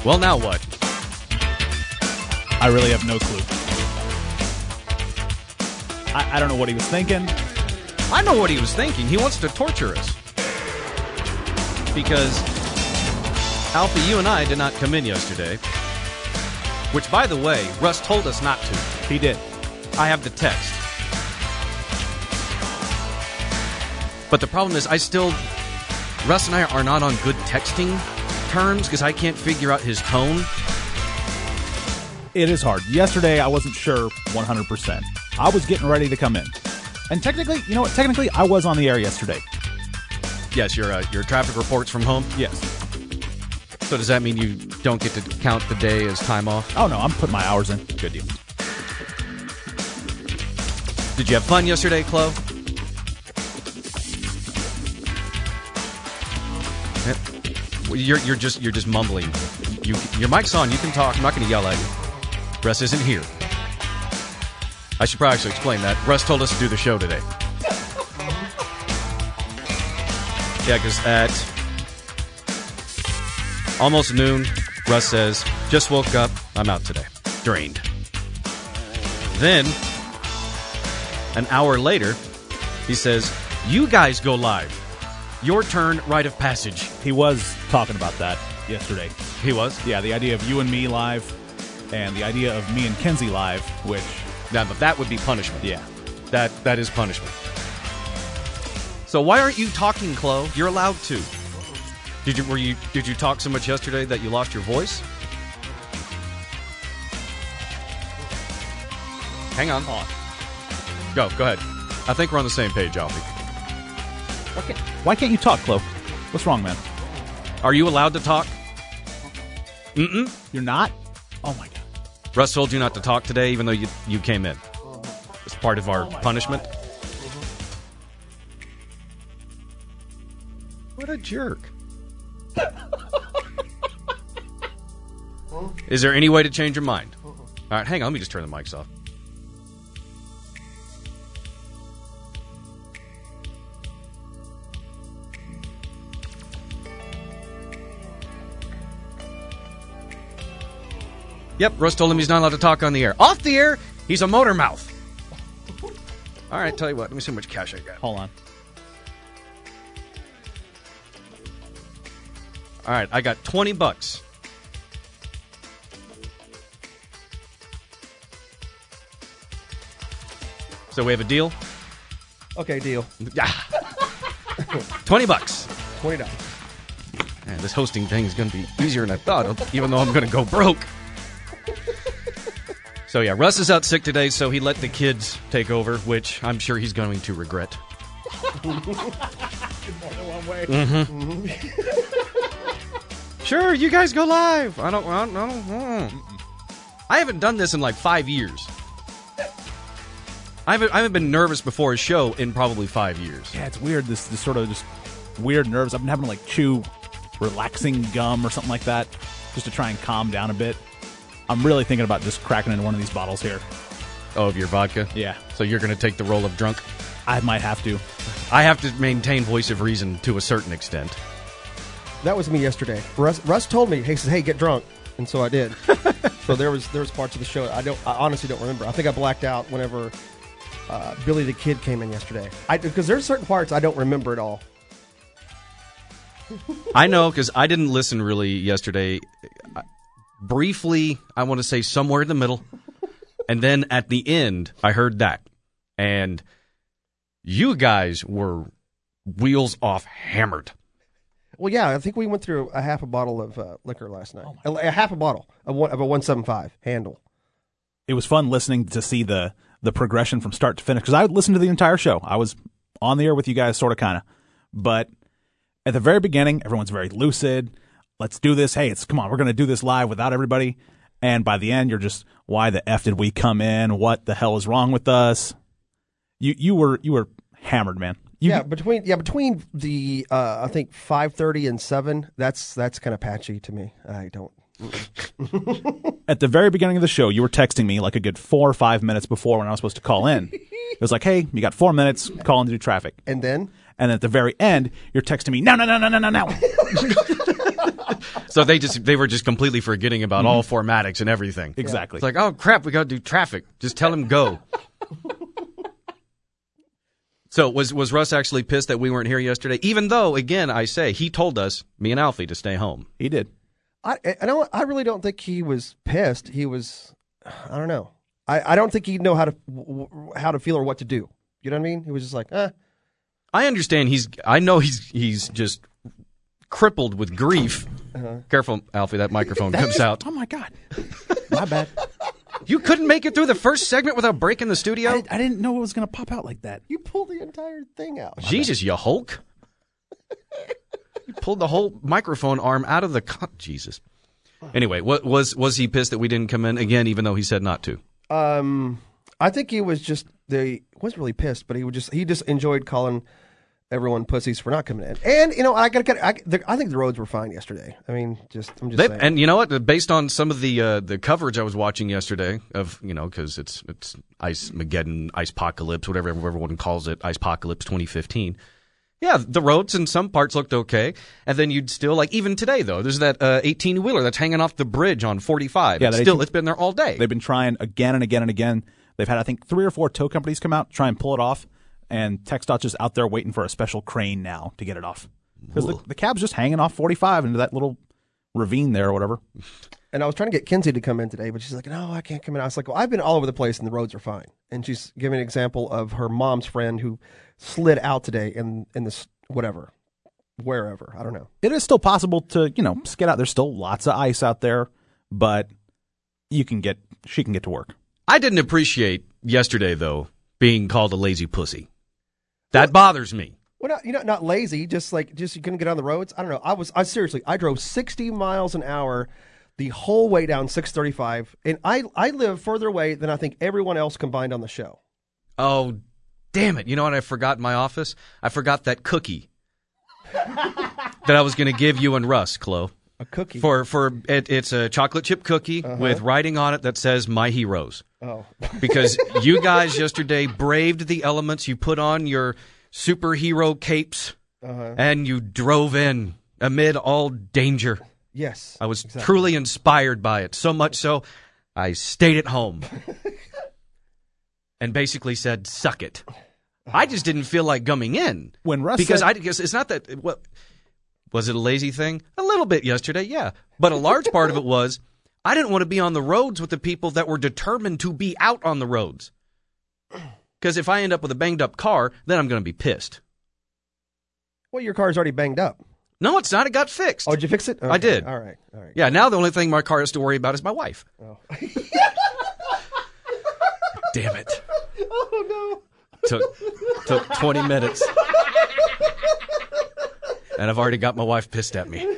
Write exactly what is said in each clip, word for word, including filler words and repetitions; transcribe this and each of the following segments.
Well, now what? I really have no clue. I, I don't know what he was thinking. I know what he was thinking. He wants to torture us. Because, Alfie, you and I did not come in yesterday. Which, by the way, Russ told us not to. He did. I have the text. But the problem is, I still... Russ and I are not on good texting terms because I can't figure out his tone. It is hard. Yesterday, I wasn't sure one hundred percent. I was getting ready to come in. And technically, you know what? Technically, I was on the air yesterday. Yes, your uh, your traffic reports from home? Yes. So does that mean you don't get to count the day as time off? Oh, no. I'm putting my hours in. Good deal. Did you have fun yesterday, Chloe? You're you're just you're just mumbling. You your mic's on. You can talk. I'm not going to yell at you. Russ isn't here. I should probably actually explain that. Russ told us to do the show today. Yeah, because at almost noon, Russ says, "Just woke up. I'm out today, drained." Then an hour later, he says, "You guys go live. Your turn, rite of passage." He was talking about that yesterday. He was? Yeah, the idea of you and me live and the idea of me and Kenzie live, which... Yeah, but that would be punishment. Yeah. That That is punishment. So why aren't you talking, Chloe? You're allowed to. Did you, were you, did you talk so much yesterday that you lost your voice? Hang on. On. Go, go ahead. I think we're on the same page, Alfie. Why can't, why can't you talk, Chloe? What's wrong, man? Are you allowed to talk? Mm-mm. You're not? Oh, my God. Russ told you not to talk today, even though you, you came in. It's part of our oh punishment. What a jerk. Is there any way to change your mind? All right, hang on. Let me just turn the mics off. Yep, Russ told him he's not allowed to talk on the air. Off the air, he's a motor mouth. All right, tell you what. Let me see how much cash I got. Hold on. All right, I got twenty bucks. So we have a deal? Okay, deal. Yeah. twenty bucks. twenty dollars. Man, this hosting thing is going to be easier than I thought, even though I'm going to go broke. So yeah, Russ is out sick today, so he let the kids take over, which I'm sure he's going to regret. More than one way. Mm-hmm. Sure, you guys go live. I don't. I don't. I, don't mm. I haven't done this in like five years. I haven't. I haven't been nervous before a show in probably five years. Yeah, it's weird. This this sort of just weird nerves. I've been having to like chew relaxing gum or something like that just to try and calm down a bit. I'm really thinking about just cracking into one of these bottles here. Oh, of your vodka? Yeah. So you're going to take the role of drunk? I might have to. I have to maintain voice of reason to a certain extent. That was me yesterday. Russ, Russ told me, he says, "Hey, get drunk," and so I did. So there was there was parts of the show I don't. I honestly don't remember. I think I blacked out whenever uh, Billy the Kid came in yesterday. I because there's certain parts I don't remember at all. I know because I didn't listen really yesterday. I, briefly, I want to say somewhere in the middle, and then at the end, I heard that, and you guys were wheels off hammered. Well, yeah, I think we went through a half a bottle of uh, liquor last night. Oh a, a half a bottle of, one, of a one seventy-five handle. It was fun listening to see the the progression from start to finish because I listened to the entire show. I was on the air with you guys, sort of, kind of, but at the very beginning, everyone's very lucid. Let's do this. Hey, it's come on, we're going to do this live without everybody. And by the end, you're just, why the F did we come in? What the hell is wrong with us? You you were you were hammered, man. You, yeah, between yeah between the uh, I think five thirty and seven. That's that's kind of patchy to me. I don't. At the very beginning of the show, you were texting me like a good four or five minutes before when I was supposed to call in. It was like, hey, you got four minutes, call in to do traffic. And then? And at the very end, you're texting me, no, no, no, no, no, no, no. So they just they were just completely forgetting about all formatics and everything. Exactly. It's like, oh crap, we got to do traffic. Just tell him go. So was was Russ actually pissed that we weren't here yesterday? Even though, again, I say he told us, me and Alfie, to stay home. He did. I I don't. I really don't think he was pissed. He was. I don't know. I, I don't think he'd know how to how to feel or what to do. You know what I mean? He was just like, eh. I understand. He's. I know he's. He's just crippled with grief. Uh-huh. Careful, Alfie. That microphone comes out. Oh my God. My bad. You couldn't make it through the first segment without breaking the studio? I, I didn't know it was going to pop out like that. You pulled the entire thing out. Jesus, you Hulk. You pulled the whole microphone arm out of the... Co- Jesus. Anyway, what, was was he pissed that we didn't come in again, even though he said not to? Um, I think he was just... the wasn't really pissed, but he would just he just enjoyed calling everyone pussies for not coming in. And, you know, I got I, the, I think the roads were fine yesterday. I mean, just I'm just they, saying. And you know what? Based on some of the uh, the coverage I was watching yesterday of, you know, because it's it's Ice-Mageddon, Ice-Pocalypse, whatever everyone calls it, Ice-Pocalypse twenty fifteen. Yeah, the roads in some parts looked okay. And then you'd still, like, even today, though, there's that uh, eighteen-wheeler that's hanging off the bridge on forty-five. Yeah, it's that still, eighteen it's been there all day. They've been trying again and again and again. They've had, I think, three or four tow companies come out, try and pull it off. And TxDOT's just out there waiting for a special crane now to get it off. Because the, the cab's just hanging off forty-five into that little ravine there or whatever. And I was trying to get Kinsey to come in today, but she's like, no, I can't come in. I was like, well, I've been all over the place and the roads are fine. And she's giving an example of her mom's friend who slid out today in, in this, whatever, wherever. I don't know. It is still possible to, you know, skid out. There's still lots of ice out there, but you can get, she can get to work. I didn't appreciate yesterday, though, being called a lazy pussy. That bothers me. Well, not, you know, not lazy, just like, just you couldn't get on the roads. I don't know. I was, I seriously, I drove sixty miles an hour the whole way down six thirty-five, and I, I live further away than I think everyone else combined on the show. Oh, damn it. You know what I forgot in my office? I forgot that cookie that I was going to give you and Russ, Chloe. A cookie? For, for it, it's a chocolate chip cookie Uh-huh. with writing on it that says, My Heroes. Oh. Because you guys yesterday braved the elements. You put on your superhero capes, Uh-huh. and you drove in amid all danger. Yes. I was exactly. truly inspired by it, so much so I stayed at home and basically said, suck it. I just didn't feel like gumming in. When Russ Because said- I guess it's not that, well, was it a lazy thing? A little bit yesterday, yeah. But a large part of it was I didn't want to be on the roads with the people that were determined to be out on the roads. Because if I end up with a banged up car, then I'm going to be pissed. Well, your car's already banged up. No, it's not. It got fixed. Oh, did you fix it? I Okay. did. All right. All right. Yeah, now the only thing my car has to worry about is my wife. Oh. Damn it. Oh, no. Took, took twenty minutes. And I've already got my wife pissed at me.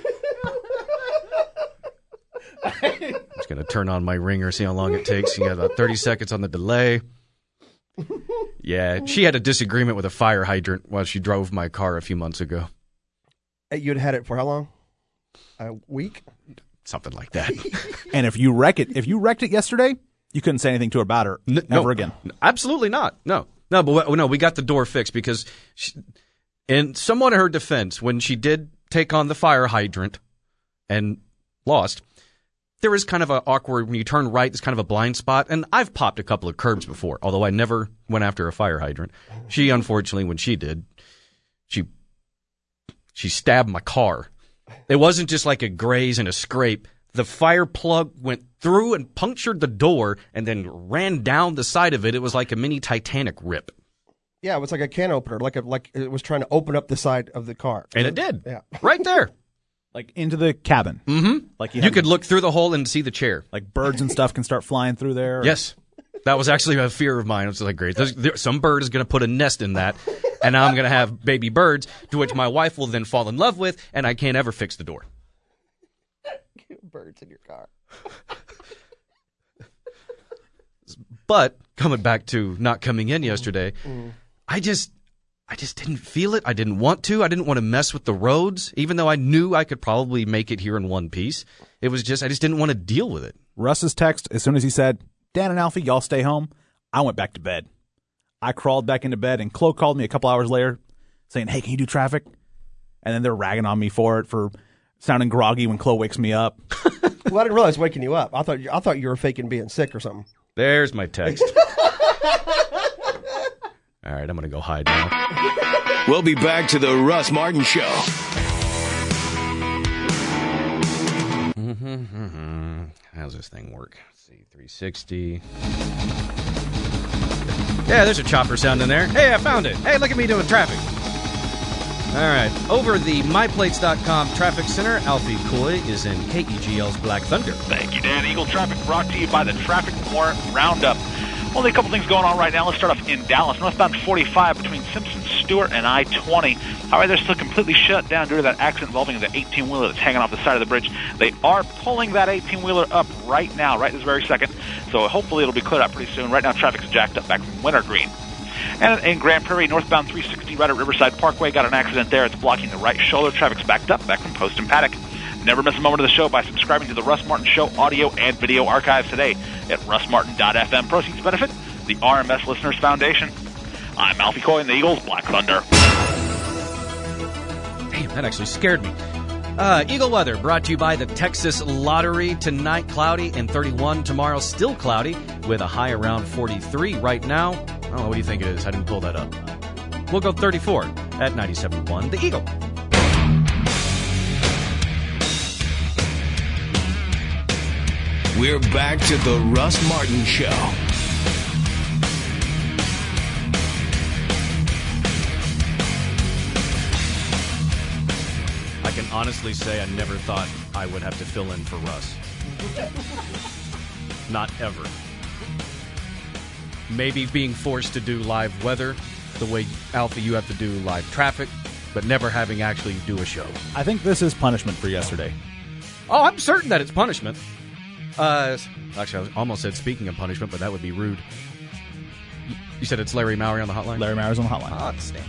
I'm just going to turn on my ringer, see how long it takes. You got about thirty seconds on the delay. Yeah, she had a disagreement with a fire hydrant while she drove my car a few months ago. You'd had it for how long? A week? Something like that. And if you wreck it, if you wrecked it yesterday, you couldn't say anything to her about her N- ever no, again. Absolutely not. No, no, but we, no, we got the door fixed because, she, in somewhat of her defense, when she did take on the fire hydrant and lost, there is kind of an awkward, when you turn right, there's kind of a blind spot. And I've popped a couple of curbs before, although I never went after a fire hydrant. She, unfortunately, when she did, she she stabbed my car. It wasn't just like a graze and a scrape. The fire plug went through and punctured the door and then ran down the side of it. It was like a mini Titanic rip. Yeah, it was like a can opener, like a, like it was trying to open up the side of the car. And it did. Yeah. Right there. Like into the cabin. Mm-hmm. Like You had- could look through the hole and see the chair. Like birds and stuff can start flying through there. Yes. That was actually a fear of mine. I was like, great. There's, there, some bird is going to put a nest in that, and now I'm going to have baby birds, to which my wife will then fall in love with, and I can't ever fix the door. Birds in your car. But coming back to not coming in yesterday, mm. I just I just didn't feel it. I didn't want to. I didn't want to mess with the roads, even though I knew I could probably make it here in one piece. It was just, I just didn't want to deal with it. Russ's text, as soon as he said, Dan and Alfie, y'all stay home, I went back to bed. I crawled back into bed, and Chloe called me a couple hours later saying, hey, can you do traffic? And then they're ragging on me for it, for sounding groggy when Chloe wakes me up. Well, I didn't realize waking you up. I thought you, I thought you were faking being sick or something. There's my text. All right, I'm going to go hide now. We'll be back to the Russ Martin Show. Mm-hmm. How's this thing work? Let's see, three sixty. Yeah, there's a chopper sound in there. Hey, I found it. Hey, look at me doing traffic. All right, over the my plates dot com traffic center, Alfie Coy is in K E G L's Black Thunder. Thank you, Dan. Eagle Traffic brought to you by the Traffic Warrant Roundup. Only a couple things going on right now. Let's start off in Dallas. Northbound forty-five between Simpson Stewart and I twenty. However, they're still completely shut down due to that accident involving the eighteen-wheeler that's hanging off the side of the bridge. They are pulling that eighteen-wheeler up right now, right this very second. So hopefully it'll be cleared up pretty soon. Right now, traffic's jacked up back from Wintergreen. And in Grand Prairie, northbound three sixty right at Riverside Parkway, got an accident there. It's blocking the right shoulder. Traffic's backed up back from Post and Paddock. Never miss a moment of the show by subscribing to the Russ Martin Show audio and video archives today at russ martin dot f m. Proceeds benefit the R M S Listeners Foundation. I'm Alfie Coy in the Eagles Black Thunder. Damn, that actually scared me. Uh, Eagle weather brought to you by the Texas Lottery. Tonight, cloudy and thirty-one. Tomorrow, still cloudy with a high around forty-three right now. Oh, what do you think it is? I didn't pull that up. We'll go thirty-four at ninety-seven point one. The Eagle. We're back to the Russ Martin Show. I can honestly say I never thought I would have to fill in for Russ. Not ever. Maybe being forced to do live weather the way, Alpha, you have to do live traffic, but never having actually do a show. I think this is punishment for yesterday. Oh, I'm certain that it's punishment. Uh, actually, I almost said speaking of punishment, but that would be rude. You said it's Larry Mowry on the hotline? Larry Mowry's on the hotline. Outstanding.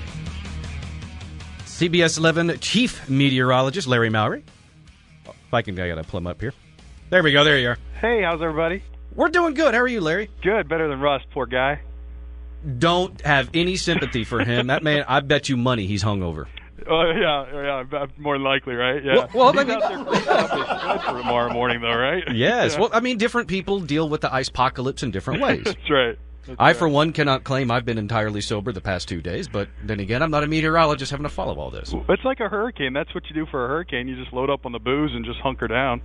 C B S eleven Chief Meteorologist Larry Mowry. If I can, I gotta pull him up here. There we go. There you are. Hey, how's everybody? We're doing good. How are you, Larry? Good. Better than Russ, poor guy. Don't have any sympathy for him. That man, I bet you money he's hungover. Oh, yeah, yeah, more than likely, right? Yeah. Well, well He's I mean, out there cleaning up his shed for tomorrow morning, though, right? Yes. Yeah. Well, I mean, different people deal with the ice apocalypse in different ways. That's right. That's I, right. for one, cannot claim I've been entirely sober the past two days, but then again, I'm not a meteorologist having to follow all this. It's like a hurricane. That's what you do for a hurricane. You just load up on the booze and just hunker down.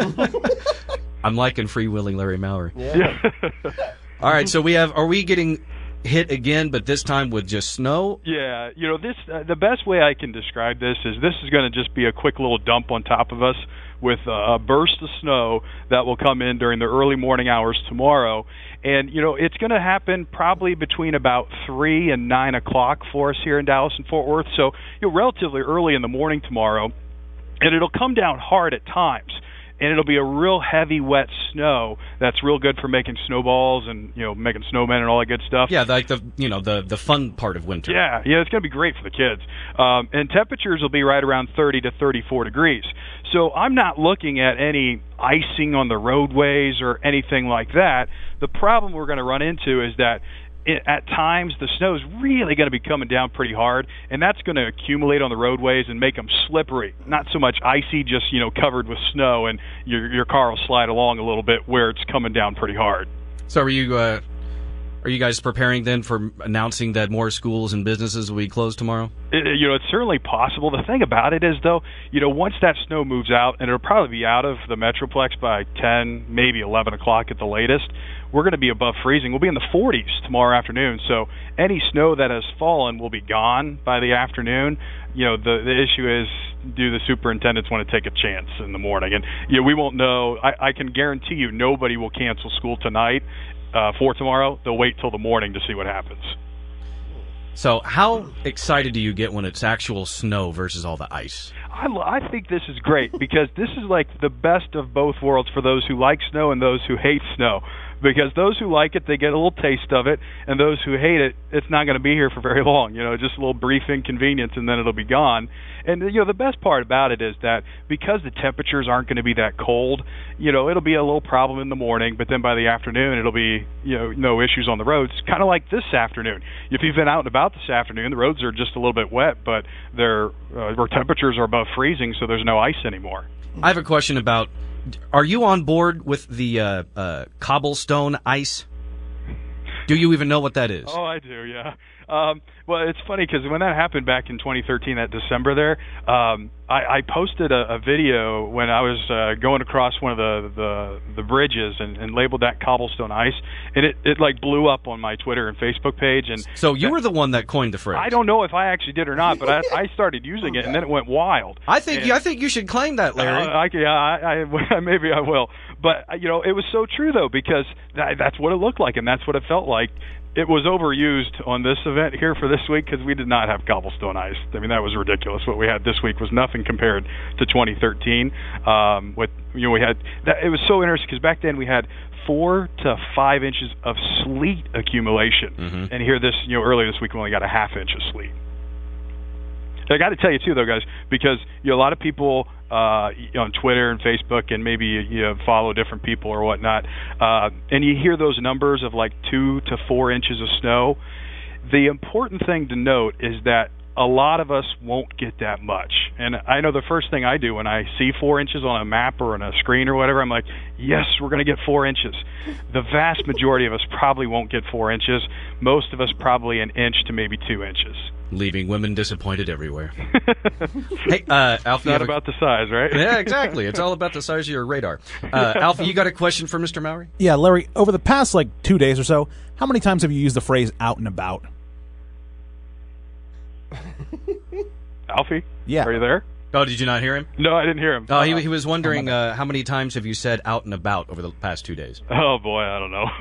I'm liking freewheeling Larry Mowry. Yeah. All right, so we have, are we getting hit again, but this time with just snow? Yeah, you know, this uh, the best way I can describe this is this is going to just be a quick little dump on top of us with uh, a burst of snow that will come in during the early morning hours tomorrow. And, you know, it's going to happen probably between about three and nine o'clock for us here in Dallas and Fort Worth, so, you know, relatively early in the morning tomorrow. And it'll come down hard at times. And it'll be a real heavy, wet snow that's real good for making snowballs and, you know, making snowmen and all that good stuff. Yeah, like the, you know, the, the fun part of winter. Yeah, yeah, it's going to be great for the kids. Um, and temperatures will be right around thirty to thirty-four degrees. So I'm not looking at any icing on the roadways or anything like that. The problem we're going to run into is that it, at times the snow is really going to be coming down pretty hard, and that's going to accumulate on the roadways and make them slippery. Not so much icy, just, you know, covered with snow, and your your car will slide along a little bit where it's coming down pretty hard. So are you uh, are you guys preparing then for announcing that more schools and businesses will be closed tomorrow? It, you know, it's certainly possible. The thing about it is, though, you know, once that snow moves out, and it'll probably be out of the Metroplex by ten, maybe eleven o'clock at the latest, we're going to be above freezing. We'll be in the forties tomorrow afternoon. So any snow that has fallen will be gone by the afternoon. You know, the the issue is, do the superintendents want to take a chance in the morning? And, you know, we won't know. I, I can guarantee you nobody will cancel school tonight uh, for tomorrow. They'll wait till the morning to see what happens. So how excited do you get when it's actual snow versus all the ice? I, I think this is great because this is like the best of both worlds for those who like snow and those who hate snow. because those who like it, they get a little taste of it, and those who hate it, it's not going to be here for very long. You know, just a little brief inconvenience, and then it'll be gone. And you know, the best part about it is that because the temperatures aren't going to be that cold, you know, it'll be a little problem in the morning, but then by the afternoon, it'll be, you know, no issues on the roads. Kind of like this afternoon. If you've been out and about this afternoon, the roads are just a little bit wet, but they're uh, where temperatures are above freezing, so there's no ice anymore. I have a question about, are you on board with the uh, uh, cobblestone ice? Do you even know what that is? Oh, I do, yeah. Um, well, it's funny because when that happened back in twenty thirteen, that December there, um, I, I posted a, a video when I was uh, going across one of the the, the bridges and, and labeled that cobblestone ice, and it, it like blew up on my Twitter and Facebook page. And so you that, were the one that coined the phrase. I don't know if I actually did or not, but I, I started using it, and then it went wild. I think and, I think you should claim that, Larry. Uh, I, yeah, I, I, maybe I will. But you know, it was so true though, because that, that's what it looked like, and that's what it felt like. It was overused on this event here for this week because we did not have cobblestone ice. I mean, that was ridiculous. What we had this week was nothing compared to twenty thirteen. Um, with you know, we had that. It was so interesting because back then we had four to five inches of sleet accumulation, mm-hmm. and here this you know earlier this week we only got a half inch of sleet. I got to tell you too, though, guys, because you know a lot of people uh, you know, on Twitter and Facebook, and maybe you know, follow different people or whatnot, uh, and you hear those numbers of like two to four inches of snow. The important thing to note is that a lot of us won't get that much. And I know the first thing I do when I see four inches on a map or on a screen or whatever, I'm like, yes, we're going to get four inches. The vast majority of us probably won't get four inches. Most of us probably an inch to maybe two inches. Leaving women disappointed everywhere. Hey, uh, Alfie. It's not about the size, right? Yeah, exactly. It's all about the size of your radar. Uh, Alfie, you got a question for Mister Mowry? Yeah, Larry, over the past, like, two days or so, how many times have you used the phrase out and about? Alfie? Yeah. Are you there? Oh, did you not hear him? No, I didn't hear him. Oh, he, he was wondering uh, how many times have you said out and about over the past two days? Oh, boy, I don't know.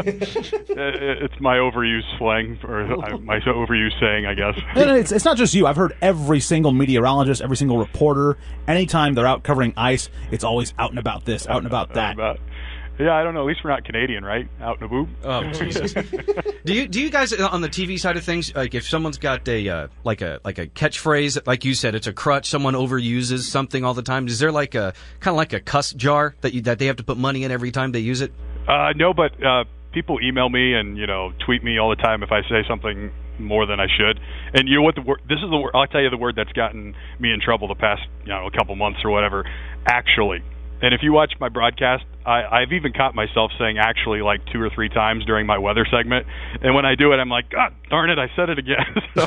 It's my overused slang, or my overused saying, I guess. No, no, it's, it's not just you. I've heard every single meteorologist, every single reporter, anytime they're out covering ice, it's always out and about this, out and about that. About, yeah, I don't know. At least we're not Canadian, right? Out and about. Oh, Jesus. do you do you guys on the T V side of things, like if someone's got a uh, like a like a catchphrase, like you said, it's a crutch, someone overuses something all the time. Is there like a kind of like a cuss jar that you, that they have to put money in every time they use it? Uh, no, but uh, people email me and you know tweet me all the time if I say something more than I should. And you know what the word? This is the word. I'll tell you the word that's gotten me in trouble the past you know a couple months or whatever. Actually. And if you watch my broadcast, I, I've even caught myself saying actually like two or three times during my weather segment. And when I do it, I'm like, God darn it, I said it again. So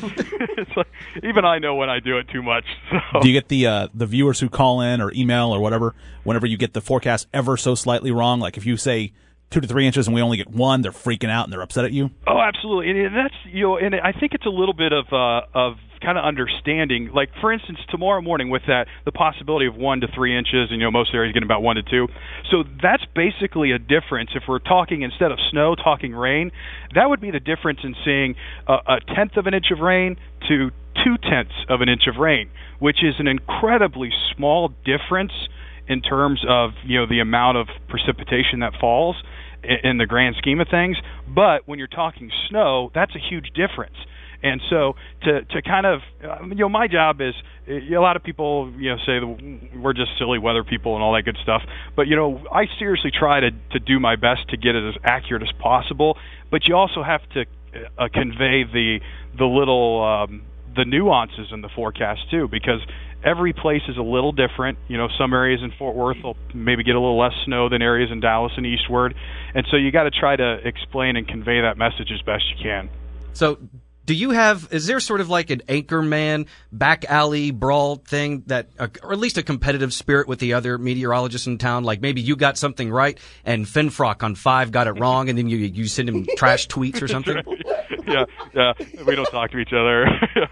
it's like, even I know when I do it too much. So. Do you get the uh, the viewers who call in or email or whatever, whenever you get the forecast ever so slightly wrong? Like if you say two to three inches and we only get one, they're freaking out and they're upset at you? Oh, absolutely. And that's, you know, and I think it's a little bit of, uh, of, kind of understanding, like for instance tomorrow morning with that the possibility of one to three inches, and you know most areas get about one to two, so that's basically a difference. If we're talking instead of snow talking rain, that would be the difference in seeing a, a tenth of an inch of rain to two tenths of an inch of rain, which is an incredibly small difference in terms of you know the amount of precipitation that falls in, in the grand scheme of things. But when you're talking snow, that's a huge difference. And so to to kind of, you know, my job is, a lot of people, you know, say we're just silly weather people and all that good stuff. But, you know, I seriously try to, to do my best to get it as accurate as possible. But you also have to uh, convey the the little, um, the nuances in the forecast, too, because every place is a little different. You know, some areas in Fort Worth will maybe get a little less snow than areas in Dallas and eastward. And so you got to try to explain and convey that message as best you can. So do you have, is there sort of like an anchorman, back alley brawl thing that, or at least a competitive spirit with the other meteorologists in town? Like maybe you got something right and Finfrock on five got it wrong, and then you you send him trash tweets or something? Yeah, yeah. We don't talk to each other.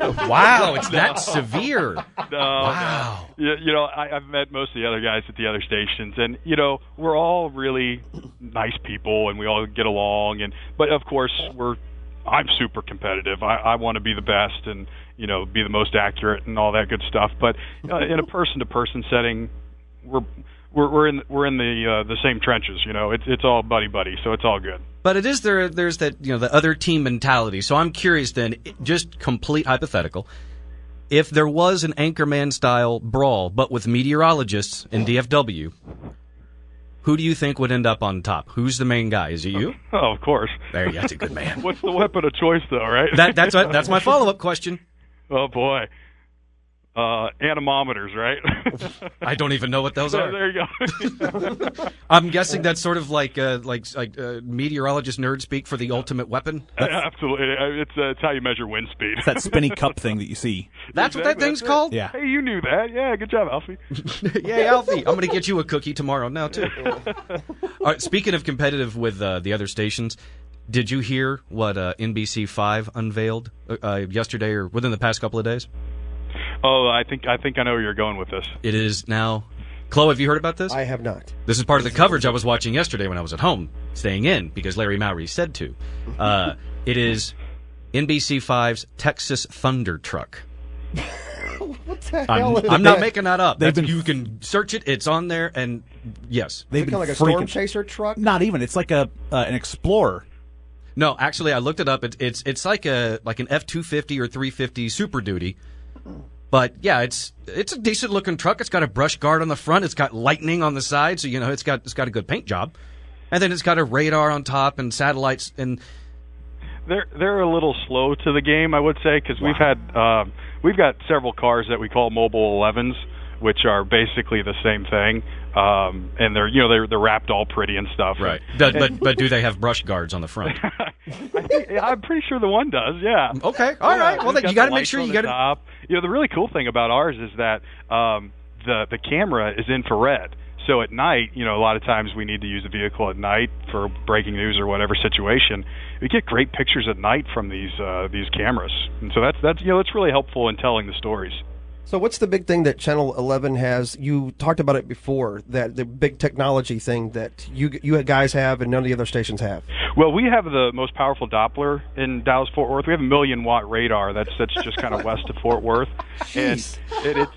Wow, it's that severe. No, wow. No. You, you know, I, I've met most of the other guys at the other stations, and you know, we're all really nice people, and we all get along. And but of course, we're I'm super competitive. I, I want to be the best and, you know, be the most accurate and all that good stuff. But uh, in a person-to-person setting, we're we're we're in we're in the uh, the same trenches. You know, it's it's all buddy buddy, so it's all good. But it is there. There's that, you know, the other team mentality. So I'm curious then, just complete hypothetical, if there was an Anchorman style brawl, but with meteorologists in D F W, who do you think would end up on top? Who's the main guy? Is it you? Oh, of course. There, you that's a good man. What's the weapon of choice, though? Right? That that's what, that's my follow up question. Oh boy. Uh, anemometers, right? I don't even know what those there, are. there you go. I'm guessing that's sort of like uh, like like uh, meteorologist nerd speak for the ultimate weapon. Absolutely, it's uh, it's how you measure wind speed. It's that spinny cup thing that you see. That's what that Exactly, thing's that's it. called? Yeah. Hey, you knew that? Yeah, good job, Alfie. Yay, Alfie. I'm going to get you a cookie tomorrow now, too. All right, speaking of competitive with uh, the other stations, did you hear what uh, N B C five unveiled uh, yesterday or within the past couple of days? Oh, I think I think I know where you're going with this. It is now... Chloe, have you heard about this? I have not. This is part of the coverage I was watching yesterday when I was at home, staying in, because Larry Mowry said to. Uh, it is N B C five's Texas Thunder Truck. What the I'm, hell is I'm that? not making that up. They've That's- been- you can search it. It's on there, and yes. They've Is it been kind of like a storm freaking- chaser truck? Not even. It's like a uh, an Explorer. No, actually, I looked it up. It, it's it's like a like an F two fifty or three fifty Super Duty. But yeah, it's it's a decent looking truck. It's got a brush guard on the front. It's got lightning on the side, so you know it's got it's got a good paint job. And then it's got a radar on top and satellites. And They're they're a little slow to the game, I would say, because we've had uh, we've got several cars that we call Mobile elevens, which are basically the same thing, um, and they're you know they're they're wrapped all pretty and stuff. right, And, but, but but do they have brush guards on the front? I think, I'm pretty sure the one does. Yeah. Okay, all right. Well, It's then you got got to the make lights sure on you the got to. top. You know, the really cool thing about ours is that um, the the camera is infrared. So at night, you know, a lot of times we need to use the vehicle at night for breaking news or whatever situation. We get great pictures at night from these uh, these cameras, and so that's that's you know that's really helpful in telling the stories. So what's the big thing that Channel eleven has? You talked about it before, that the big technology thing that you you guys have and none of the other stations have. Well, we have the most powerful Doppler in Dallas-Fort Worth. We have a million watt radar that's that's just kind of west of Fort Worth, and it, it's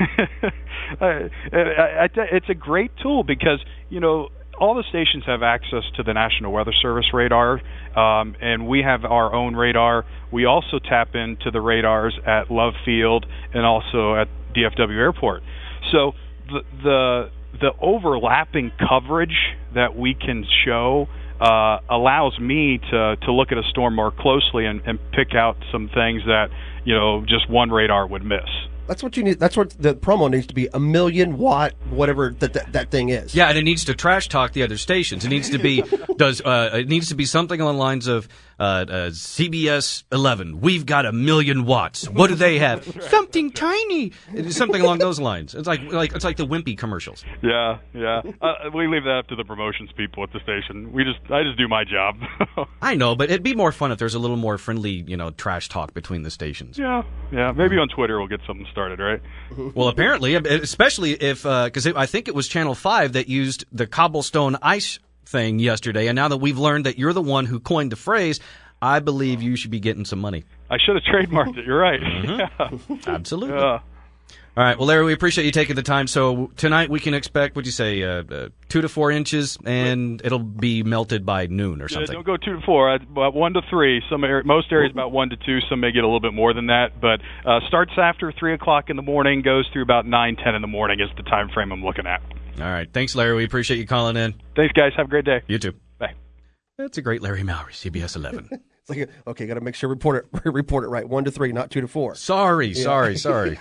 I, I, I, it's a great tool because you know all the stations have access to the National Weather Service radar, um, and we have our own radar. We also tap into the radars at Love Field and also at D F W Airport. So the the, the overlapping coverage that we can show uh, allows me to, to look at a storm more closely and, and pick out some things that you know just one radar would miss. That's what you need. That's what the promo needs to be, a million watt, whatever that that, that thing is. Yeah, and it needs to trash talk the other stations. It needs to be does uh, it needs to be something along the lines of uh, uh, C B S eleven. We've got a million watts. What do they have? Something tiny. It's something along those lines. It's like like it's like the Wimpy commercials. Yeah, yeah. Uh, we leave that up to the promotions people at the station. We just I just do my job. I know, but it'd be more fun if there's a little more friendly, you know, trash talk between the stations. yeah, yeah. Maybe on Twitter we'll get something started, right? Well, apparently, especially if because I think it was Channel five that used the cobblestone ice thing yesterday, and now that we've learned that you're the one who coined the phrase, I believe you should be getting some money. I should have trademarked it. You're right. Mm-hmm. Yeah. Absolutely. Yeah. All right. Well, Larry, we appreciate you taking the time. So tonight we can expect, what'd you say, uh, uh, two to four inches, and it'll be melted by noon or Yeah, something. don't go two to four. About one to three. Some area, most areas about one to two. Some may get a little bit more than that. But uh, starts after three o'clock in the morning, goes through about nine, ten in the morning is the time frame I'm looking at. All right. Thanks, Larry. We appreciate you calling in. Thanks, guys. Have a great day. You too. Bye. That's a great Larry Mowry, C B S eleven. It's like, okay, got to make sure report it report it right. One to three, not two to four. Sorry, sorry, sorry.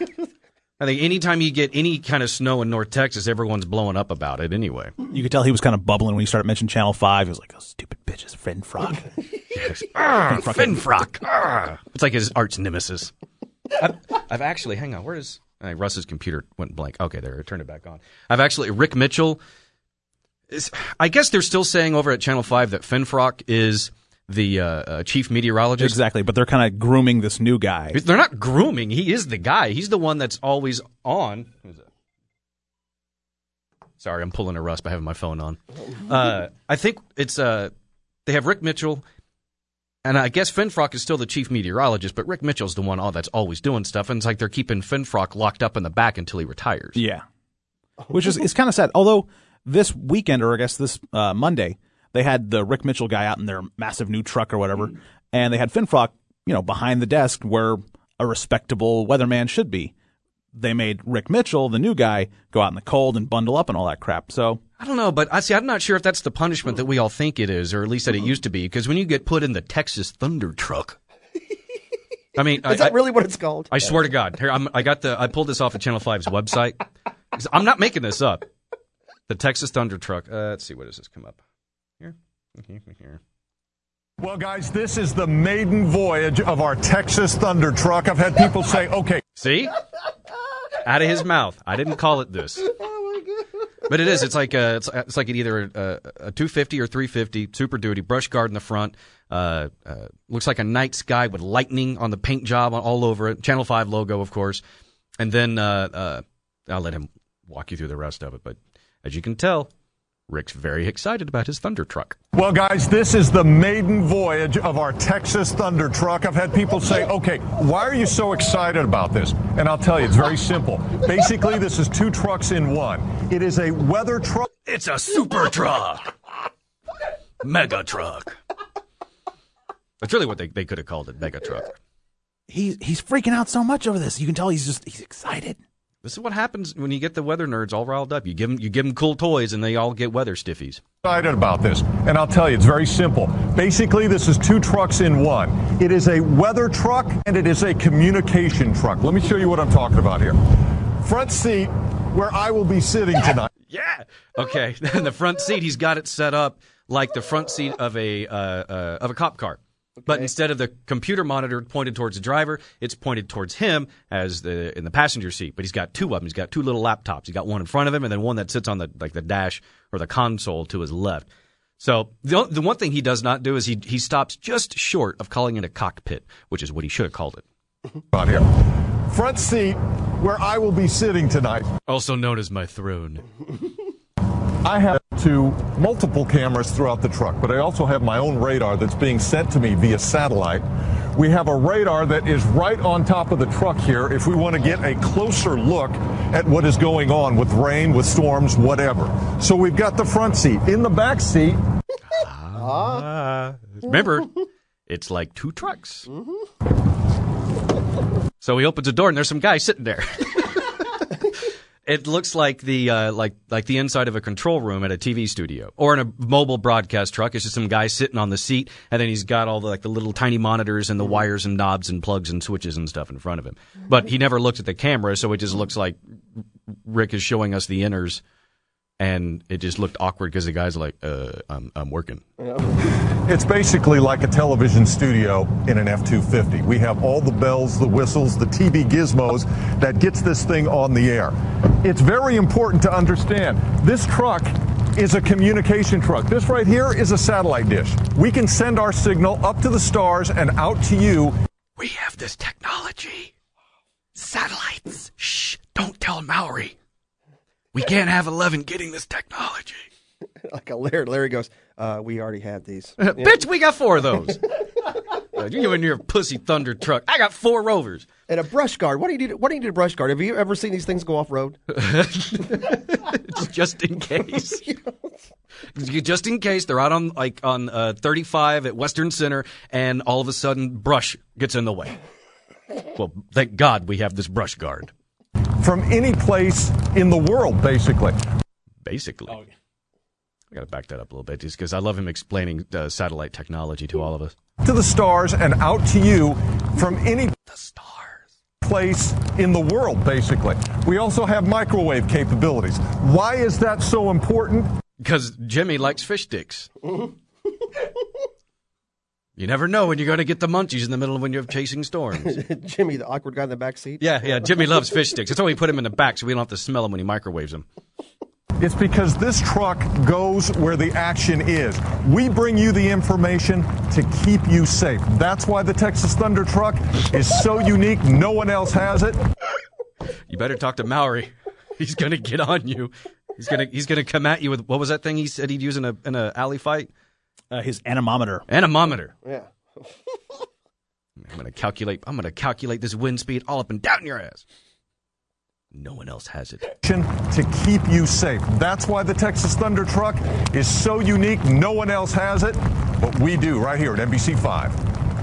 I think anytime you get any kind of snow in North Texas, everyone's blowing up about it anyway. You could tell he was kind of bubbling when he started mentioning Channel five. He was like, "Those stupid bitches, Finn Frock." Yes. Arr, Finfrock. Arr. It's like his arch nemesis. I've, I've actually, hang on, where is, uh, Russ's computer went blank. Okay, there, I turned it back on. I've actually, Rick Mitchell, is, I guess they're still saying over at Channel five that Finfrock is the uh, uh, chief meteorologist. Exactly, but they're kind of grooming this new guy. They're not grooming. He is the guy. He's the one that's always on. Who's that? Sorry, I'm pulling a Russ by having my phone on. Uh, I think it's uh, they have Rick Mitchell, and I guess Finfrock is still the chief meteorologist, but Rick Mitchell's the one all that's always doing stuff, and it's like they're keeping Finfrock locked up in the back until he retires. Yeah. which is, is kind of sad. Although this weekend, or I guess this uh, Monday, they had the Rick Mitchell guy out in their massive new truck or whatever, mm. and they had Finfrock, you know, behind the desk where a respectable weatherman should be. They made Rick Mitchell, the new guy, go out in the cold and bundle up and all that crap. So I don't know, but I see. I'm not sure if that's the punishment that we all think it is, or at least that it used to be. Because when you get put in the Texas Thunder truck, I mean, is I, that I, really what it's called? I swear to God, here I'm, I got the. I pulled this off of Channel five's website. I'm not making this up. The Texas Thunder truck. Uh, let's see, what does this come up here? Here. Well, guys, this is the maiden voyage of our Texas Thunder truck. I've had people say, okay. See? Out of his mouth. I didn't call it this. Oh, my God. But it is. It's like a, it's, it's like either a, a two fifty or three fifty Super Duty, brush guard in the front. Uh, uh, looks like a night sky with lightning on the paint job all over it. Channel five logo, of course. And then uh, uh, I'll let him walk you through the rest of it. But as you can tell, Rick's very excited about his Thunder truck. Well, guys, this is the maiden voyage of our Texas Thunder truck. I've had people say, okay, why are you so excited about this? And I'll tell you, it's very simple. Basically, this is two trucks in one. It is a weather truck. It's a super truck. Mega truck. That's really what they, they could have called it, mega truck. He, he's freaking out so much over this. You can tell he's just he's excited. This is what happens when you get the weather nerds all riled up. You give them, you give them cool toys, and they all get weather stiffies. Excited about this, and I'll tell you, it's very simple. Basically, this is two trucks in one. It is a weather truck, and it is a communication truck. Let me show you what I'm talking about here. Front seat, where I will be sitting tonight. Yeah. Okay. In the front seat, he's got it set up like the front seat of a uh, uh, of a cop car. Okay. But instead of the computer monitor pointed towards the driver, it's pointed towards him as the in the passenger seat. But he's got two of them. He's got two little laptops. He's got one in front of him and then one that sits on the like the dash or the console to his left. So the the one thing he does not do is he he stops just short of calling it a cockpit, which is what he should have called it. Out here. Front seat where I will be sitting tonight. Also known as my throne. I have two multiple cameras throughout the truck, but I also have my own radar that's being sent to me via satellite. We have a radar that is right on top of the truck here if we want to get a closer look at what is going on with rain, with storms, whatever. So we've got the front seat. In the back seat. Ah, remember, it's like two trucks. So he opens the door and there's some guy sitting there. It looks like the uh, like like the inside of a control room at a T V studio or in a mobile broadcast truck. It's just some guy sitting on the seat, and then he's got all the like the little tiny monitors and the wires and knobs and plugs and switches and stuff in front of him. But he never looks at the camera, so it just looks like Rick is showing us the inners, and it just looked awkward because the guy's like, uh, "I'm I'm working." It's basically like a television studio in an F two fifty. We have all the bells, the whistles, the T V gizmos that gets this thing on the air. It's very important to understand this truck is a communication truck. This right here is a satellite dish. We can send our signal up to the stars and out to you. We have this technology. Satellites. Shh, don't tell Maori. We can't have eleven getting this technology. Like a Larry, Larry goes, uh, we already have these. Bitch, we got four of those. uh, you in your pussy Thunder truck. I got four Rovers. And a brush guard. What do you do? What do you do to brush guard? Have you ever seen these things go off road? Just in case. Just in case they're out on like on uh, thirty-five at Western Center, and all of a sudden brush gets in the way. Well, thank God we have this brush guard. From any place in the world, basically. Basically. Oh, yeah. I got to back that up a little bit just because I love him explaining uh, satellite technology to all of us. To the stars and out to you from any the stars. place in the world, basically. We also have microwave capabilities. Why is that so important? Because Jimmy likes fish sticks. You never know when you're going to get the munchies in the middle of when you're chasing storms. Jimmy, the awkward guy in the back seat? Yeah, yeah. Jimmy loves fish sticks. That's why we put him in the back so we don't have to smell him when he microwaves them. It's because this truck goes where the action is. We bring you the information to keep you safe. That's why the Texas Thunder truck is so unique. No one else has it. You better talk to Maori. He's going to get on you. He's going to he's going to come at you with, what was that thing he said he'd use in a in a alley fight? Uh, his anemometer. Anemometer. Yeah. I'm going to calculate I'm going to calculate this wind speed all up and down your ass. no one else has it. To keep you safe. That's why the Texas Thunder truck is so unique. No one else has it, but we do right here at N B C five.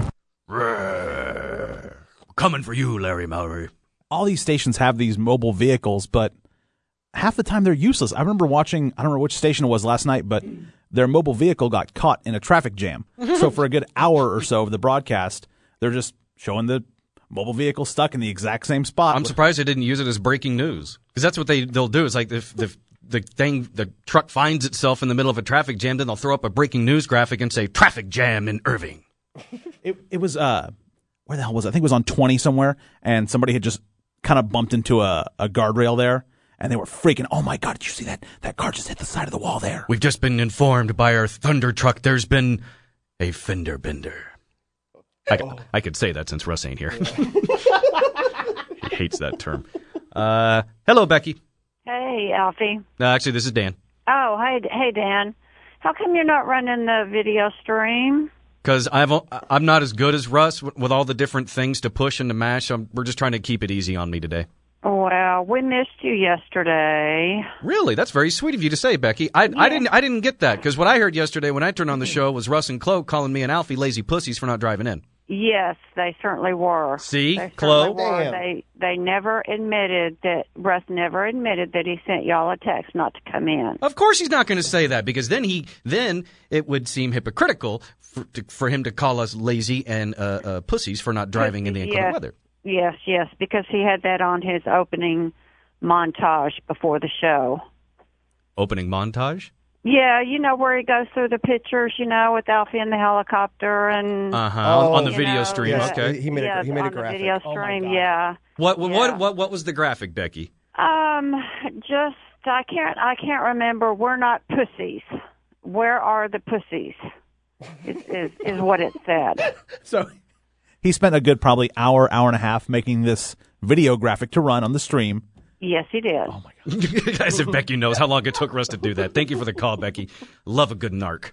Coming for you, Larry Mallory. All these stations have these mobile vehicles, but half the time they're useless. I remember watching, I don't remember which station it was last night, but their mobile vehicle got caught in a traffic jam. So for a good hour or so of the broadcast, they're just showing the mobile vehicle stuck in the exact same spot. I'm surprised they didn't use it as breaking news, because that's what they, they'll do. It's like if the, the thing, the truck finds itself in the middle of a traffic jam, then they'll throw up a breaking news graphic and say, traffic jam in Irving. It, it was, uh, where the hell was it? I think it was on twenty somewhere, and somebody had just kind of bumped into a, a guardrail there, and they were freaking, oh my God, did you see that? That car just hit the side of the wall there. We've just been informed by our Thunder truck there's been a fender bender. I, oh. I could say that since Russ ain't here. He hates that term. Uh, hello, Becky. Hey, Alfie. No, actually, this is Dan. Oh, hey, hey, Dan. How come you're not running the video stream? Because I'm not as good as Russ with all the different things to push and to mash. I'm, we're just trying to keep it easy on me today. Well, we missed you yesterday. Really? That's very sweet of you to say, Becky. I, yeah. I didn't I didn't get that, because what I heard yesterday when I turned on the show was Russ and Chloe calling me and Alfie lazy pussies for not driving in. Yes, they certainly were. See, they Chloe? Were. They they never admitted that, Russ never admitted that he sent y'all a text not to come in. Of course he's not going to say that, because then he then it would seem hypocritical for, to, for him to call us lazy and uh, uh, pussies for not driving in the inclement yes, weather. Yes, yes, because he had that on his opening montage before the show. Opening montage? Yeah, you know, where he goes through the pictures, you know, with Alfie in the helicopter and uh-huh. oh, on the video know, stream. Yes, Okay, he, he made yes, a he made on a graphic. The video stream, oh yeah. What what, yeah. what what what was the graphic, Becky? Um, just I can't I can't remember. We're not pussies. Where are the pussies? Is is, is what it said. So he spent a good probably hour hour and a half making this video graphic to run on the stream. Yes, he did. Oh, my God. As if Becky knows how long it took Russ to do that. Thank you for the call, Becky. Love a good narc.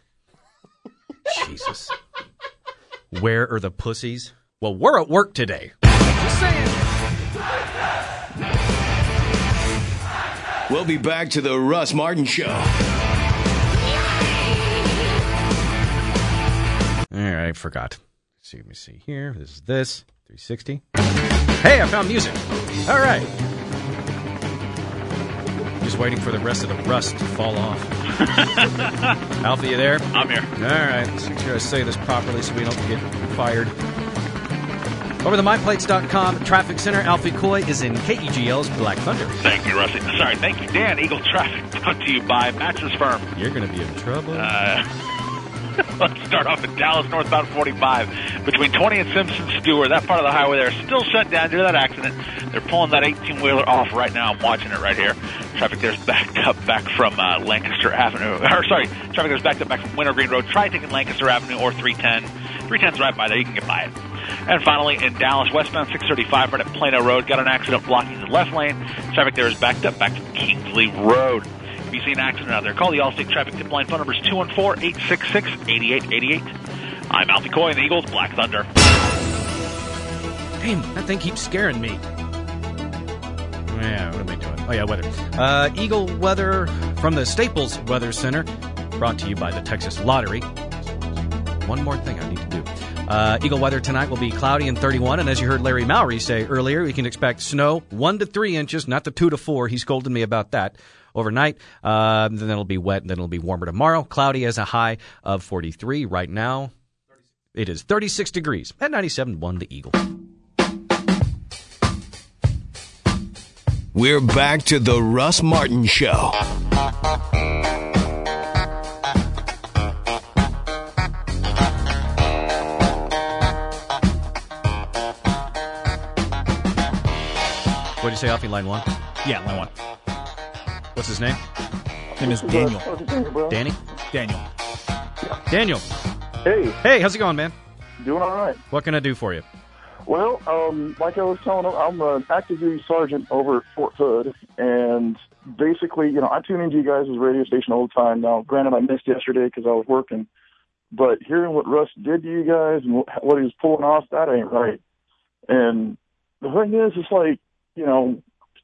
Jesus. Where are the pussies? Well, we're at work today. Just saying. We'll be back to the Russ Martin Show. All right, forgot. Let's see, let me see here. This is this. three sixty. Hey, I found music. All right. Just waiting for the rest of the rust to fall off. Alfie, you there? I'm here. All right. Let's make sure I say this properly so we don't get fired. Over the my plates dot com Traffic Center, Alfie Coy is in K E G L's Black Thunder. Thank you, Rusty. Sorry, thank you, Dan. Eagle Traffic, brought to you by Mattress Firm. You're going to be in trouble. Uh, let's start off in Dallas, northbound forty-five. Between twenty and Simpson Stewart, that part of the highway there is still shut down due to that accident. They're pulling that eighteen-wheeler off right now. I'm watching it right here. Traffic there's backed up back from uh, Lancaster Avenue. Or, sorry, traffic there's backed up back from Wintergreen Road. Try taking Lancaster Avenue or three ten. three ten's right by there. You can get by it. And finally, in Dallas, westbound six thirty-five, right at Plano Road, got an accident blocking the left lane. Traffic there is backed up back from Kingsley Road. If you see an accident out there, call the Allstate Traffic Tip Line. Phone number is two one four, eight six six, eight eight eight eight. I'm Alfie Coy in the Eagles Black Thunder. Damn, that thing keeps scaring me. Yeah, what am I doing? Oh, yeah, weather. Uh, Eagle weather from the Staples Weather Center, brought to you by the Texas Lottery. One more thing I need to do. Uh, Eagle weather tonight will be cloudy and thirty-one, and as you heard Larry Mallory say earlier, we can expect snow one to three inches, not the two to four. He scolded me about that overnight. Uh, then it'll be wet, and then it'll be warmer tomorrow. Cloudy as a high of forty-three. Right now, it is thirty-six degrees at ninety-seven point one the Eagle. We're back to the Russ Martin Show. What did you say, Alfie? Line one? Yeah, line one. What's his name? His name is Daniel. Danny? Daniel. Daniel. Hey. Hey, how's it going, man? Doing all right. What can I do for you? Well, um, like I was telling them, I'm an active duty sergeant over at Fort Hood, and basically, you know, I tune into you guys' radio station all the time. Now, granted, I missed yesterday because I was working, but hearing what Russ did to you guys and what he was pulling off, that ain't right. And the thing is, it's like, you know,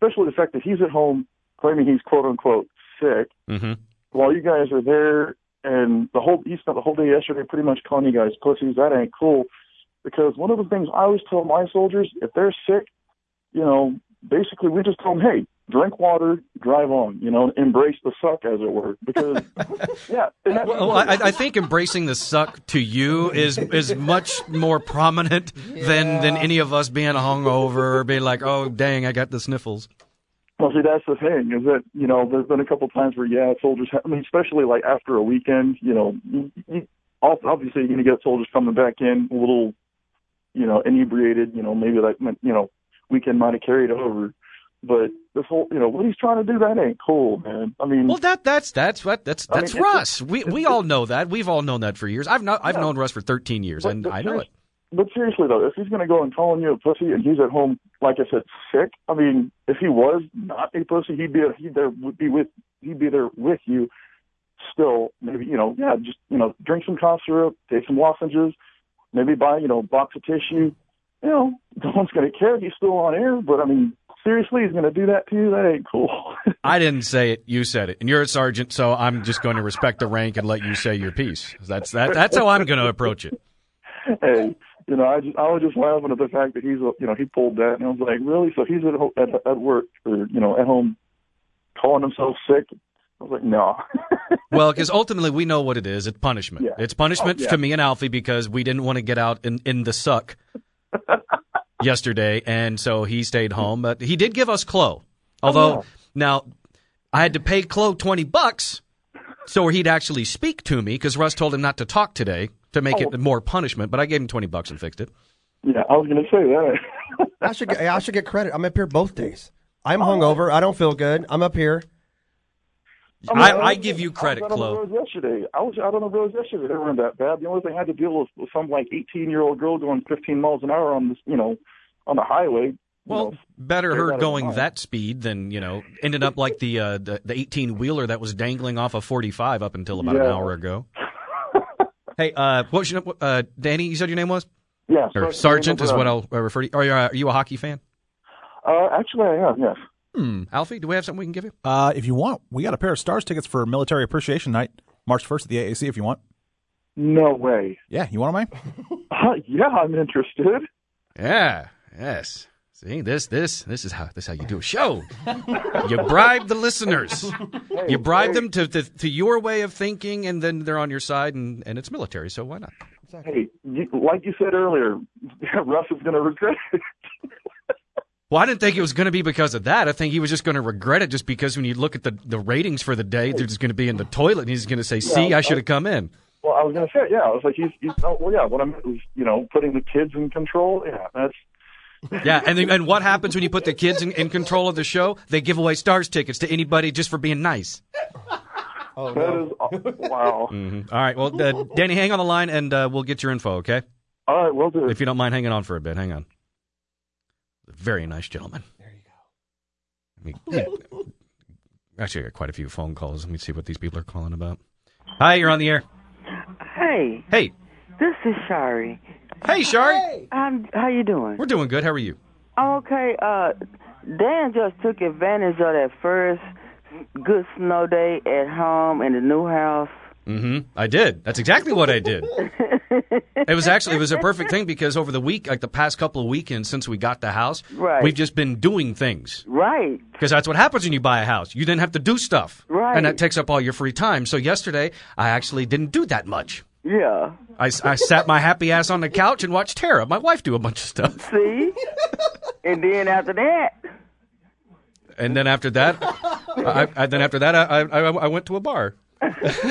especially the fact that he's at home claiming he's quote unquote sick, Mm-hmm. while you guys are there, and the whole he spent the whole day yesterday pretty much calling you guys pussies. That ain't cool. Because one of the things I always tell my soldiers, if they're sick, you know, basically we just tell them, hey, drink water, drive on, you know, embrace the suck, as it were. Because, yeah. And that's Well, I, I think embracing the suck to you is is much more prominent than, than any of us being hungover or being like, oh, dang, I got the sniffles. Well, see, that's the thing, is that, you know, there's been a couple times where, yeah, soldiers, have, I mean, especially like after a weekend, you know, you, you, obviously you're going to get soldiers coming back in a little, you know, inebriated, you know, maybe like, you know, weekend might have carried over. But this whole, you know, what he's trying to do, that ain't cool, man. I mean, Well, that that's that's what that's I that's mean, it's- Russ. We we all know that. We've all known that for years. I've not I've Yeah. known Russ for thirteen years, But- and but I know serious- it. But seriously, though, if he's going to go and calling you a pussy and he's at home, like I said, sick, I mean, if he was not a pussy, he'd be he'd there would be with he'd be there with you. Still, maybe you know, yeah, just you know, drink some cough syrup, take some lozenges, maybe buy you know a box of tissue. You know, no one's going to care. He's still on air, but I mean, seriously, he's going to do that to you? That ain't cool. I didn't say it. You said it, and you're a sergeant, so I'm just going to respect the rank and let you say your piece. That's that. That's how I'm going to approach it. Hey, you know, I just I was just laughing at the fact that he's you know he pulled that, and I was like, really? So he's at ho- at, at work or you know at home, calling himself sick. I was like, no. Well, because ultimately we know what it is. It's punishment. Yeah. It's punishment Oh, yeah. to me and Alfie because we didn't want to get out in, in the suck yesterday, and so he stayed home. But he did give us Chloe. Although, Oh, yeah. now, I had to pay Chloe twenty bucks so he'd actually speak to me because Russ told him not to talk today to make Oh. it more punishment, but I gave him twenty bucks and fixed it. Yeah, I was going to say that. I should get, I should get credit. I'm up here both days. I'm hungover. I don't feel good. I'm up here. I, mean, I, was- I give you credit, I was out Chloe. on the road yesterday. I was out on the road yesterday. They weren't that bad. The only thing I had to deal with was some like eighteen-year-old girl going fifteen miles an hour on this, you know, on the highway. you Well, know. better Stay her out of going line. that speed than, you know, ended up like the uh, the the eighteen-wheeler that was dangling off of forty-five up until about an Yeah. hour ago. Hey, uh, what was your name? Uh, Danny, you said your name was? Yeah, Or Sergeant Sergeant Daniel is what Brown. I'll uh, refer to you. Are you, uh, are you a hockey fan? Uh, actually, I am. Yes. Hmm. Alfie, do we have something we can give you? Uh, if you want, we got a pair of Stars tickets for Military Appreciation Night, March first at the A A C. If you want, No way. yeah, you want them, Mike? Uh, yeah, I'm interested. Yeah. Yes. See, this this this is how this is how you do a show. You bribe the listeners. You bribe them to, to to your way of thinking, and then they're on your side, and, and it's military, so why not? Hey, you, like you said earlier, Russ is going to regret it. Well, I didn't think it was going to be because of that. I think he was just going to regret it just because when you look at the, the ratings for the day, they're just going to be in the toilet, and he's going to say, see, Yeah, I should have come in. Well, I was going to say, yeah, I was like, he's, he's oh, well, yeah, what I meant was, you know, putting the kids in control. Yeah, that's, Yeah, and then, and what happens when you put the kids in, in control of the show? They give away Stars tickets to anybody just for being nice. Oh, that no. is, oh, wow. Mm-hmm. All right, well, uh, Danny, hang on the line, and uh, we'll get your info, okay? All right, we'll do. If you don't mind hanging on for a bit, hang on. Very nice gentleman. There you go. Let me- Actually, I got quite a few phone calls. Let me see what these people are calling about. Hi, you're on the air. Hey, Hey. this is Shari. Hey, Shari. I'm, how you doing? We're doing good. How are you? Okay, uh, Dan just took advantage of that first good snow day at home in the new house. Mm-hmm. I did. That's exactly what I did. It was actually, it was a perfect thing because over the week, like the past couple of weekends since we got the house, Right. we've just been doing things. Right. Because that's what happens when you buy a house. You then have to do stuff. Right. And that takes up all your free time. So yesterday, I actually didn't do that much. Yeah. I, I sat my happy ass on the couch and watched Tara, my wife, do a bunch of stuff. See? And then after that, And then after that, I, I, then after that, I, I, I went to a bar. that's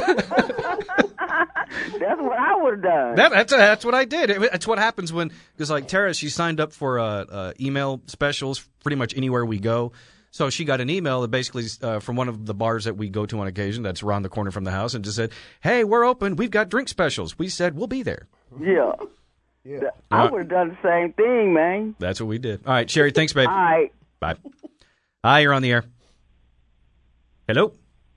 what I would have done. That, that's that's what I did. It, that's what happens when, because like Tara, she signed up for uh, uh, email specials pretty much anywhere we go. So she got an email that basically uh, from one of the bars that we go to on occasion that's around the corner from the house and just said, hey, we're open. We've got drink specials. We said, we'll be there. Yeah. Yeah. I would have done the same thing, man. That's what we did. All right, Sherry, thanks, babe. All right. Bye. Hi, you're on the air. Hello?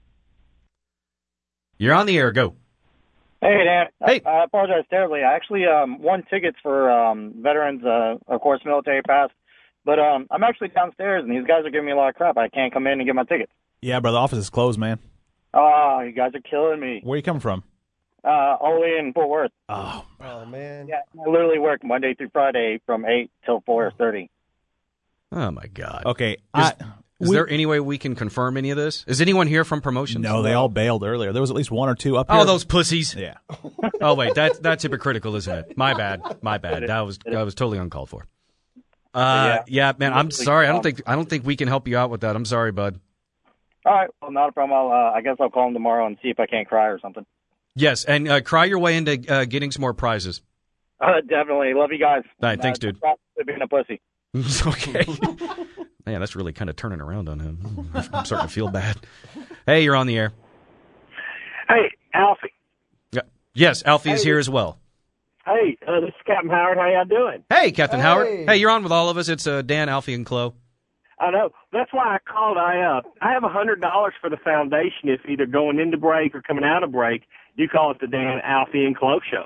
You're on the air. Go. Hey, Dan. Hey. I, I apologize terribly. I actually um, won tickets for um, veterans, uh, of course, military pass But um, I'm actually downstairs, and these guys are giving me a lot of crap. I can't come in and get my tickets. Yeah, bro, the office is closed, man. Oh, you guys are killing me. Where you coming from? Uh, all the way in Fort Worth. Oh, oh man. Yeah, I literally work Monday through Friday from eight till four thirty. Oh, my God. Okay. Is, I, is we, there any way we can confirm any of this? Is anyone here from promotions? No, they all bailed earlier. There was at least one or two up here. Oh, those pussies. Yeah. Oh, wait, that's that's hypocritical, isn't it? My bad. My bad. That was that was totally uncalled for. Uh, yeah. yeah, man, I'm sorry. I don't think I don't think we can help you out with that. I'm sorry, bud. All right, well, not a problem. I'll, uh, I guess I'll call them tomorrow and see if I can't cry or something. Yes, and uh, cry your way into uh, getting some more prizes. Uh, definitely. Love you guys. All right, thanks, uh, dude. Stop being a pussy. Okay. Man, that's really kind of turning around on him. I'm starting to feel bad. Hey, you're on the air. Hey, Alfie. Yeah. Yes, Alfie is Hey. here as well. Hey, uh, this is Captain Howard. How y'all doing? Hey, Captain Hey. Howard. Hey, you're on with all of us. It's uh, Dan, Alfie, and Chloe. I know. That's why I called. I uh, I have a hundred dollars for the foundation. If either going into break or coming out of break, you call it the Dan, Alfie, and Chloe show.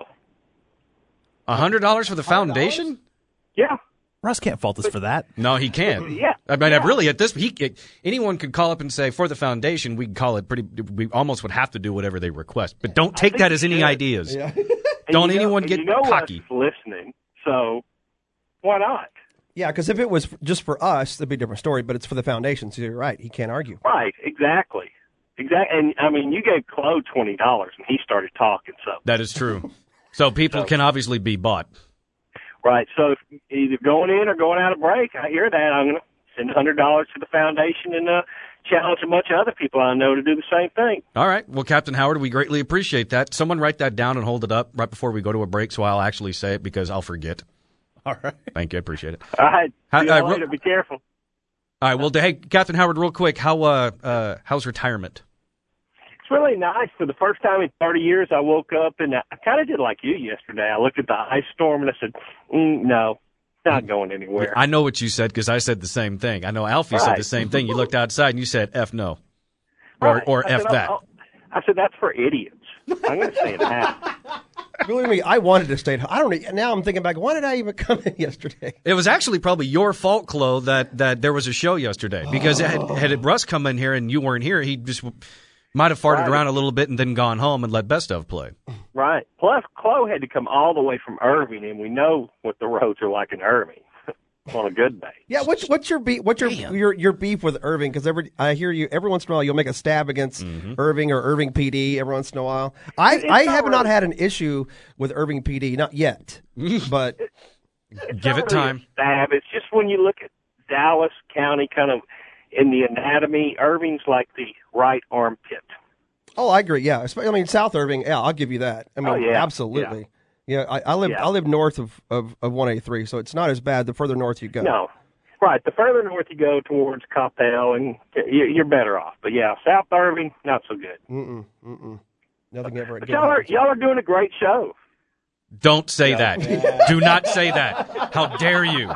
A hundred dollars for the foundation? Yeah. Russ can't fault us for that. No, he can't. Yeah. I mean, Yeah. really, at this, he, anyone could call up and say, for the foundation, we can call it pretty, we almost would have to do whatever they request. But don't take think that as you any should. ideas. Yeah. Don't And you know- anyone and get you know cocky. what's listening, so why not? Yeah, because if it was just for us, that'd be a different story. But it's for the foundation, so you're right. He can't argue. Right, exactly. Exactly. And, I mean, you gave Chloe twenty dollars, and he started talking, so. That is true. So people can obviously be bought. Right, so if either going in or going out of break, I hear that. I'm going to send one hundred dollars to the foundation and uh, challenge a bunch of other people I know to do the same thing. All right. Well, Captain Howard, we greatly appreciate that. Someone write that down and hold it up right before we go to a break so I'll actually say it because I'll forget. All right. Thank you. I appreciate it. All right, How- see uh, you real- later. Be careful. All right. Well, hey, Captain Howard, real quick, how uh, uh, how's retirement? It's really nice. For the first time in thirty years, I woke up and I kind of did like you yesterday. I looked at the ice storm and I said, mm, no, it's not going anywhere. I know what you said because I said the same thing. I know Alfie said Right. the same thing. You looked outside and you said, F no. Or, Right. or I F said, that. oh, oh. I said, that's for idiots. I'm going to say that. Believe me, I wanted to stay at home. I don't. e- Now I'm thinking back. Why did I even come in yesterday? It was actually probably your fault, Chloe, that, that there was a show yesterday. Because had, had Russ come in here and you weren't here, he just w- might have farted Right. around a little bit and then gone home and let Best of play. Right. Plus, Chloe had to come all the way from Irving, and we know what the roads are like in Irving on a good day. Yeah. What's what's your beef? What's your your your beef with Irving? Because every I hear you every once in a while you'll make a stab against Irving or Irving P D every once in a while. I It's I not have not really- had an issue with Irving P D, not yet, but It's Give not it really time. a stab. It's just when you look at Dallas County kind of in the anatomy, Irving's like the right armpit. oh, I agree. Yeah, Espe- I mean South Irving. Yeah, I'll give you that. I mean, Oh, yeah. absolutely. Yeah, I, I live Yeah. I live north of, of, of one eighty-three, so it's not as bad the further north you go. No. Right. The further north you go towards Coppell, and you- you're better off. But, yeah, South Irving, not so good. Mm-mm, mm-mm. Nothing ever. But good y'all are, happens. y'all are doing a great show. Don't say that. Do not say that. How dare you?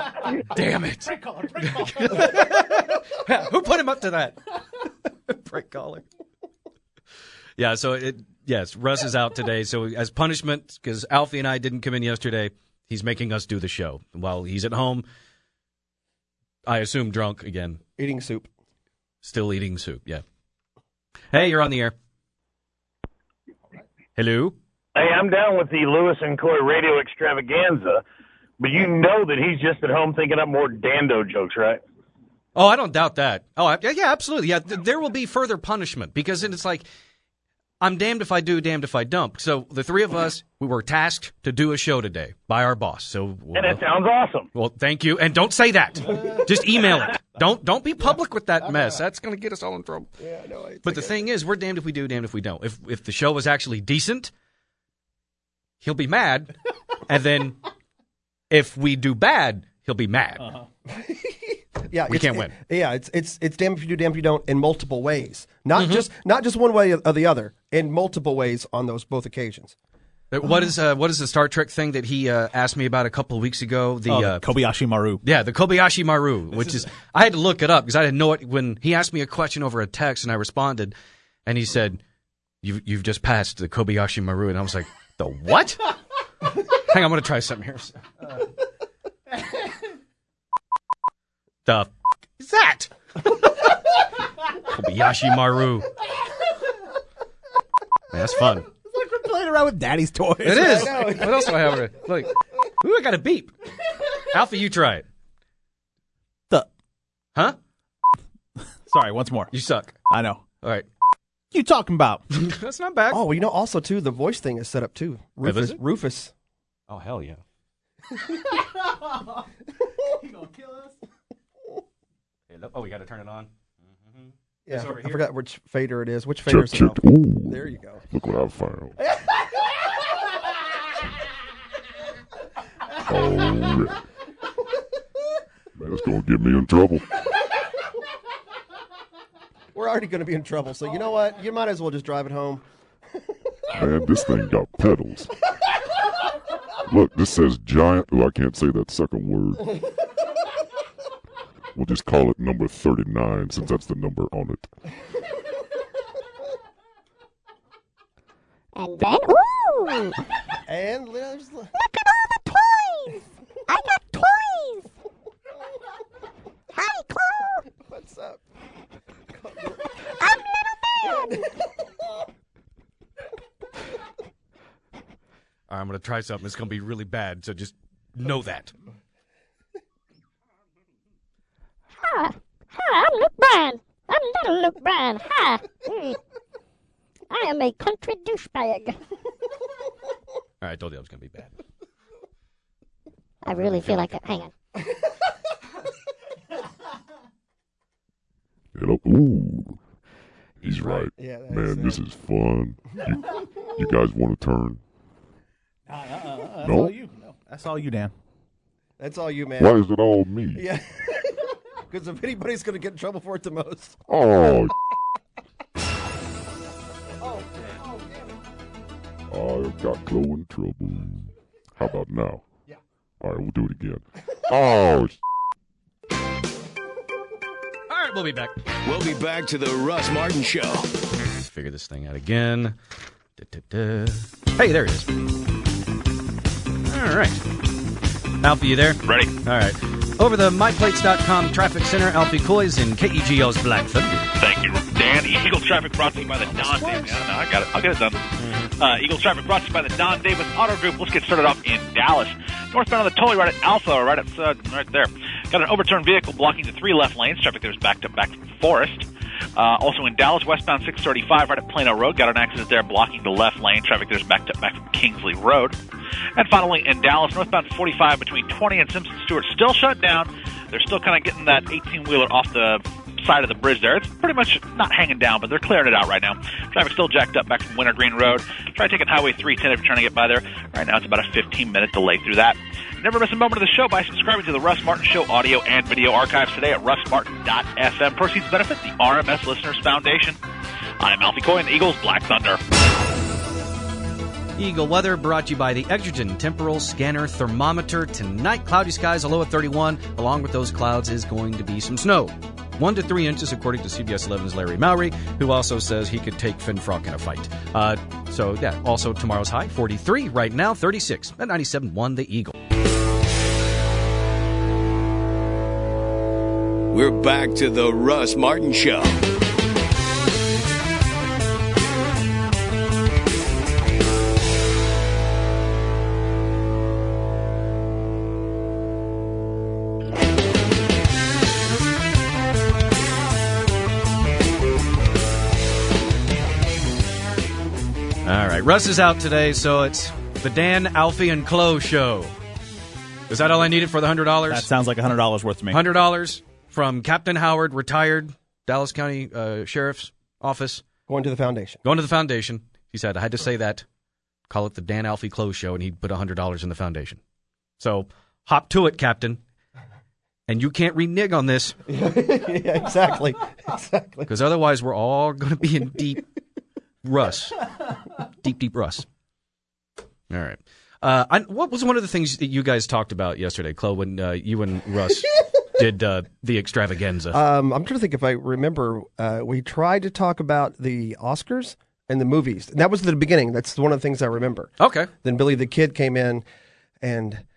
Damn it. Who put him up to that? Prank caller. Yeah, so it yes, Russ is out today. So as punishment, because Alfie and I didn't come in yesterday, he's making us do the show while he's at home. I assume drunk again, Eating soup. still eating soup. Yeah. Hey, you're on the air. Hello. Hey, I'm down with the Lewis and Coy radio extravaganza, but you know that he's just at home thinking up more Dando jokes, right? Oh, I don't doubt that. Oh, I- yeah, absolutely. Yeah, th- there will be further punishment because it's like I'm damned if I do, damned if I don't. So the three of us, we were tasked to do a show today by our boss. So And it sounds awesome. well, thank you. And don't say that. Just email it. Don't don't be public with that mess. That's going to get us all in trouble. Yeah, I know. But the thing is, we're damned if we do, damned if we don't. If if the show was actually decent, he'll be mad, and then if we do bad, he'll be mad. Yeah, We it's- can't win. Yeah, it's it's it's damn if you do, damn if you don't, in multiple ways. Not Mhm. just not just one way or the other, in multiple ways on those both occasions. Uh, What is uh, what is the Star Trek thing that he uh, asked me about a couple of weeks ago? The Oh, uh, Kobayashi Maru. Yeah, the Kobayashi Maru, which is, I had to look it up because I didn't know it when he asked me a question over a text and I responded, and he said, "You've you've just passed the Kobayashi Maru," and I was like, "The what?" Hang on, I'm gonna try something here. The f- is that? Kobayashi Maru. Man, that's fun. It's like we're playing around with daddy's toys. It is. What else do I have? Look, ooh, I got a beep. Alfie, you try it. The huh? Sorry, once more. You suck. I know. All right. You talking about? That's not bad. Oh, well, you know, also too, the voice thing is set up too. Rufus. is it? Rufus. Oh hell yeah. You gonna kill us? Hey, look- oh, we got to turn it on. Mm-hmm. Yeah, It's over I here. forgot which fader it is. Which fader is Check, it? check. Ooh. There you go. Look what I found. Oh, yeah. Man, it's going to get me in trouble. We're already going to be in trouble, so you know what? You might as well just drive it home. Man, this thing got pedals. Look, this says giant. Oh, I can't say that second word. We'll just call it number thirty-nine since that's the number on it. And then, ooh! And there's the... Look at all the toys! I got toys! Hi, Chloe! What's up? I'm Little Man! All right, I'm going to try something. It's going to be really bad, so just know that. Hi, hi, I'm Luke Bryan. I'm little Luke Bryan. Hi. Mm. I am a country douchebag. All right, I told you I was going to be bad. I really feel like it. Hang on. You know, ooh, he's right. Yeah, that's Man, it. this is fun. You, you guys want to turn? Uh, uh, uh, that's No? all you. No, that's all you, Dan. That's all you, man. Why is it all me? Yeah. Because if anybody's going to get in trouble for it the most. Oh, Oh, I got Chloe in trouble. How about now? Yeah. All right, we'll do it again. Oh, All right, we'll be back. We'll be back to the Russ Martin Show. Figure this thing out again. Da-da-da. Hey, there it is. All right. Alfie, you there? Ready? All right. Over the my plates dot com traffic center, Alfie Coy's in K E G O's Black Thunder. Thank you, Dan. Eagles traffic brought to you by the Don Davis. Yeah, no, I got it. I'll get it done. Uh, Eagles traffic brought to you by the Don Davis Auto Group. Let's get started off in Dallas. Northbound on the Tully, right at Alpha, right at uh, right there. Got an overturned vehicle blocking the three left lanes. Traffic there is backed up back from Forest. Uh, also in Dallas, westbound six thirty-five, right at Plano Road. Got an accident there blocking the left lane. Traffic there is backed up back from Kingsley Road. And finally in Dallas, northbound forty-five between twenty and Simpson Stewart, still shut down. They're still kind of getting that eighteen-wheeler off the side of the bridge there. It's pretty much not hanging down, but they're clearing it out right now. Traffic still jacked up back from Wintergreen Road. Try taking Highway three ten if you're trying to get by there. Right now it's about a fifteen-minute delay through that. Never miss a moment of the show by subscribing to the Russ Martin Show audio and video archives today at russ martin dot f m. Proceeds benefit the R M S Listeners Foundation. I'm Alfie Coy and the Eagles Black Thunder. Eagle weather brought to you by the Exergen Temporal Scanner Thermometer. Tonight, cloudy skies, a low of thirty-one. Along with those clouds is going to be some snow. One to three inches, according to C B S eleven's Larry Mowry, who also says he could take Finn Frock in a fight. Uh, so, yeah, also tomorrow's high, forty-three. Right now, thirty-six. At ninety-seven point one, the Eagle. We're back to the Russ Martin Show. All right, Russ is out today, so it's the Dan, Alfie, and Chloe show. Is that all I needed for the one hundred dollars? That sounds like one hundred dollars worth to me. one hundred dollars from Captain Howard, retired Dallas County uh, Sheriff's Office. Going to the foundation. Going to the foundation. He said, I had to say that. Call it the Dan, Alfie, Chloe show, and he'd put one hundred dollars in the foundation. So hop to it, Captain. And you can't renege on this. Yeah, exactly. Exactly. Because otherwise we're all going to be in deep Russ. Deep, deep Russ. All right. Uh, I, what was one of the things that you guys talked about yesterday, Chloe, when uh, you and Russ did uh, the extravaganza? Um, I'm trying to think if I remember. Uh, we tried to talk about the Oscars and the movies. And that was the beginning. That's one of the things I remember. Okay. Then Billy the Kid came in, and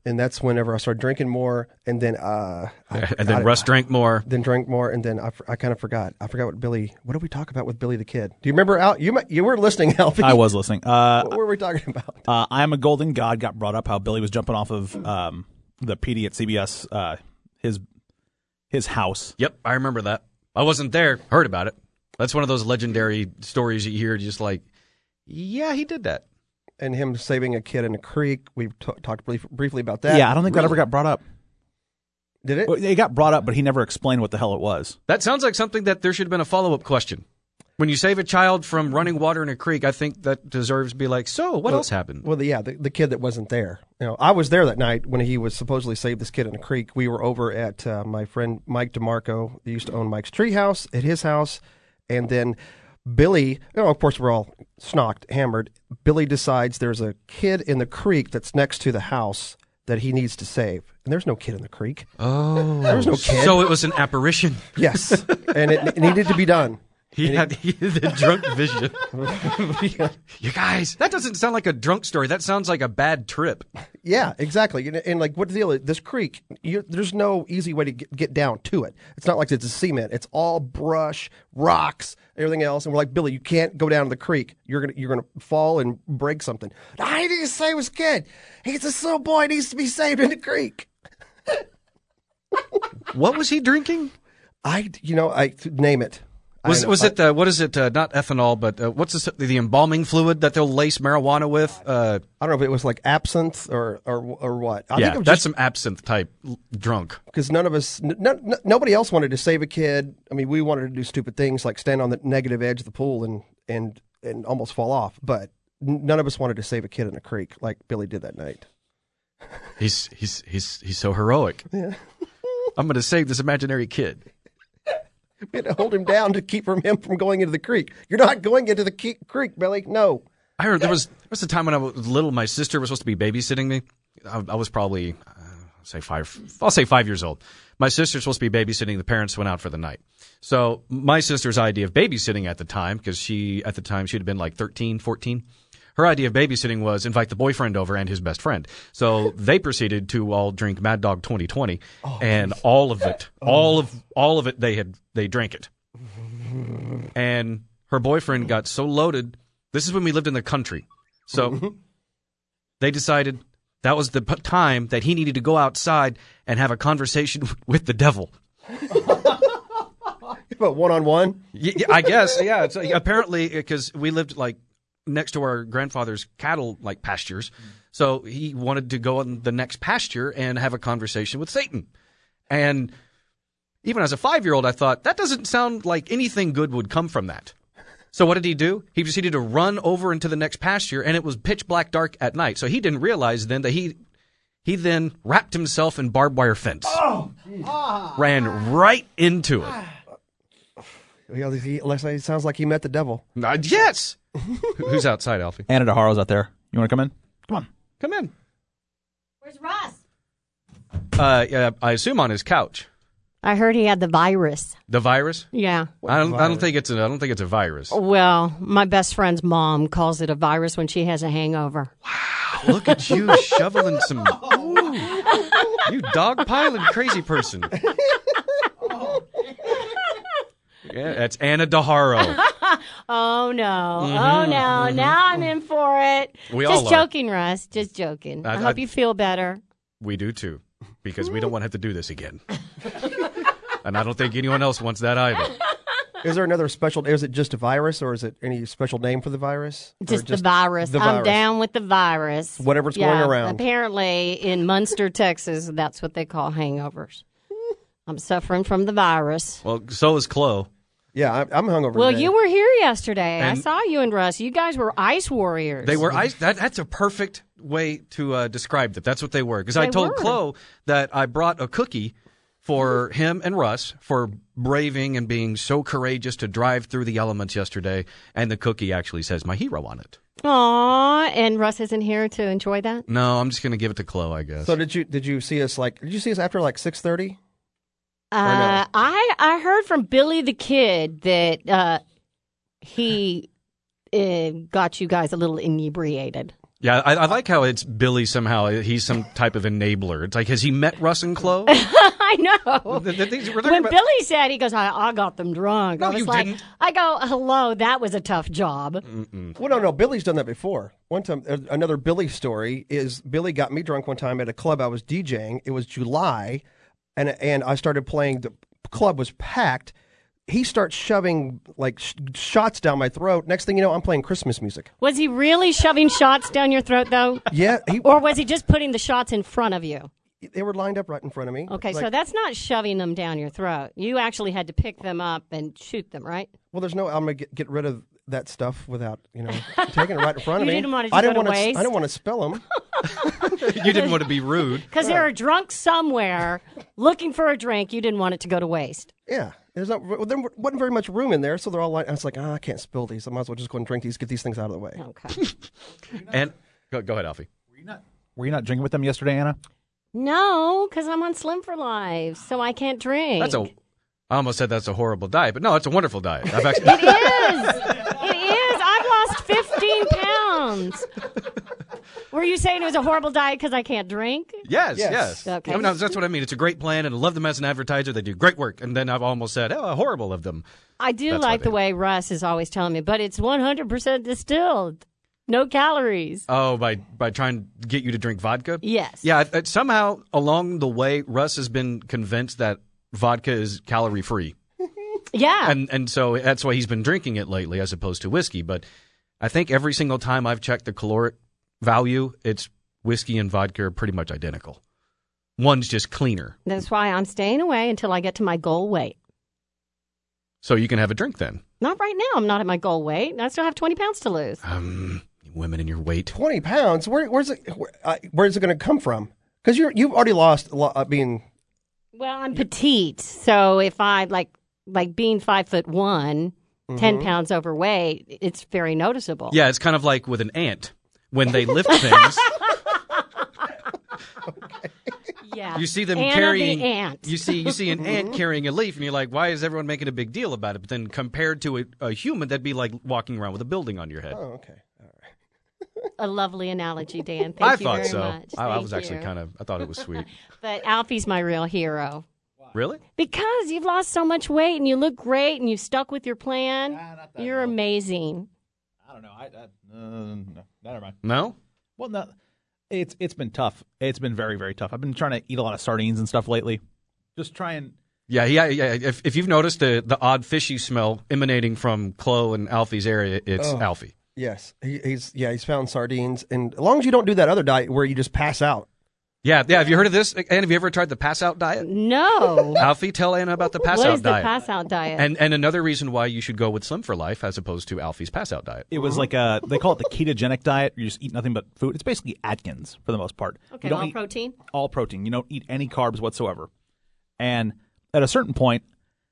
and that's whenever I started drinking more, and then uh, I, and then I, Russ drank more. Then drank more, and then I, I kind of forgot. I forgot what Billy. What did we talk about with Billy the Kid? Do you remember? Al, you might- you were listening, Alfie. I was listening. Uh, what were we talking about? Uh, I Am a Golden God got brought up. How Billy was jumping off of um, the P D at C B S, uh, his his house. Yep, I remember that. I wasn't there. Heard about it. That's one of those legendary stories you hear. Just like, yeah, he did that. And him saving a kid in a creek. We t- talked brief- briefly about that. Yeah, I don't think really? that ever got brought up. Did it? Well, it got brought up, but he never explained what the hell it was. That sounds like something that there should have been a follow-up question. When you save a child from running water in a creek, I think that deserves to be like, so what well, else happened? Well, the, yeah, the, the kid that wasn't there. You know, I was there that night when he was supposedly saved this kid in a creek. We were over at uh, my friend Mike DeMarco. He used to own Mike's Treehouse at his house, and then Billy, you know, of course, we're all snocked, hammered. Billy decides there's a kid in the creek that's next to the house that he needs to save. And there's no kid in the creek. Oh. There was no kid. So it was an apparition. Yes. And it, it needed to be done. He and had, it, he had the drunk vision. You guys, that doesn't sound like a drunk story. That sounds like a bad trip. Yeah, exactly. And, and like, what the deal is, this creek, you, there's no easy way to get, get down to it. It's not like it's a cement. It's all brush, rocks, everything else. And we're like, Billy, you can't go down to the creek. You're gonna you're gonna fall and break something. I need to save his kid. He's a little boy. Needs to be saved in the creek. What was he drinking? I, you know, I name it. Was I, was I, it uh, what is it? Uh, not ethanol, but uh, what's this, the embalming fluid that they'll lace marijuana with? Uh, I don't know if it was like absinthe or or, or what. I yeah, think it was that's just, some absinthe type drunk. Because none of us, n- n- nobody else wanted to save a kid. I mean, we wanted to do stupid things like stand on the negative edge of the pool and and and almost fall off. But n- none of us wanted to save a kid in a creek like Billy did that night. He's he's he's he's so heroic. Yeah. I'm going to save this imaginary kid. We had to hold him down to keep from him from going into the creek. You're not going into the ke- creek, Billy. No. I heard there was there was a time when I was little. My sister was supposed to be babysitting me. I, I was probably uh, say five. I'll say five years old. My sister's supposed to be babysitting. The parents went out for the night. So my sister's idea of babysitting at the time, because she at the time she'd have been like thirteen, fourteen. Her idea of babysitting was invite the boyfriend over and his best friend. So they proceeded to all drink Mad Dog twenty twenty, oh, and all of it, oh. all of all of it, they had they drank it. And her boyfriend got so loaded. This is when we lived in the country. So they decided that was the p- time that he needed to go outside and have a conversation with the devil. But one on one? Yeah, I guess. Yeah. It's, uh, apparently, because we lived like next to our grandfather's cattle like pastures, so he wanted to go on the next pasture and have a conversation with Satan. And even as a five-year-old, I thought that doesn't sound like anything good would come from that. So what did he do? He proceeded to run over into the next pasture, and it was pitch black dark at night. So he didn't realize then that he he then wrapped himself in barbed wire fence, oh, ran right into it. It sounds like he met the devil. Uh, yes. Who's outside, Alfie? Anna DeHaro's out there. You want to come in? Come on. Come in. Where's Ross? Uh, yeah, I assume on his couch. I heard he had the virus. The virus? Yeah. I don't. I don't think it's. A, I don't think it's a virus. Well, my best friend's mom calls it a virus when she has a hangover. Wow! Look at you shoveling some. Ooh, you dogpiling crazy person. Yeah, that's Anna DeHaro. Oh, no. Mm-hmm, oh, no. Mm-hmm. Now I'm in for it. We Just all joking, Russ. Just joking. I, I- I hope I- you feel better. We do too, because we don't want to have to do this again. And I don't think anyone else wants that either. Is there another special? Is it just a virus, or is it any special name for the virus? Or Just, the virus. the I'm virus? down with the virus. Whatever's yeah, going around. Apparently, in Munster, Texas, that's what they call hangovers. I'm suffering from the virus. Well, so is Chloe. Yeah, I, I'm hungover. Well, today. you were here yesterday. I And- saw you and Russ. You guys were ice warriors. They were ice. That, that's a perfect way to uh, describe that. That's what they were. Because I They told were. Chloe that I brought a cookie for him and Russ for braving and being so courageous to drive through the elements yesterday. And the cookie actually says my hero on it. Aw, and Russ isn't here to enjoy that? No, I'm just going to give it to Chloe, I guess. So did you? Did you see us like? Did you see us after like six thirty? Uh, I I heard from Billy the Kid that uh, he uh, got you guys a little inebriated. Yeah, I, I like how it's Billy somehow. He's some type of enabler. It's like, has he met Russ and Chloe? I know. The, the things we're talking When about- Billy said, he goes, I, I got them drunk. No, I was you like, didn't. I go, hello, that was a tough job. Well, no, no. Billy's done that before. One time, uh, another Billy story is Billy got me drunk one time at a club I was DJing. It was July, and and I started playing. The club was packed. He starts shoving like sh- shots down my throat. Next thing you know, I'm playing Christmas music. Was he really shoving shots down your throat, though? Yeah. He, Or was he just putting the shots in front of you? They were lined up right in front of me. Okay, Like- so that's not shoving them down your throat. You actually had to pick them up and shoot them, right? Well, there's no. I'm gonna get, get rid of that stuff without you know taking it right in front of You me. didn't want it to I go didn't to want waste? I didn't want to spill them. You didn't want to be rude. Because they were drunk somewhere looking for a drink. You didn't want it to go to waste. Yeah, there's not. Well, there wasn't very much room in there, so they're all like. I was like, ah, I can't spill these. I might as well just go and drink these. Get these things out of the way. Okay. And go, go ahead, Alfie. Were you not drinking with them yesterday, Anna? No, because I'm on Slim for Life, so I can't drink. That's a. I almost said that's a horrible diet, but no, it's a wonderful diet. I've actually. It is. It is. I've lost fifteen pounds. Were you saying it was a horrible diet because I can't drink? Yes, yes. Okay. I mean, no, that's what I mean. It's a great plan, and I love them as an advertiser. They do great work. And then I've almost said, oh, horrible of them. I do That's like why the way Russ is always telling me, but it's one hundred percent distilled. No calories. Oh, by by trying to get you to drink vodka? Yes. Yeah, it, it, somehow along the way, Russ has been convinced that vodka is calorie free. Yeah. And and so that's why he's been drinking it lately as opposed to whiskey. But I think every single time I've checked the caloric value, it's whiskey and vodka are pretty much identical. One's just cleaner. That's why I'm staying away until I get to my goal weight. So you can have a drink then. Not right now. I'm not at my goal weight. I still have twenty pounds to lose. Um, women in your weight. Twenty pounds. Where, where's it? Where, uh, where's it going to come from? Because you're you've already lost a lot. I mean, Well, I'm petite, so if I like like being five foot one, Mhm. ten pounds overweight, it's very noticeable. Yeah, it's kind of like with an ant. When they lift things, Yeah. you see them Anna carrying. the ant. You see, you see an ant carrying a leaf, and you're like, "Why is everyone making a big deal about it?" But then compared to a, a human, that'd be like walking around with a building on your head. Oh, okay. A lovely analogy, Dan. Thank I you thought very so. much. I, I Thank was actually you. kind of. I thought it was sweet. But Alfie's my real hero. Really? Because you've lost so much weight and you look great and you stuck with your plan. You're amazing. I don't know. I, I uh, no, never mind. No. Well, no. It's it's been tough. It's been very very tough. I've been trying to eat a lot of sardines and stuff lately. Just try and Yeah, yeah, yeah. If if you've noticed the the odd fishy smell emanating from Chloe and Alfie's area, it's Oh. Alfie. yes, he, he's yeah he's found sardines, and as long as you don't do that other diet where you just pass out. Yeah, yeah. Have you heard of this? And have you ever tried the pass out diet? No. Alfie, tell Anna about the pass What out is the diet. pass out diet? And and another reason why you should go with Slim for Life as opposed to Alfie's pass out diet. It was like a, they call it the ketogenic diet. You just eat nothing but food. It's basically Atkins for the most part. Okay, You don't all eat- protein? All protein. You don't eat any carbs whatsoever. And at a certain point,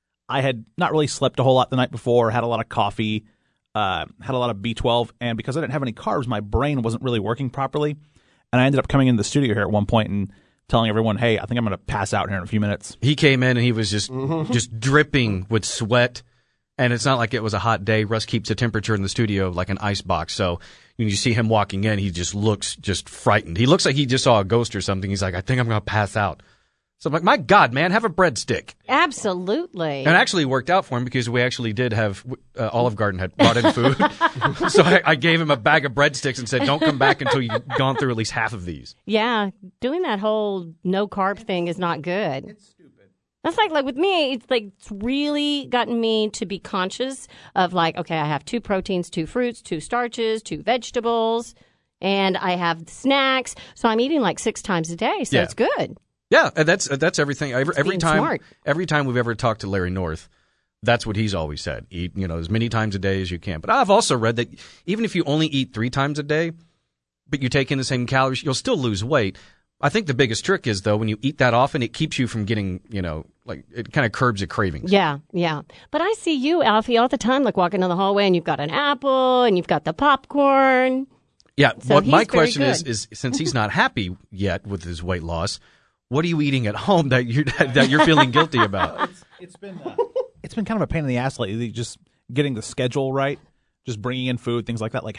I had not really slept a whole lot the night before, had a lot of coffee, uh, had a lot of B twelve, and because I didn't have any carbs, my brain wasn't really working properly. And I ended up coming into the studio here at one point and telling everyone, hey, I think I'm going to pass out here in a few minutes. He came in and he was just just dripping with sweat, and it's not like it was a hot day. Russ keeps the temperature in the studio like an ice box, so when you see him walking in, he just looks just frightened. He looks like he just saw a ghost or something. He's like, I think I'm going to pass out. So I'm like, my God, man, have a breadstick. Absolutely. And it actually worked out for him because we actually did have uh, Olive Garden had brought in food, so I, I gave him a bag of breadsticks and said, "Don't come back until you've gone through at least half of these." Yeah, doing that whole no carb thing is not good. It's stupid. That's like like with me, it's like it's really gotten me to be conscious of like, okay, I have two proteins, two fruits, two starches, two vegetables, and I have snacks. So I'm eating like six times a day, so Yeah. it's good. Yeah, and that's that's everything. Every, every being time, smart. every time we've ever talked to Larry North, that's what he's always said: eat, you know, as many times a day as you can. But I've also read that even if you only eat three times a day, but you take in the same calories, you'll still lose weight. I think the biggest trick is though when you eat that often, it keeps you from getting, you know, like it kind of curbs your cravings. Yeah, yeah. But I see you, Alfie, all the time, like walking down the hallway, and you've got an apple, and you've got the popcorn. Yeah. So what he's my very question is, good. is since he's not happy yet with his weight loss, what are you eating at home that you that you're feeling guilty about? It's, it's been uh, it's been kind of a pain in the ass lately, just getting the schedule right, just bringing in food, things like that. Like hell,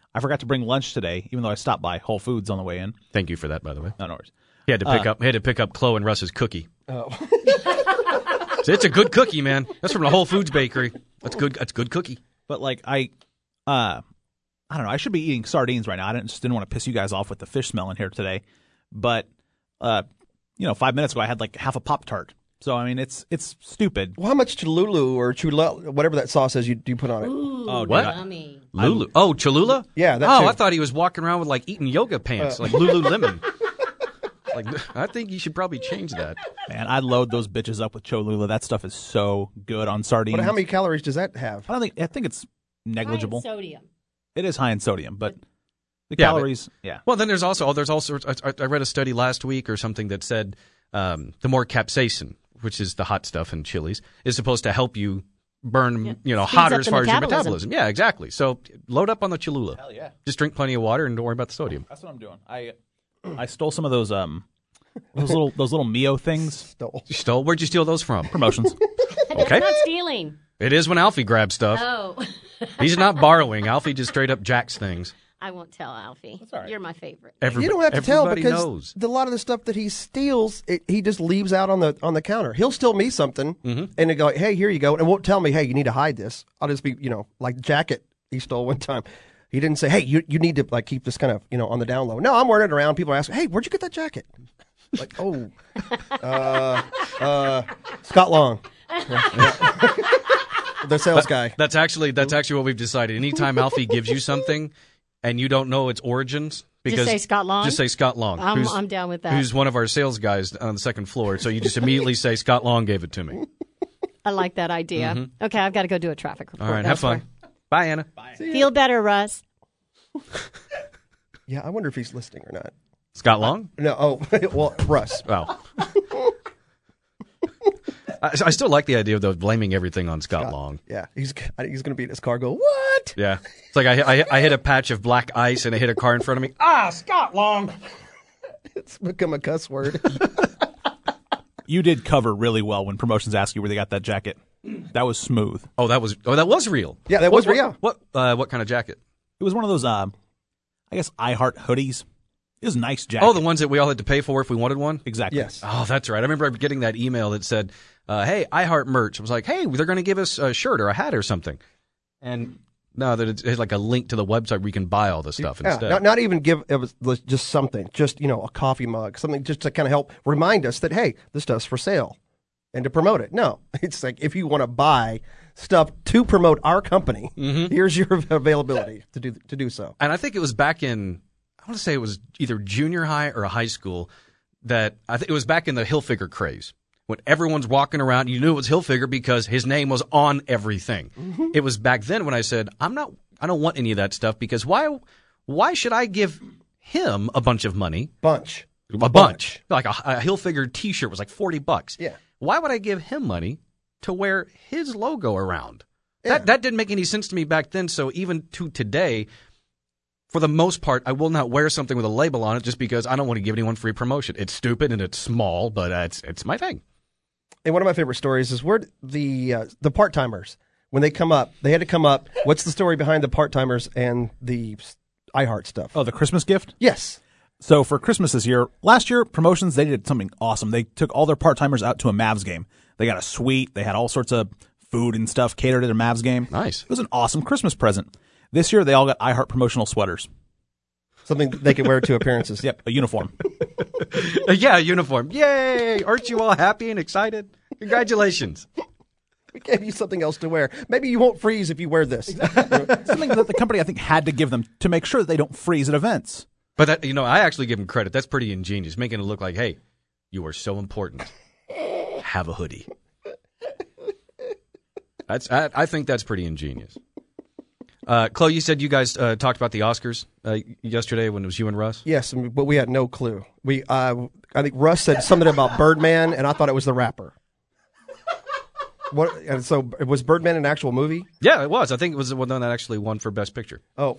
I forgot to bring lunch today, even though I stopped by Whole Foods on the way in. Thank you for that, by the way. No, no worries. He had to pick Uh, up. He had to pick up Chloe and Russ's cookie. Oh. So it's a good cookie, man. That's from the Whole Foods bakery. That's good. That's good cookie. But like I, uh, I don't know. I should be eating sardines right now. I didn't, just didn't want to piss you guys off with the fish smell in here today. But, uh, you know, five minutes ago I had like half a Pop-Tart. So I mean, it's it's stupid. Well, how much Cholula or Chula, whatever that sauce is, you you put on it? Ooh, Oh, what? yummy. Lulu. Oh, Cholula? Yeah, that Oh, too. I thought he was walking around with like eating yoga pants, Uh. like Lululemon. Like, I think you should probably change that. Man, I load those bitches up with Cholula. That stuff is so good on sardines. But how many calories does that have? I don't think. I think it's negligible. High in sodium. It is high in sodium, but the Yeah, calories. but- yeah. Well, then there's also oh, there's also I, I read a study last week or something that said um, the more capsaicin, which is the hot stuff in chilies, is supposed to help you burn, Yeah. you know, Speeds hotter up as the far as your metabolism. metabolism. Yeah, exactly. So load up on the Cholula. Hell yeah. Just drink plenty of water and don't worry about the sodium. That's what I'm doing. I I stole some of those um those little those little Mio things. Stole. You stole? Where'd you steal those from? Promotions. That's Okay. not stealing. It is when Alfie grabs stuff. Oh. He's not borrowing. Alfie just straight up jacks things. I won't tell Alfie. all right. You're my favorite. Everybody, You don't have to tell everybody because knows. the, a lot of the stuff that he steals, it, he just leaves out on the on the counter. He'll steal me something Mhm. and they go, "Hey, here you go," and won't tell me, "Hey, you need to hide this." I'll just be, you know, like the jacket he stole one time. He didn't say, "Hey, you you need to like keep this kind of you know on the down low." No, I'm wearing it around. People are asking, "Hey, where'd you get that jacket?" Like, oh, uh, uh, Scott Long, the sales guy. That's actually that's actually what we've decided. Anytime Alfie gives you something and you don't know its origins, because say Scott Long? Just say Scott Long. I'm- who's- I'm down with that. Who's one of our sales guys on the second floor? So you just immediately say Scott Long gave it to me. I like that idea. Mhm. Okay, I've got to go do a traffic report. All right, have elsewhere. fun. Bye, Anna. Feel better, Russ. Yeah, I wonder if he's listening or not. Scott Long? No, oh, well, Russ. Oh. I, I still like the idea of though blaming everything on Scott, Scott. Long. Yeah, he's I think he's going to be in his car. Go what? Yeah, it's like I, I I hit a patch of black ice and I hit a car in front of me. Ah, Scott Long. It's become a cuss word. You did cover really well when promotions asked you where they got that jacket. That was smooth. Oh, that was oh that was real. Yeah, that What- was real. What what, uh, what kind of jacket? It was one of those, um, I guess, I Heart hoodies. It was a nice jacket. Oh, the ones that we all had to pay for if we wanted one? Exactly. Yes. Oh, that's right. I remember getting that email that said, uh, hey, I Heart merch. I was like, hey, they're going to give us a shirt or a hat or something. And no, that it's, it's like a link to the website where you can buy all this stuff Yeah, instead. not, not even give it was was just something, just you know, a coffee mug, something just to kind of help remind us that hey, this stuff's for sale, and to promote it. No, it's like if you want to buy stuff to promote our company, Mm-hmm. here's your availability to do to do so. And I think it was back in, I want to say it was either junior high or high school that I think it was back in the Hilfiger craze when everyone's walking around. You knew it was Hilfiger because his name was on everything. Mm-hmm. It was back then when I said, I'm not, I don't want any of that stuff because why, why should I give him a bunch of money? Bunch. A bunch. Like a, a Hilfiger t-shirt was like forty bucks. Yeah. Why would I give him money to wear his logo around? That that didn't make any sense to me back then. So even to today, for the most part, I will not wear something with a label on it just because I don't want to give anyone free promotion. It's stupid and it's small, but uh, it's it's my thing. And one of my favorite stories is where the uh, the part timers when they come up, they had to come up. What's the story behind the part timers and the iHeart stuff? Oh, the Christmas gift? Yes. So for Christmas this year, last year, promotions, they did something awesome. They took all their part-timers out to a Mavs game. They got a suite. They had all sorts of food and stuff catered at a Mavs game. Nice. It was an awesome Christmas present. This year, they all got iHeart promotional sweaters. Something they can wear to appearances. Yep, a uniform. Uh, yeah, a uniform. Yay! Aren't you all happy and excited? Congratulations. We gave you something else to wear. Maybe you won't freeze if you wear this. Something that the company, I think, had to give them to make sure that they don't freeze at events. But that, you know, I actually give him credit. That's pretty ingenious, making it look like, hey, you are so important. Have a hoodie. That's I, I think that's pretty ingenious. Uh, Chloe, you said you guys uh, talked about the Oscars uh, yesterday when it was you and Russ. Yes, but we had no clue. We, uh, I think Russ said something about Birdman, and I thought it was the rapper. What? And so, was Birdman an actual movie? Yeah, it was. I think it was the one that actually won for Best Picture. Oh.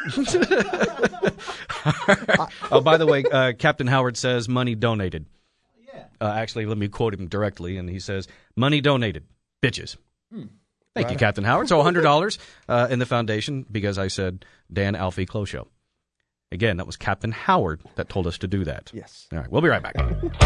Oh, by the way, uh, Captain Howard says money donated. Yeah. Uh, actually, let me quote him directly, and he says, "Money donated, bitches." Thank Right. you, Captain Howard. So one hundred dollars uh, in the foundation because I said Dan Alfie Close Show. Again, that was Captain Howard that told us to do that. Yes. All right, we'll be right back.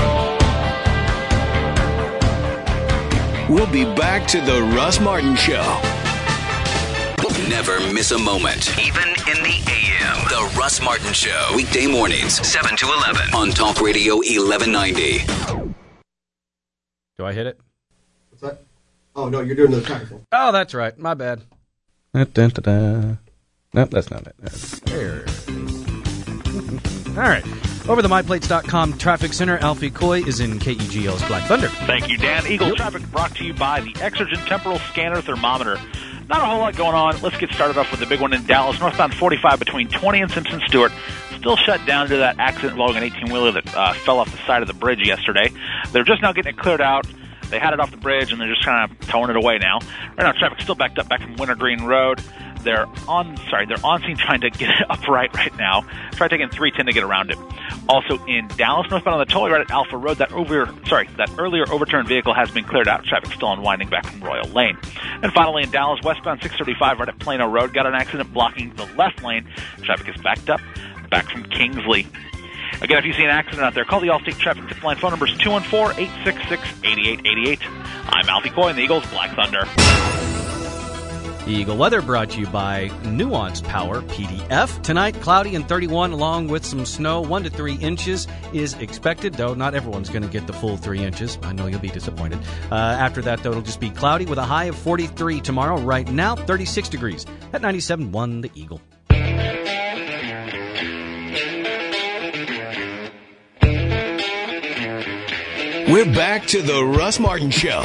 We'll be back to the Russ Martin Show. Never miss a moment, even in the A M. The Russ Martin Show, weekday mornings, seven to eleven, on Talk Radio eleven ninety. Do I hit it? What's that? Oh, no, you're doing the traffic thing. Oh, that's right. My bad. Da, da, da, da. Nope, that's not it. There. All right. Over the my plates dot com traffic center, Alfie Coy is in K E G L's Black Thunder. Thank you, Dan. Eagle yep. Traffic brought to you by the Exergen Temporal Scanner Thermometer. Not a whole lot going on. Let's get started off with the big one in Dallas. Northbound forty-five between twenty and Simpson Stewart. Still shut down due to that accident involving an eighteen-wheeler that uh, fell off the side of the bridge yesterday. They're just now getting it cleared out. They had it off the bridge, and they're just kind of towing it away now. Right now, traffic's still backed up back from Wintergreen Road. They're on, sorry, they're on scene trying to get it upright right now. Try taking three ten to get around it. Also in Dallas, northbound on the tollway right at Alpha Road, that over, sorry, that earlier overturned vehicle has been cleared out. Traffic still unwinding back from Royal Lane. And finally in Dallas, westbound six thirty-five right at Plano Road, got an accident blocking the left lane. Traffic is backed up back from Kingsley. Again, if you see an accident out there, call the Allstate Traffic Tip Line. Phone number is two one four, eight six six, eight eight eight eight. I'm Alfie Coy in the Eagles Black Thunder. Eagle Weather brought to you by Nuanced Power P D F. Tonight, cloudy and thirty-one along with some snow. One to three inches is expected, though not everyone's going to get the full three inches. I know you'll be disappointed. Uh, after that, though, it'll just be cloudy with a high of forty-three tomorrow. Right now, thirty-six degrees at ninety-seven point one The Eagle. We're back to the Russ Martin Show.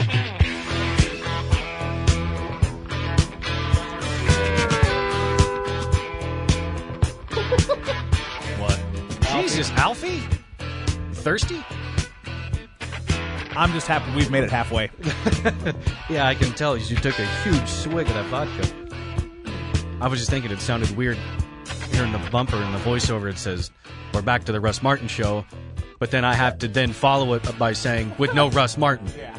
What? Jesus, Alfie? Thirsty? I'm just happy we've made it halfway. Yeah, I can tell. You took a huge swig of that vodka. I was just thinking it sounded weird hearing the bumper and the voiceover. It says, we're back to the Russ Martin Show. But then I have to then follow it by saying, with no Russ Martin. Yeah.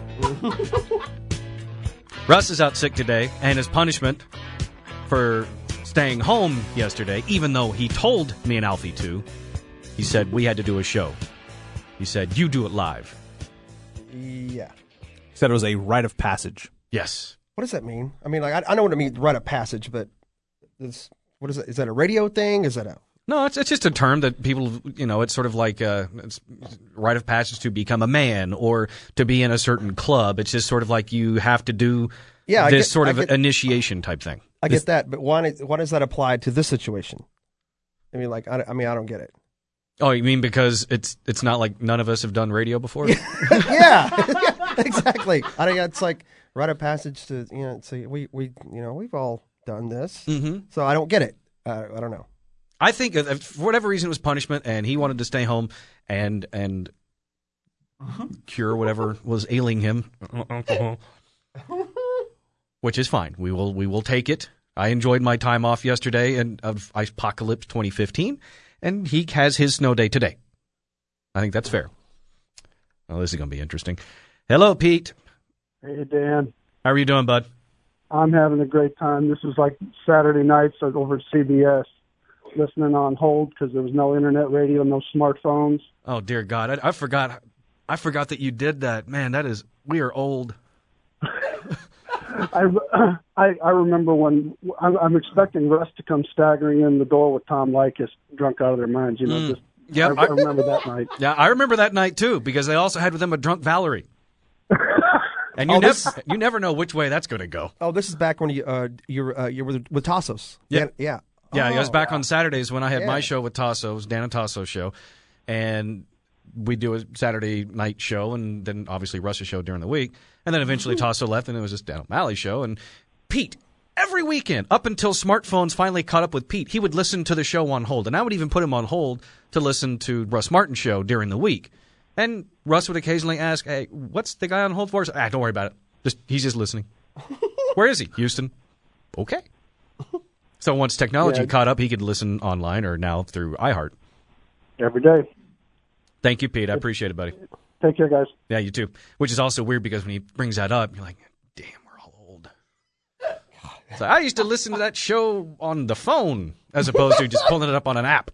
Russ is out sick today, and as punishment for staying home yesterday, even though he told me and Alfie to, he said we had to do a show. He said, you do it live. Yeah. He said it was a rite of passage. Yes. What does that mean? I mean, like, I, I know what it means, rite of passage, but this, what is that? Is that a radio thing? Is that a... No, it's it's just a term that people, you know, it's sort of like a it's rite of passage to become a man or to be in a certain club. It's just sort of like you have to do yeah, this get, sort of get, initiation type thing. I this, get that, but why, why does that apply to this situation? I mean, like, I, I mean, I don't get it. Oh, you mean because it's it's not like none of us have done radio before? yeah, yeah, exactly. I think it's like rite of passage to, you know, so we, we you know, we've all done this. Mm-hmm. So I don't get it. Uh, I don't know. I think uh, for whatever reason it was punishment, and he wanted to stay home and and uh-huh. cure whatever was ailing him, which is fine. We will we will take it. I enjoyed my time off yesterday and of Icepocalypse twenty fifteen, and he has his snow day today. I think that's fair. Well, this is going to be interesting. Hello, Pete. Hey, Dan. How are you doing, bud? I'm having a great time. This is like Saturday nights over at C B S. Listening on hold because there was no internet radio, no smartphones. Oh dear God, I, I forgot. I forgot that you did that. Man, that is we are old. I, I I remember when I'm, I'm expecting Russ to come staggering in the door with Tom Likas, drunk out of their minds. You know, mm, just yeah. I, I remember that night. Yeah, I remember that night too because they also had with them a drunk Valerie. And you, oh, never, this, you never know which way that's going to go. Oh, this is back when you uh, you were uh, you were with Tassos. Yeah, yeah. Yeah, oh, I was back wow. on Saturdays when I had yeah. my show with Tasso. It was Dan and Tasso show. And we do a Saturday night show, and then obviously Russ's show during the week. And then eventually Tasso left, and it was just Dan O'Malley's show. And Pete, every weekend, up until smartphones finally caught up with Pete, he would listen to the show on hold. And I would even put him on hold to listen to Russ Martin's show during the week. And Russ would occasionally ask, hey, what's the guy on hold for? Ah, don't worry about it. Just He's just listening. Where is he? Houston. Okay. So once technology yeah. caught up, he could listen online or now through iHeart. Every day. Thank you, Pete. I appreciate it, buddy. Take care, guys. Yeah, you too. Which is also weird because when he brings that up, you're like, damn, we're all old. So I used to listen to that show on the phone as opposed to just pulling it up on an app.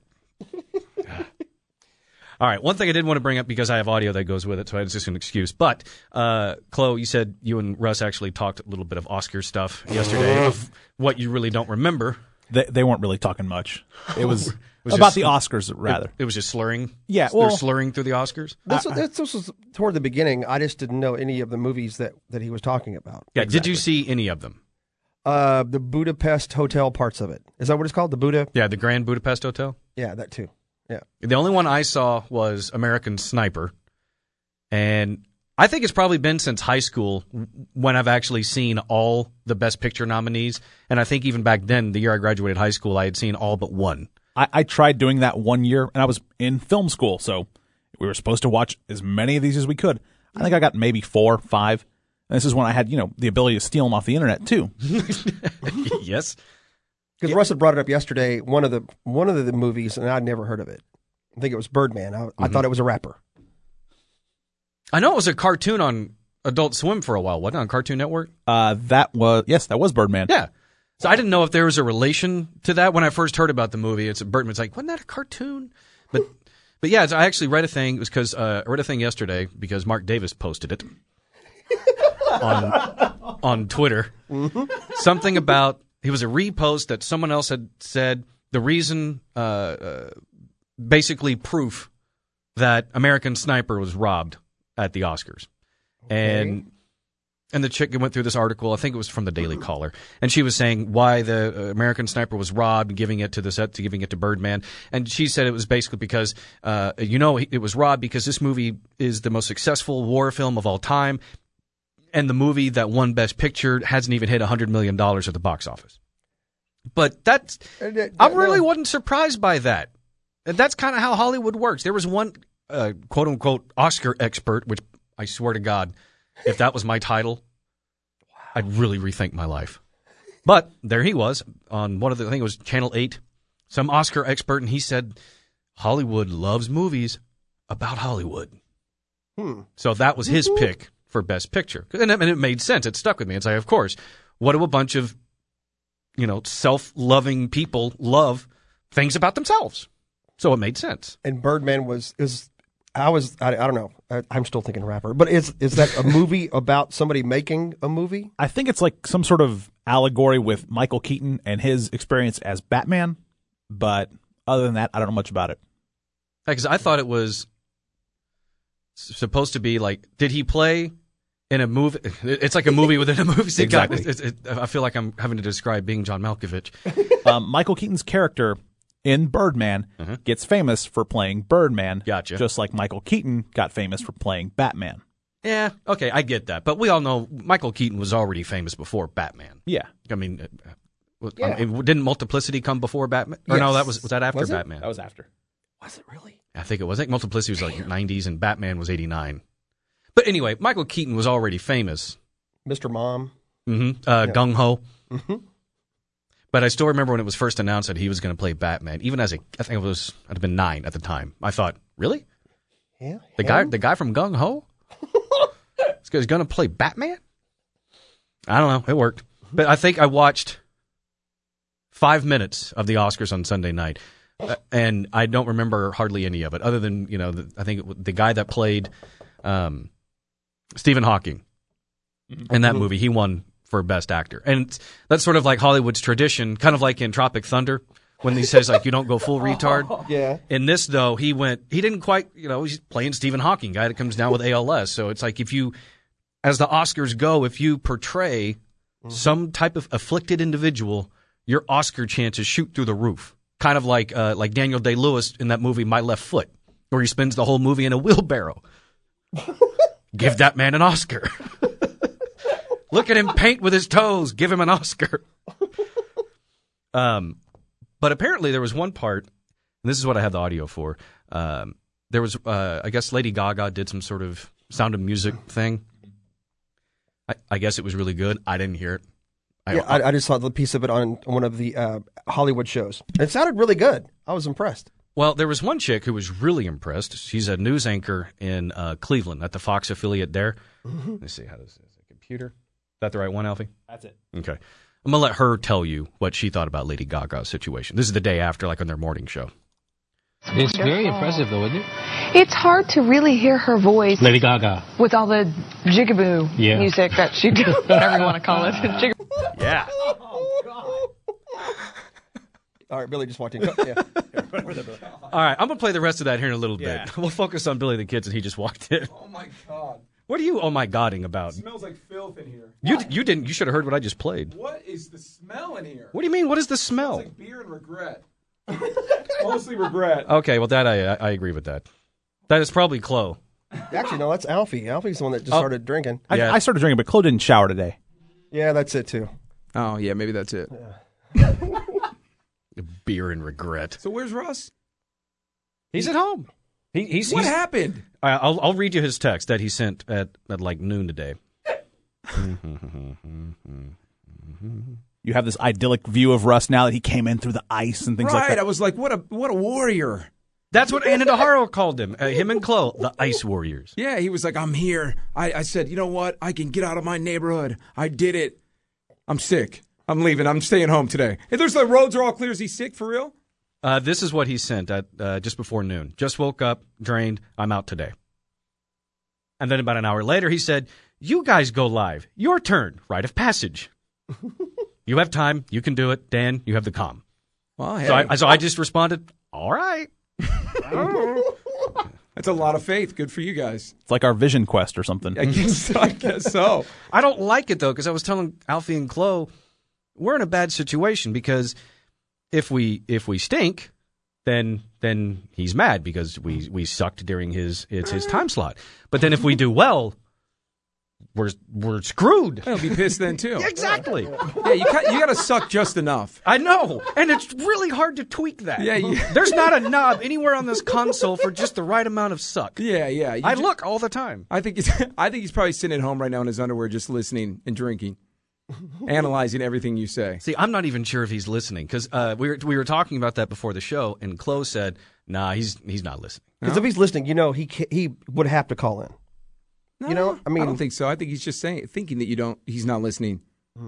All right, one thing I did want to bring up because I have audio that goes with it, so it's just an excuse. But, uh, Chloe, you said you and Russ actually talked a little bit of Oscar stuff yesterday, of what you really don't remember. They, they weren't really talking much. It was, it was just, about the Oscars, rather. It, it was just slurring? Yeah, They're well, slurring through the Oscars? This, was, this was toward the beginning. I just didn't know any of the movies that, that he was talking about. Yeah, exactly. Did you see any of them? Uh, the Budapest Hotel parts of it. Is that what it's called? The Buddha? Yeah, the Grand Budapest Hotel? Yeah, that too. Yeah. The only one I saw was American Sniper, and I think it's probably been since high school when I've actually seen all the Best Picture nominees, and I think even back then, the year I graduated high school, I had seen all but one. I, I tried doing that one year, and I was in film school, so we were supposed to watch as many of these as we could. I think I got maybe four, five, and this is when I had, you know, the ability to steal them off the internet, too. Yes. Because Russ had brought it up yesterday, one of the one of the movies, and I'd never heard of it. I think it was Birdman. I, mm-hmm. I thought it was a rapper. I know it was a cartoon on Adult Swim for a while, wasn't it, on Cartoon Network? Uh, that was, yes, that was Birdman. Yeah. So I didn't know if there was a relation to that when I first heard about the movie. It's Birdman's like, wasn't that a cartoon? But but yeah, I actually read a thing. It was because uh, I read a thing yesterday because Mark Davis posted it on on Twitter. Mm-hmm. Something about, it was a repost that someone else had said the reason, uh, uh, basically proof that American Sniper was robbed at the Oscars. Okay. And and the chick went through this article, I think it was from the Daily Caller, and she was saying why the American Sniper was robbed, giving it to the set, to giving it to Birdman. And she said it was basically because, uh, you know, it was robbed because this movie is the most successful war film of all time. And the movie that won Best Picture hasn't even hit one hundred million dollars at the box office. But that's, I really wasn't surprised by that. And that's kind of how Hollywood works. There was one, uh, quote unquote, Oscar expert, which I swear to God, if that was my title, I'd really rethink my life. But there he was on one of the, I think it was Channel eight, some Oscar expert, and he said, Hollywood loves movies about Hollywood. Hmm. So that was his pick for Best Picture. And it, and it made sense. It stuck with me. It's like, of course, what do a bunch of, you know, self-loving people love? Things about themselves. So it made sense. And Birdman was, is, I was, I, I don't know, I, I'm still thinking rapper, but is is that a movie about somebody making a movie? I think it's like some sort of allegory with Michael Keaton and his experience as Batman, but other than that, I don't know much about it. Because I thought it was supposed to be like, did he play in a movie? It's like a movie within a movie. Exactly. It, it, I feel like I'm having to describe being John Malkovich. um, Michael Keaton's character in Birdman uh-huh. gets famous for playing Birdman, gotcha. Just like Michael Keaton got famous for playing Batman. Yeah, okay, I get that. But we all know Michael Keaton was already famous before Batman. Yeah. I mean, uh, yeah. I mean didn't Multiplicity come before Batman? Or yes. no, that was was that after was Batman? That was after. Was it really? I think it was. I think Multiplicity was like nineties and Batman was eighty-nine. But anyway, Michael Keaton was already famous. Mister Mom. Mm-hmm. Uh, yeah. Gung Ho. Mm-hmm. But I still remember when it was first announced that he was going to play Batman. Even as a, I think it was, I'd have been nine at the time. I thought, really? Yeah. The him? guy, the guy from Gung Ho, this guy's going to play Batman. I don't know. It worked. But I think I watched five minutes of the Oscars on Sunday night, uh, and I don't remember hardly any of it, other than you know, the, I think it, the guy that played um, Stephen Hawking in that movie, he won for Best Actor. And that's sort of like Hollywood's tradition, kind of like in Tropic Thunder, when he says, like, you don't go full retard. Yeah. In this, though, he went, he didn't quite, you know, he's playing Stephen Hawking, guy that comes down with A L S. So it's like if you, as the Oscars go, if you portray mm-hmm. some type of afflicted individual, your Oscar chances shoot through the roof. Kind of like uh, like Daniel Day-Lewis in that movie, My Left Foot, where he spends the whole movie in a wheelbarrow. Give that man an Oscar. Look at him paint with his toes. Give him an Oscar. um, but apparently there was one part, and this is what I had the audio for. Um, there was, uh, I guess Lady Gaga did some sort of Sound of Music thing. I, I guess it was really good. I didn't hear it. I, yeah, I, I just saw the piece of it on one of the uh, Hollywood shows. It sounded really good. I was impressed. Well, there was one chick who was really impressed. She's a news anchor in uh, Cleveland at the Fox affiliate there. Mm-hmm. Let's see, how does this computer? Is that the right one, Alfie? That's it. Okay. I'm going to let her tell you what she thought about Lady Gaga's situation. This is the day after, like on their morning show. It's very impressive, though, isn't it? It's hard to really hear her voice. Lady Gaga. With all the jigaboo Yeah. music that she does, whatever you want to call it. Jigaboo. Yeah. All right, Billy just walked in. Go- Yeah. All right, I'm going to play the rest of that here in a little Yeah. bit. We'll focus on Billy the Kid since he just walked in. Oh my God. What are you oh my godding about? It smells like filth in here. You you didn't you should have heard what I just played. What is the smell in here? What do you mean? What is the smell? It's like beer and regret. Mostly regret. Okay, well that I I agree with that. That is probably Chloe. Actually, no, that's Alfie. Alfie's the one that just Oh. started drinking. I, I started drinking, but Chloe didn't shower today. Yeah, that's it too. Oh, yeah, maybe that's it. Beer and regret. So where's Russ? He's at home. He, he's What he's, happened? I- I'll I'll read you his text that he sent at, at like noon today. You have this idyllic view of Russ now that he came in through the ice and things right, like that. I was like, what a what a warrior. That's what Anna DeHaro called him. Uh, him and Chloe, the Ice Warriors. Yeah, he was like, I'm here. I, I said, you know what? I can get out of my neighborhood. I did it. I'm sick. I'm leaving. I'm staying home today. Hey, there's the roads are all clear. Is he sick for real? Uh, this is what he sent at uh, just before noon. Just woke up, drained. I'm out today. And then about an hour later, he said, "You guys go live. Your turn. Rite of passage. You have time. You can do it. Dan, you have the comm." Well, hey. So I, so I just responded, "All right." That's a lot of faith. Good for you guys. It's like our Vision Quest or something. I guess, I guess so. I don't like it, though, because I was telling Alfie and Chloe, we're in a bad situation because if we if we stink, then then he's mad because we, we sucked during his it's his time slot. But then if we do well, we're we're screwed. He'll be pissed then too. Exactly. Yeah, you got, you got to suck just enough. I know, and it's really hard to tweak that. Yeah, you, there's not a knob anywhere on this console for just the right amount of suck. Yeah, yeah. You I ju- look all the time. I think he's I think he's probably sitting at home right now in his underwear, just listening and drinking, analyzing everything you say. See, I'm not even sure if he's listening because uh, we were we were talking about that before the show, and Chloe said, "Nah, he's he's not listening." Because No? if he's listening, you know, he ca- he would have to call in. No, You know, I mean- I don't think so. I think he's just saying, thinking that you don't. He's not listening.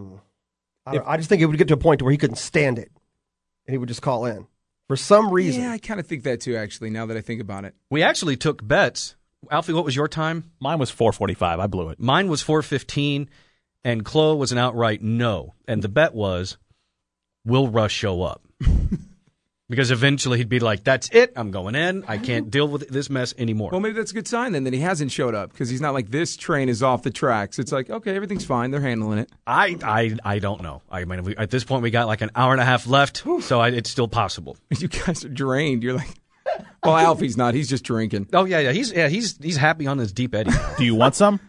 I, don't- I just think it would get to a point where he couldn't stand it, and he would just call in for some reason. Yeah, I kind of think that too. Actually, now that I think about it, We actually took bets. Alfie, what was your time? Mine was four forty-five. I blew it. Mine was four fifteen, and Chloe was an outright no. And the bet was, will Russ show up? Because eventually he'd be like, that's it. I'm going in. I can't deal with this mess anymore. well, maybe that's a good sign then that he hasn't showed up because he's not like this train is off the tracks. It's like okay, everything's fine. They're handling it. I, I, I don't know. I mean, we, at this point, we got like an hour and a half left, so I, it's still possible. You guys are drained. You're like, well, Alfie's not. He's just drinking. Oh yeah, yeah. He's yeah, he's he's happy on his deep eddy. Do you want some?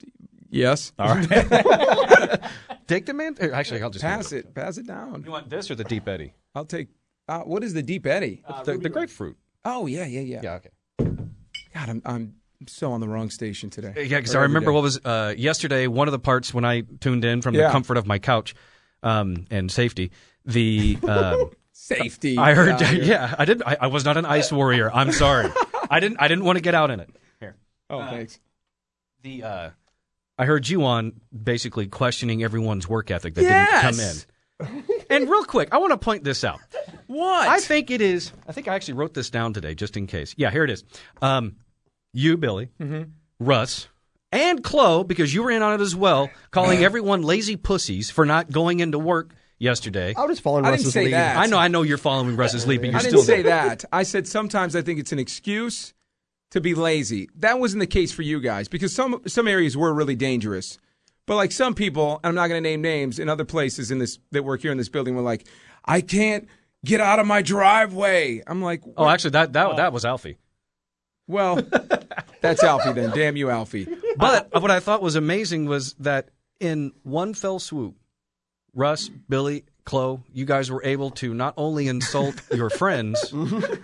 Yes. All right. Take them in. Actually, I'll just Pass it. Pass it down. You want this or the deep eddy? I'll take. Uh, what is the deep eddy? the, the grapefruit. Oh yeah, yeah, yeah. Yeah. Okay. God, I'm I'm so on the wrong station today. Yeah, because Or I every remember day. what was uh, yesterday. One of the parts when I tuned in from Yeah. the comfort of my couch um, and safety. The um, safety. I heard. Get out of here. Yeah, I didn't. I, I was not an ice warrior. I'm sorry. I didn't. I didn't want to get out in it. Here. Oh, thanks. The uh, I heard you on basically questioning everyone's work ethic that Yes! didn't come in. And real quick, I want to point this out. What? I think it is. I think I actually wrote this down today just in case. Yeah, here it is. Um, you, Billy, Mm-hmm. Russ, and Chloe, because you were in on it as well, calling everyone lazy pussies for not going into work yesterday. I was just following I didn't Russ's say lead. that. I know, I know you're following Russ's lead, but you're I still didn't say there. that. I said sometimes I think it's an excuse to be lazy. That wasn't the case for you guys because some some areas were really dangerous. But like some people, and I'm not going to name names, in other places in this that work here in this building were like, I can't get out of my driveway. I'm like, Oh, actually, that that that was Alfie. well, that's Alfie then. Damn you, Alfie. But what I thought was amazing was that in one fell swoop, Russ, Billy, Chloe, you guys were able to not only insult your friends,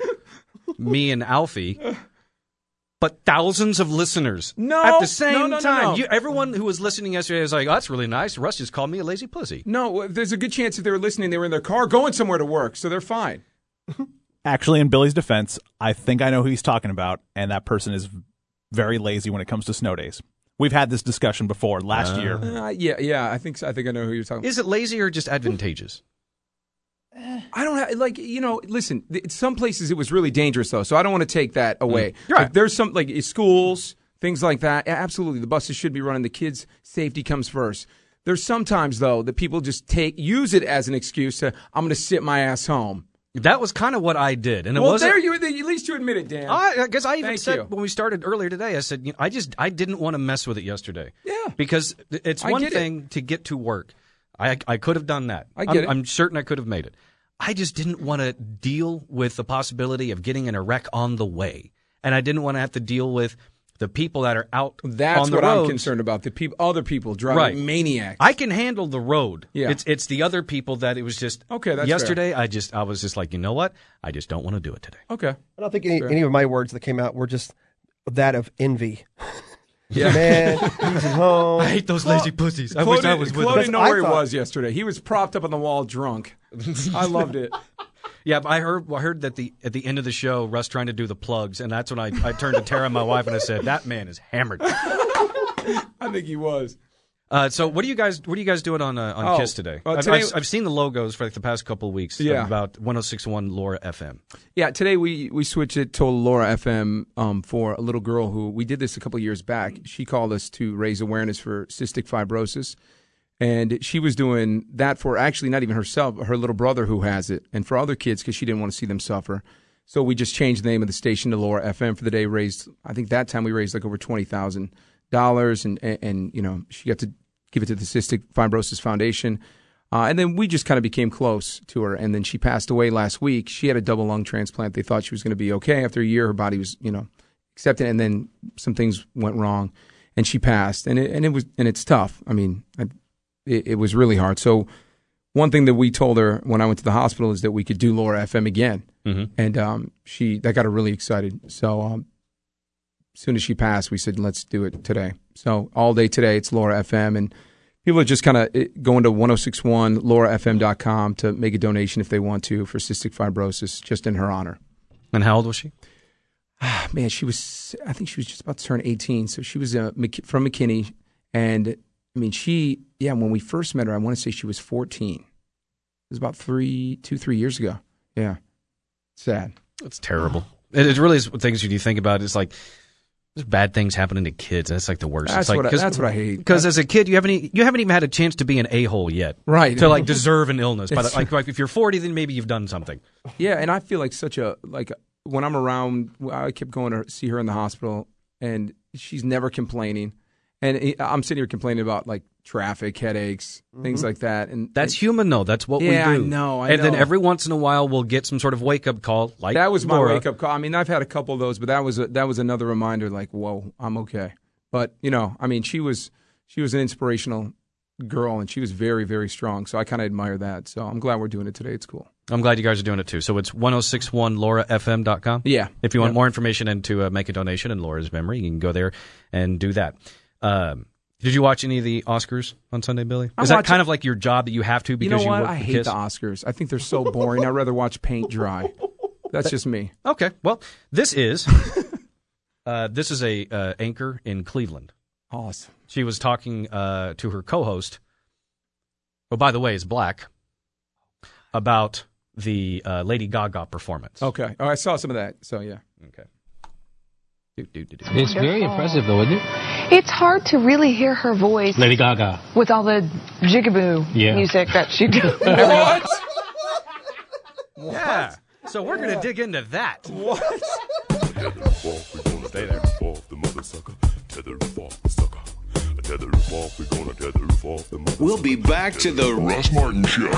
me and Alfie, but thousands of listeners No, at the same no, no, no, time. no. You, everyone who was listening yesterday was like, oh, that's really nice. Russ just called me a lazy pussy. No, there's a good chance if they were listening, they were in their car going somewhere to work, so they're fine. Actually, in Billy's defense, I think I know who he's talking about, and that person is very lazy when it comes to snow days. We've had this discussion before last Uh. year. Uh, yeah, yeah. I think so. I think I know who you're talking about. Is it lazy or just advantageous? I don't have, like, you know, listen, th- some places it was really dangerous, though, so I don't want to take that away. Mm. Right. Like, there's some, like, schools, things like that. Yeah, absolutely. The buses should be running. The kids' safety comes first. There's sometimes, though, that people just take use it as an excuse to, I'm going to sit my ass home. That was kind of what I did. And it well, wasn't, there you at least you admit it, Dan. I guess I even Thank said you. when we started earlier today, I said, you know, I just I didn't want to mess with it yesterday. Yeah. Because it's I one get it. thing to get to work. I I could have done that. I get I'm, it. I'm certain I could have made it. I just didn't want to deal with the possibility of getting in a wreck on the way. And I didn't want to have to deal with the people that are out That's on the what roads. I'm concerned about. The people, other people driving Right. maniacs. I can handle the road. Yeah. It's it's the other people that it was just Okay, that's yesterday I just I was just like, you know what? I just don't want to do it today. Okay. I don't think any, Fair. any of my words that came out were just that of envy. Yeah. Man, he's at home. I hate those Cla- lazy pussies. I Claude wish I didn't- was with Claude them. didn't know I where he thought- was yesterday. He was propped up on the wall drunk. I loved it. Yeah, but I heard I heard that the at the end of the show, Russ trying to do the plugs, and that's when I, I turned to Tara, my wife, and I said, "That man is hammered." I think he was. Uh, so, what are you guys what are you guys doing on uh, on Oh, Kiss today? uh, I've, today- I've, I've seen the logos for like the past couple of weeks. Yeah. About one oh six point one Laura F M. Yeah, today we, we switched it to Laura F M um, for a little girl who, we did this a couple of years back. She called us to raise awareness for cystic fibrosis. And she was doing that for actually not even herself, her little brother who has it, and for other kids because she didn't want to see them suffer. So we just changed the name of the station to Laura F M for the day. Raised, I think that time we raised like over twenty thousand dollars, and, and and you know she got to give it to the Cystic Fibrosis Foundation. Uh, and then we just kind of became close to her. And then she passed away last week. She had a double lung transplant. They thought she was going to be okay. After a year, her body was, you know, accepted. And then some things went wrong, and she passed. And it, and it was and it's tough. I mean, I, it, it was really hard. So one thing that we told her when I went to the hospital is that we could do Laura F M again. Mm-hmm. And um, she that got her really excited. So um, as soon as she passed, we said, let's do it today. So all day today, it's Laura F M. And people are just kind of going to one oh six one laura f m dot com to make a donation if they want to for cystic fibrosis, just in her honor. And how old was she? Man, she was, I think she was just about to turn eighteen. So she was uh, Mc- from McKinney. And, I mean, she, yeah, when we first met her, I want to say she was fourteen. It was about three, two, three years ago. Yeah. Sad. That's terrible. It, it really is things you think about. It's like there's bad things happening to kids. That's like the worst. That's it's like, what I- that's what I hate. Because as a kid, you haven't e- you haven't even had a chance to be an a hole yet, Right. To like deserve an illness. But It's- like, like if you're forty, then maybe you've done something. Yeah, and I feel like such a, like, when I'm around, I kept going to see her in the hospital, and she's never complaining. And it- I'm sitting here complaining about, like, traffic, headaches, things like that. And That's and, human, though. That's what Yeah, we I do. know, I and then know. every once in a while, we'll get some sort of wake up call. Like that was my Laura. wake up call. I mean, I've had a couple of those, but that was a, that was another reminder. Like, whoa, I'm okay. But you know, I mean, she was she was an inspirational girl, and she was very, very strong. So I kind of admire that. So I'm glad we're doing it today. It's cool. I'm glad you guys are doing it too. So it's one oh six one laura f m dot com. Yeah. If you want Yeah. more information and to uh, make a donation in Laura's memory, you can go there and do that. Um, did you watch any of the Oscars on Sunday, Billy? I'm Is that watching- kind of like your job that you have to You because know what? work I for hate Kiss? the Oscars. I think they're so boring. I'd rather watch paint dry. That's just me. Okay. Well, this is uh, this is a uh, anchor in Cleveland. Awesome. She was talking uh, to her co-host, who, by the way, is black, about the uh, Lady Gaga performance. Okay. Oh, I saw some of that. So yeah. Okay. Do, do, do, do. It's very impressive, though, isn't it? It's hard to really hear her voice Lady Gaga. with all the jigaboo Yeah. music that she does. What? Yeah. So we're going to dig into that. What? Stay there. We'll be back to the Russ Martin Show.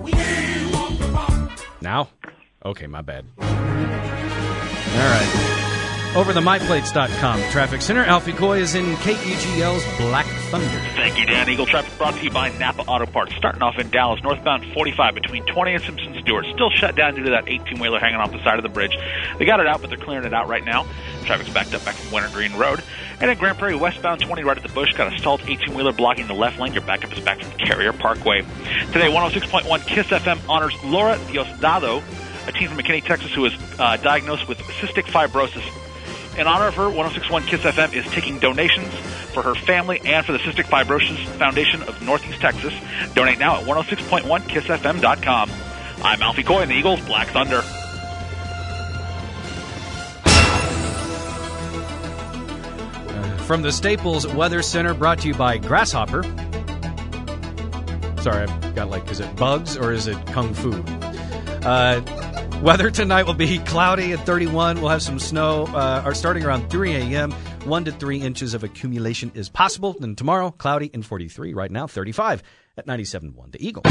Now? Okay, my bad. All right. Over the my plates dot com traffic center, Alfie Coy is in K E G L's Black Thunder. Thank you, Dan. Eagle traffic brought to you by Napa Auto Parts. Starting off in Dallas, northbound forty-five between twenty and Simpson Stewart. Still shut down due to that eighteen-wheeler hanging off the side of the bridge. They got it out, but they're clearing it out right now. Traffic's backed up back from Wintergreen Road. And in Grand Prairie, westbound twenty right at the Bush, got a stalled eighteen-wheeler blocking the left lane. Your backup is back from Carrier Parkway. Today, one oh six point one KISS F M honors Laura Diosdado, a teen from McKinney, Texas, who was uh, diagnosed with cystic fibrosis. In honor of her, one oh six point one KISS F M is taking donations for her family and for the Cystic Fibrosis Foundation of Northeast Texas. Donate now at one oh six point one kiss f m dot com. I'm Alfie Coy in the Eagles Black Thunder. From the Staples Weather Center, brought to you by Grasshopper. Sorry, I've got like, is it bugs or is it kung fu? Uh, weather tonight will be cloudy at thirty-one. We'll have some snow uh, are starting around three a.m. One to three inches of accumulation is possible. Then tomorrow, cloudy and forty-three. Right now, thirty-five at ninety-seven point one. The Eagle.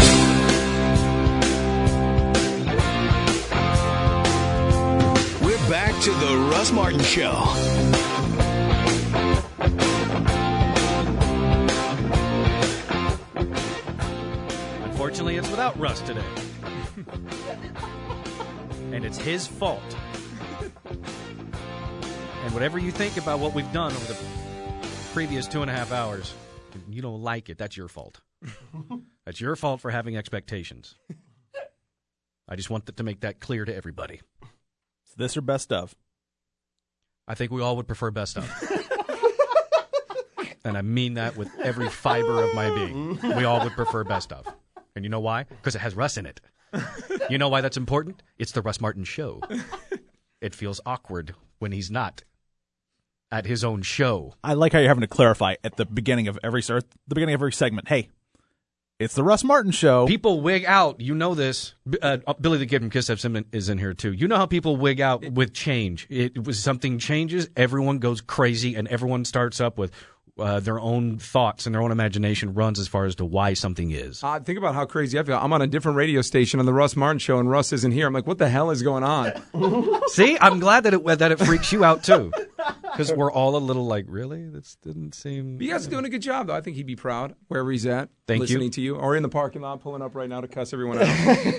We're back to the Russ Martin Show. Unfortunately, it's without Russ today. And it's his fault. And whatever you think about what we've done over the previous two and a half hours, you don't like it, that's your fault. That's your fault for having expectations. I just want to make that clear to everybody. It's this or best of? I think we all would prefer best of. And I mean that with every fiber of my being. We all would prefer best of. And you know why? Because it has Russ in it. You know why that's important? It's the Russ Martin Show. It feels awkward when he's not at his own show. I like how you're having to clarify at the beginning of every the beginning of every segment. Hey, it's the Russ Martin Show. People wig out. You know this. Uh, Billy the Kid from Kiss F M is in here too. You know how people wig out with change. It was something changes, everyone goes crazy, and everyone starts up with Uh, their own thoughts and their own imagination runs as far as to why something is. Uh, think about how crazy I feel. I'm on a different radio station on the Russ Martin Show, and Russ isn't here. I'm like, what the hell is going on? See, I'm glad that it that it freaks you out too, because we're all a little like, really? This didn't seem. You guys are doing a good job, though. I think he'd be proud wherever he's at, Thank listening you. to you, or in the parking lot, pulling up right now to cuss everyone out.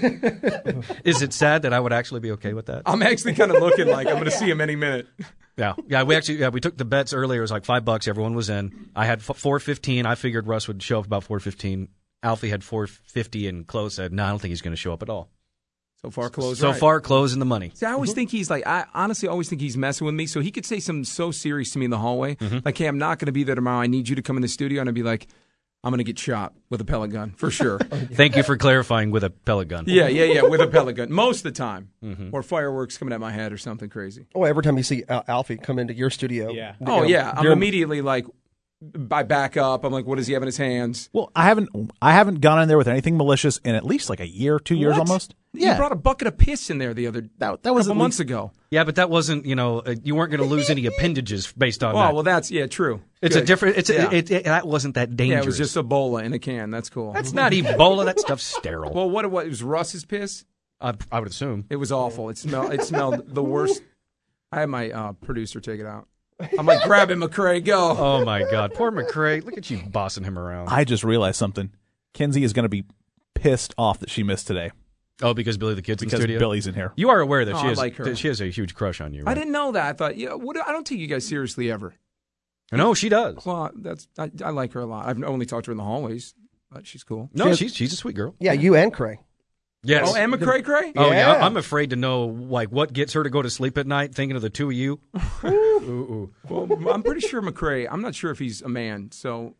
Is it sad that I would actually be okay with that? I'm actually kind of looking like I'm going to see him any minute. Yeah, yeah. We actually yeah, we took the bets earlier. It was like five bucks. Everyone was in. I had four fifteen. I figured Russ would show up about four fifteen. Alfie had four fifty, and Chloe said, "No, I don't think he's going to show up at all." So far, close. So right. far, close in the money. See, I always think he's like. I honestly always think he's messing with me. So he could say something so serious to me in the hallway, Mm-hmm. like, "Hey, I'm not going to be there tomorrow. I need you to come in the studio," and I'd be like, "I'm going to get shot with a pellet gun for sure." Thank you for clarifying with a pellet gun. Yeah, yeah, yeah, with a pellet gun most of the time, Mm-hmm. or fireworks coming at my head or something crazy. Oh, every time you see Al- Alfie come into your studio. Yeah. you Oh know, yeah, I'm you're- immediately like, I back up. I'm like, what does he have in his hands? Well, I haven't I haven't gone in there with anything malicious in at least like a year, two years What? almost. You brought a bucket of piss in there the other that, that was couple at months least- ago. Yeah, but that wasn't, you know, uh, you weren't going to lose any appendages based on Oh, that. well, that's, yeah, true. It's Good. a different, it's Yeah. a, it, it, that wasn't that dangerous. Yeah, it was just Ebola in a can. That's cool. That's not Ebola. That stuff's sterile. Well, what it was, it was Russ's piss? I, I would assume. It was awful. It smelled, it smelled the worst. I had my uh, producer take it out. I'm like, grab him, McCrae, go. Oh, my God. Poor McCrae. Look at you bossing him around. I just realized something. Kinsey is going to be pissed off that she missed today. Oh, because Billy the Kid's in the Because studio? Billy's in here. You are aware that Oh, she I has like her. that she has a huge crush on you, right? I didn't know that. I thought, yeah, what, I don't take you guys seriously ever. No, she does. Well, that's I, I like her a lot. I've only talked to her in the hallways, but she's cool. No, She has- she's she's a sweet girl. Yeah, you and Cray. Yes. Oh, and McCrae Cray? Oh, yeah. Yeah. I'm afraid to know, like, what gets her to go to sleep at night thinking of the two of you. ooh, ooh. Well, I'm pretty sure McCrae, I'm not sure if he's a man, so.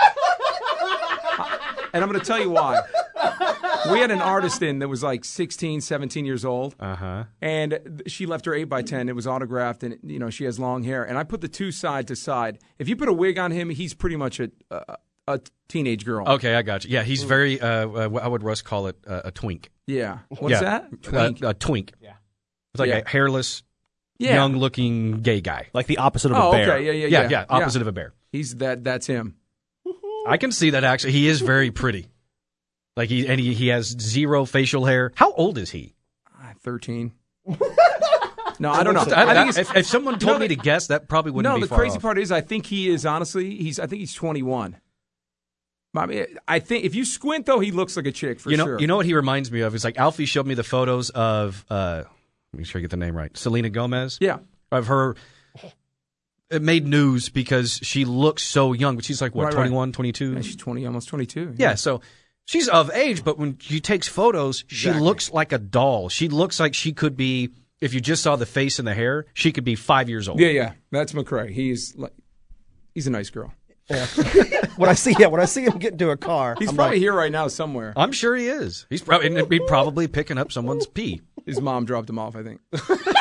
And I'm going to tell you why. We had an artist in that was like sixteen, seventeen years old. Uh-huh. And she left her eight by ten. It was autographed, and, you know, she has long hair. And I put the two side to side. If you put a wig on him, he's pretty much a, a, a teenage girl. Okay, I got you. Yeah, he's very, uh, uh, how would Russ call it, uh, a twink. Yeah. What's yeah. that? Twink. Uh, a twink. Yeah. It's like Yeah. a hairless, Yeah. young-looking gay guy. Like the opposite of Oh, a bear. okay. Yeah, yeah, Yeah, yeah. yeah, opposite of a bear. He's that. That's him. I can see that, actually. He is very pretty. Like, he and he, he has zero facial hair. How old is he? Ah, thirteen. No, I don't know. I, I think if, if someone told No, me the- to guess, that probably wouldn't no, be the far crazy off. part is, I think he is honestly. He's. I think he's twenty-one. I mean, I think if you squint, though, he looks like a chick for you know, sure. You know what he reminds me of? It's like Alfie showed me the photos of, uh, make sure I get the name right, Selena Gomez. Yeah. Of her. It made news because she looks so young, but she's like, what, Right, right. twenty-one, twenty-two? Yeah, she's twenty, almost twenty-two. Yeah, so she's of age, but when she takes photos, she Exactly. looks like a doll. She looks like she could be, if you just saw the face and the hair, she could be five years old. yeah, yeah. That's McCrae. He's like, he's a nice girl. Yeah. when I see yeah, when I see him get into a car, He's I'm probably like, here right now somewhere. I'm sure he is. He's probably he's probably picking up someone's pee. His mom dropped him off, I think.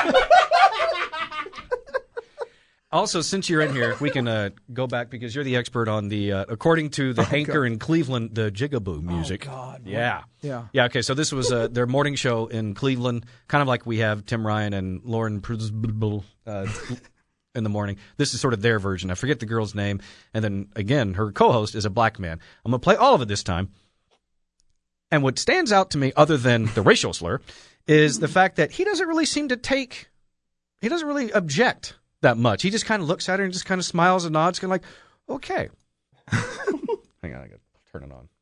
Also, since you're in here, we can uh, go back because you're the expert on the, uh, according to the Oh, anchor God. in Cleveland, the Jigaboo music. Oh, God. Yeah. Yeah. Yeah, okay, so this was uh, their morning show in Cleveland, kind of like we have Tim Ryan and Lauren Pruzbl, uh in the morning. This is sort of their version. I forget the girl's name. And then, again, her co-host is a black man. I'm going to play all of it this time. And what stands out to me, other than the racial slur, is the fact that he doesn't really seem to take, he doesn't really object that much. He just kind of looks at her and just kind of smiles and nods, kind of like, okay. Hang on, I got to turn it on.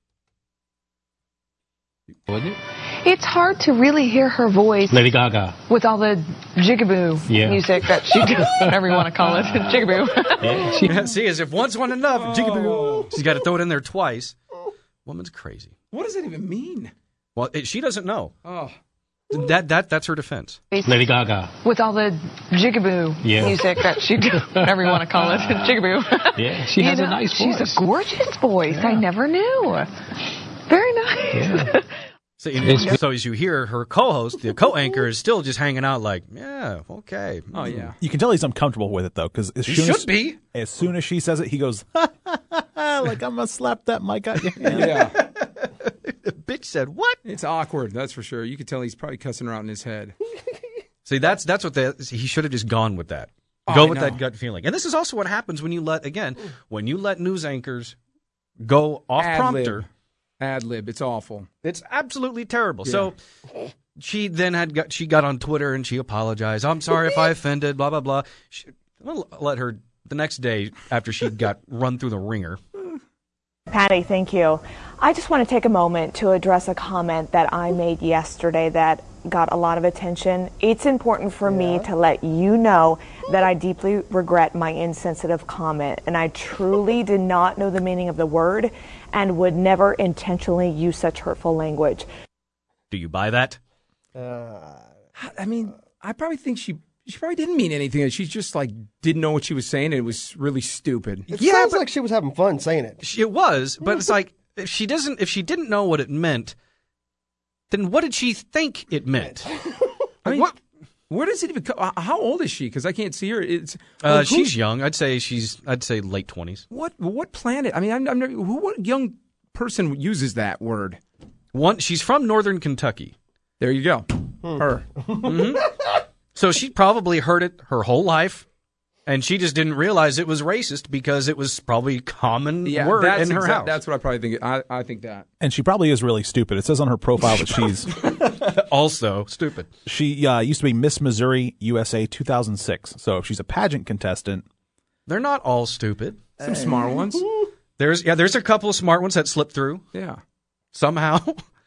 Wouldn't it? It's hard to really hear her voice Lady Gaga. with all the jigaboo Yeah. music that she does, whatever you want to call it. Jigaboo. Yeah, she, Yeah, see, as if once wasn't enough, jigaboo. She's got to throw it in there twice. Woman's crazy. What does that even mean? Well, it, she doesn't know. Oh. That that that's her defense. Lady Gaga. With all the jigaboo Yeah. music that she does, whatever you want to call it. Jigaboo. Yeah, she You has know, a nice She's voice. a gorgeous voice. I never knew. Very nice. Yeah. So, you know, so as you hear, her co-host, the co-anchor, is still just hanging out like, yeah, okay. Oh, yeah. You can tell he's uncomfortable with it, though, because as, He soon as- should be. as soon as she says it, he goes, ha, ha, ha, ha, like, I'm going to slap that mic out your hand. Yeah. The bitch said, what? It's awkward, that's for sure. You could tell he's probably cussing her out in his head. See, that's that's what the, he should have just gone with that. Oh, Go I with know. that gut feeling. And this is also what happens when you let, again, when you let news anchors go off prompter. Ad lib. It's awful. It's absolutely terrible. So she then had got she got on Twitter and she apologized. I'm sorry if I offended. Blah blah blah. She, I'll let her the next day after she got run through the ringer. Patty, thank you. I just want to take a moment to address a comment that I made yesterday that got a lot of attention. It's important for me to let you know that I deeply regret my insensitive comment, and I truly did not know the meaning of the word and would never intentionally use such hurtful language. Do you buy that? I mean, I probably think she she probably didn't mean anything. She just like didn't know what she was saying, and it was really stupid. It Yeah, sounds but- like she was having fun saying it. It was, but it's like if she doesn't if she didn't know what it meant, then what did she think it meant? I mean, what? Where does it even come? How old is she? Because I can't see her. It's Uh, who- she's young. I'd say she's I'd say late twenties. what what planet? I mean, I'm, I'm never, who what young person uses that word? One she's from northern Kentucky. There you go. Her. Mhm. So she probably heard it her whole life, and she just didn't realize it was racist because it was probably a common Yeah, word that's in her exa- house. That's what I probably think. I, I think that. And she probably is really stupid. It says on her profile that she's also stupid. She uh, used to be Miss Missouri U S A two thousand six. So if she's a pageant contestant, They're not all stupid. Some smart ones. There's yeah, there's a couple of smart ones that slip through Yeah. somehow.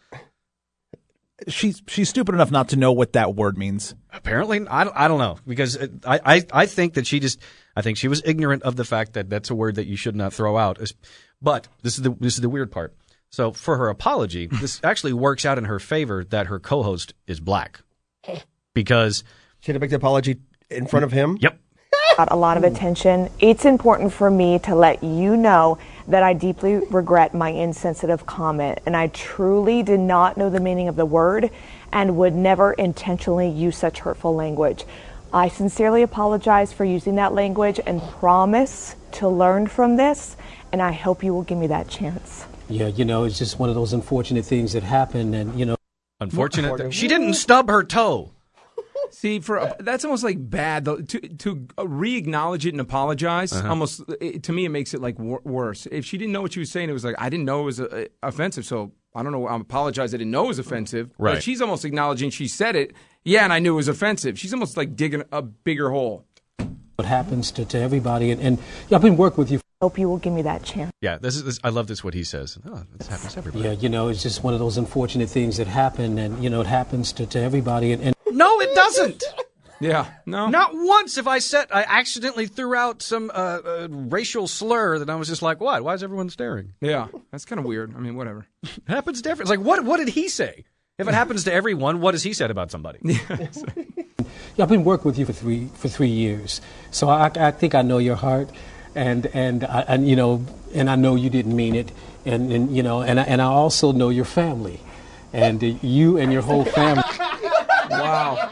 she's she's stupid enough not to know what that word means. Apparently, I don't, I don't know because it, I, I I think that she just I think she was ignorant of the fact that that's a word that you should not throw out. But this is the this is the weird part. So for her apology, this actually works out in her favor that her co-host is black because she had to make the apology in front of him. Yep. Got a lot of attention. It's important for me to let you know that I deeply regret my insensitive comment, and I truly did not know the meaning of the word and would never intentionally use such hurtful language. I sincerely apologize for using that language and promise to learn from this, and I hope you will give me that chance. Yeah, you know, it's just one of those unfortunate things that happen, and you know. Unfortunate. that- she didn't stub her toe. See, for that's almost like bad though. To to re-acknowledge it and apologize, Uh-huh. almost it, to me, it makes it like wor- worse. If she didn't know what she was saying, it was like I didn't know it was uh, offensive, so I don't know. I apologize. I didn't know it was offensive. Right. But she's almost acknowledging she said it. Yeah, and I knew it was offensive. She's almost like digging a bigger hole. What happens to, to everybody, and, and yeah, I've been working with you. Hope you will give me that chance. Yeah, this is this, I love this what he says. Oh, this happens to everybody. Yeah, you know, it's just one of those unfortunate things that happen, and you know, it happens to, to everybody, and, and No, it doesn't. Yeah, no. Not once have I said I accidentally threw out some uh, uh, racial slur that I was just like, what? Why is everyone staring? Yeah, that's kind of weird. I mean, whatever. It happens to everyone. It's like, what, what did he say? If it happens to everyone, what has he said about somebody? yeah, I've been working with you for three for three years, so I, I think I know your heart. and and I, and you know, and I know you didn't mean it, and and you know, and I, and I also know your family, and uh, you and your whole family. Wow.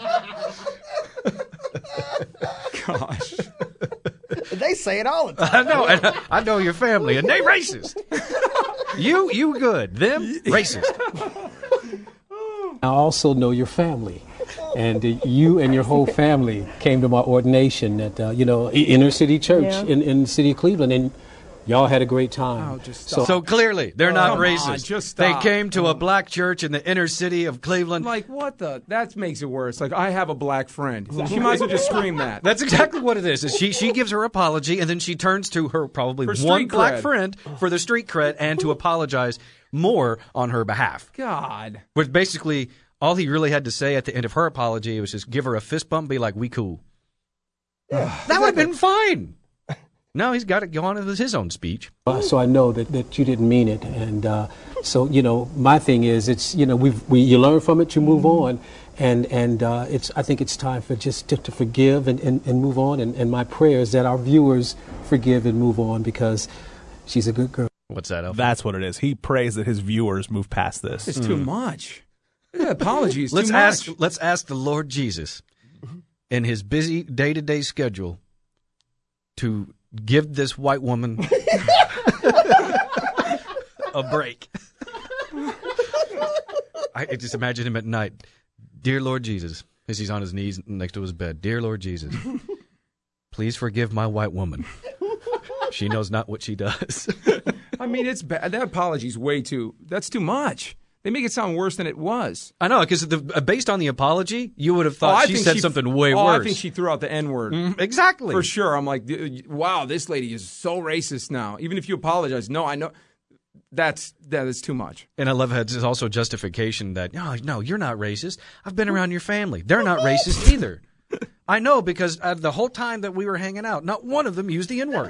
Gosh. They say it all the time. I know. And I, I know your family, and they racist. you, you good. Them, racist. I also know your family, and uh, you and your whole family came to my ordination at uh, you know inner city church Yeah. in, in the city of Cleveland, and y'all had a great time. Oh, just So, stop. clearly, they're Oh, not come racist. on, just they stop. came to a black church in the inner city of Cleveland. Like, what the? That makes it worse. Like, I have a black friend. She might as well just scream that. That's exactly what it is. is she she gives her apology, and then she turns to her probably For street one black cred. friend for the street cred and to apologize more on her behalf. God. Which basically, all he really had to say at the end of her apology was just give her a fist bump, be like, "We cool." That would have been fine. No, he's got to go on with his own speech. Uh, so I know that, that you didn't mean it, and uh, so you know my thing is it's you know we we you learn from it, you move on, and and uh, it's I think it's time for just to, to forgive and, and, and move on, and, and my prayer is that our viewers forgive and move on because she's a good girl. What's that? Alfred? That's what it is. He prays that his viewers move past this. It's too much. Yeah, apologies. Let's too ask. much. Let's ask the Lord Jesus, in his busy day-to-day schedule, to give this white woman a break. I just imagine him at night. Dear Lord Jesus, as he's on his knees next to his bed. Dear Lord Jesus, please forgive my white woman. She knows not what she does. I mean, it's bad. That apology's way too. That's too much. They make it sound worse than it was. I know, because based on the apology, you would have Oh, thought I she think said she- something way oh, worse. I think she threw out the N word. Mm, exactly. For sure. I'm like, "Dude, wow, this lady is so racist now. Even if you apologize, no, I know that's that is too much. And I love how it's also justification that, no, no, you're not racist. I've been around your family. They're not racist either. I know, because uh, the whole time that we were hanging out, not one of them used the N-word.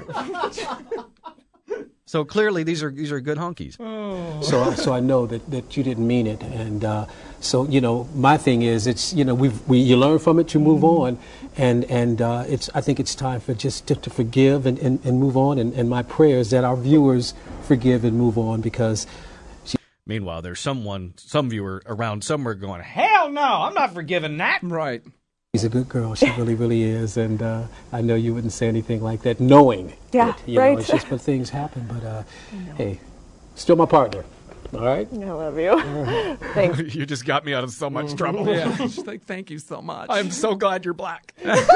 So clearly, these are these are good honkies. So, I- so I know that, that you didn't mean it, and uh, so you know my thing is it's you know we we you learn from it, you move on, and and uh, it's I think it's time for just to, to forgive and, and, and move on, and, and my prayer is that our viewers forgive and move on because. Meanwhile, there's someone, some viewer around somewhere going, hell no, I'm not forgiving that. Right. She's a good girl. She really, really is, and uh, I know you wouldn't say anything like that, knowing. Yeah, that, you right. know, it's just when things happen. But uh, hey, still my partner. All right. I love you. Thanks. You just got me out of so much trouble. Yeah. She's like, thank you so much. I'm so glad you're black.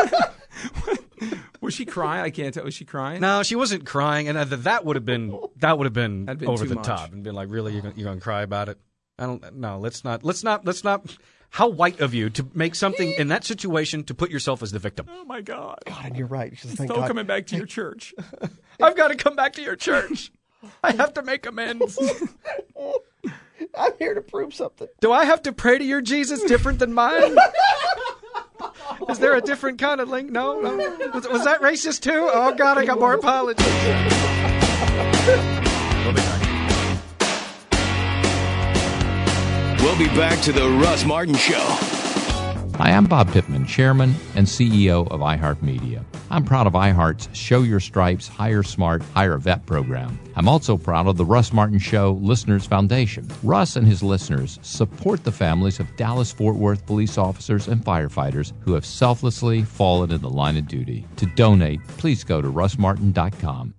Was she crying? I can't tell. Was she crying? No, she wasn't crying, and uh, that would have been that would have been, That'd been over too the much. top, and been like, really, you're gonna, you're gonna cry about it? I don't. No, let's not. Let's not. Let's not. How white of you to make something in that situation to put yourself as the victim. Oh my God. God, and you're right. You should thank Still God. coming back to your church. I've got to come back to your church. I have to make amends. I'm here to prove something. Do I have to pray to your Jesus different than mine? Is there a different kind of link? No, no. Was, was that racist too? Oh God, I got more apologies. We'll be back. We'll be back to the Russ Martin Show. Hi, I'm Bob Pittman, Chairman and C E O of iHeartMedia. I'm proud of iHeart's Show Your Stripes, Hire Smart, Hire Vet program. I'm also proud of the Russ Martin Show Listeners Foundation. Russ and his listeners support the families of Dallas-Fort Worth police officers and firefighters who have selflessly fallen in the line of duty. To donate, please go to russ martin dot com.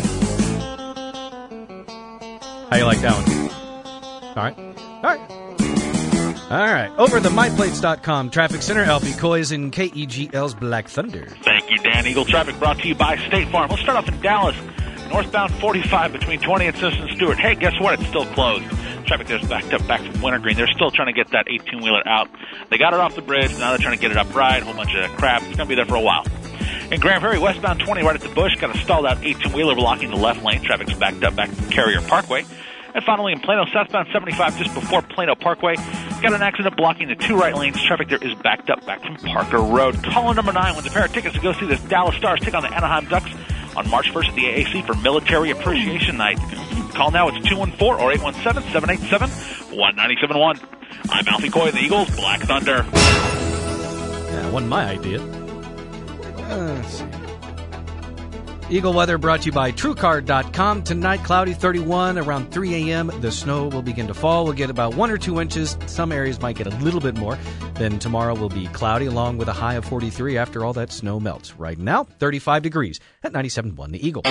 How you like that one? All right. All right. All right. Over the my plates dot com Traffic Center, Alfie Coy is in K E G L's Black Thunder. Thank you, Dan. Eagle Traffic brought to you by State Farm. We'll start off in Dallas. Northbound forty-five between twentieth and Simpson Stewart. Hey, guess what? It's still closed. Traffic there's backed up back from Wintergreen. They're still trying to get that eighteen-wheeler out. They got it off the bridge. Now they're trying to get it up right. A whole bunch of crap. It's going to be there for a while. In Grand Prairie, westbound twenty right at the Bush. Got a stalled out eighteen-wheeler blocking the left lane. Traffic's backed up back from Carrier Parkway. And finally, in Plano, southbound seventy-five, just before Plano Parkway, got an accident blocking the two right lanes. Traffic there is backed up back from Parker Road. Caller number nine wins a pair of tickets to go see the Dallas Stars take on the Anaheim Ducks on March first at the A A C for Military Appreciation Night. Call now. It's two one four or eight one seven, seven eight seven, one nine seven one. I'm Alfie Coy, the Eagles, Black Thunder. Yeah, it wasn't my idea. Uh, let's see. Eagle weather brought to you by TrueCar dot com. Tonight, cloudy, thirty-one. Around three a.m., the snow will begin to fall. We'll get about one or two inches. Some areas might get a little bit more. Then tomorrow will be cloudy, along with a high of forty-three after all that snow melts. Right now, thirty-five degrees at ninety-seven point one The Eagle.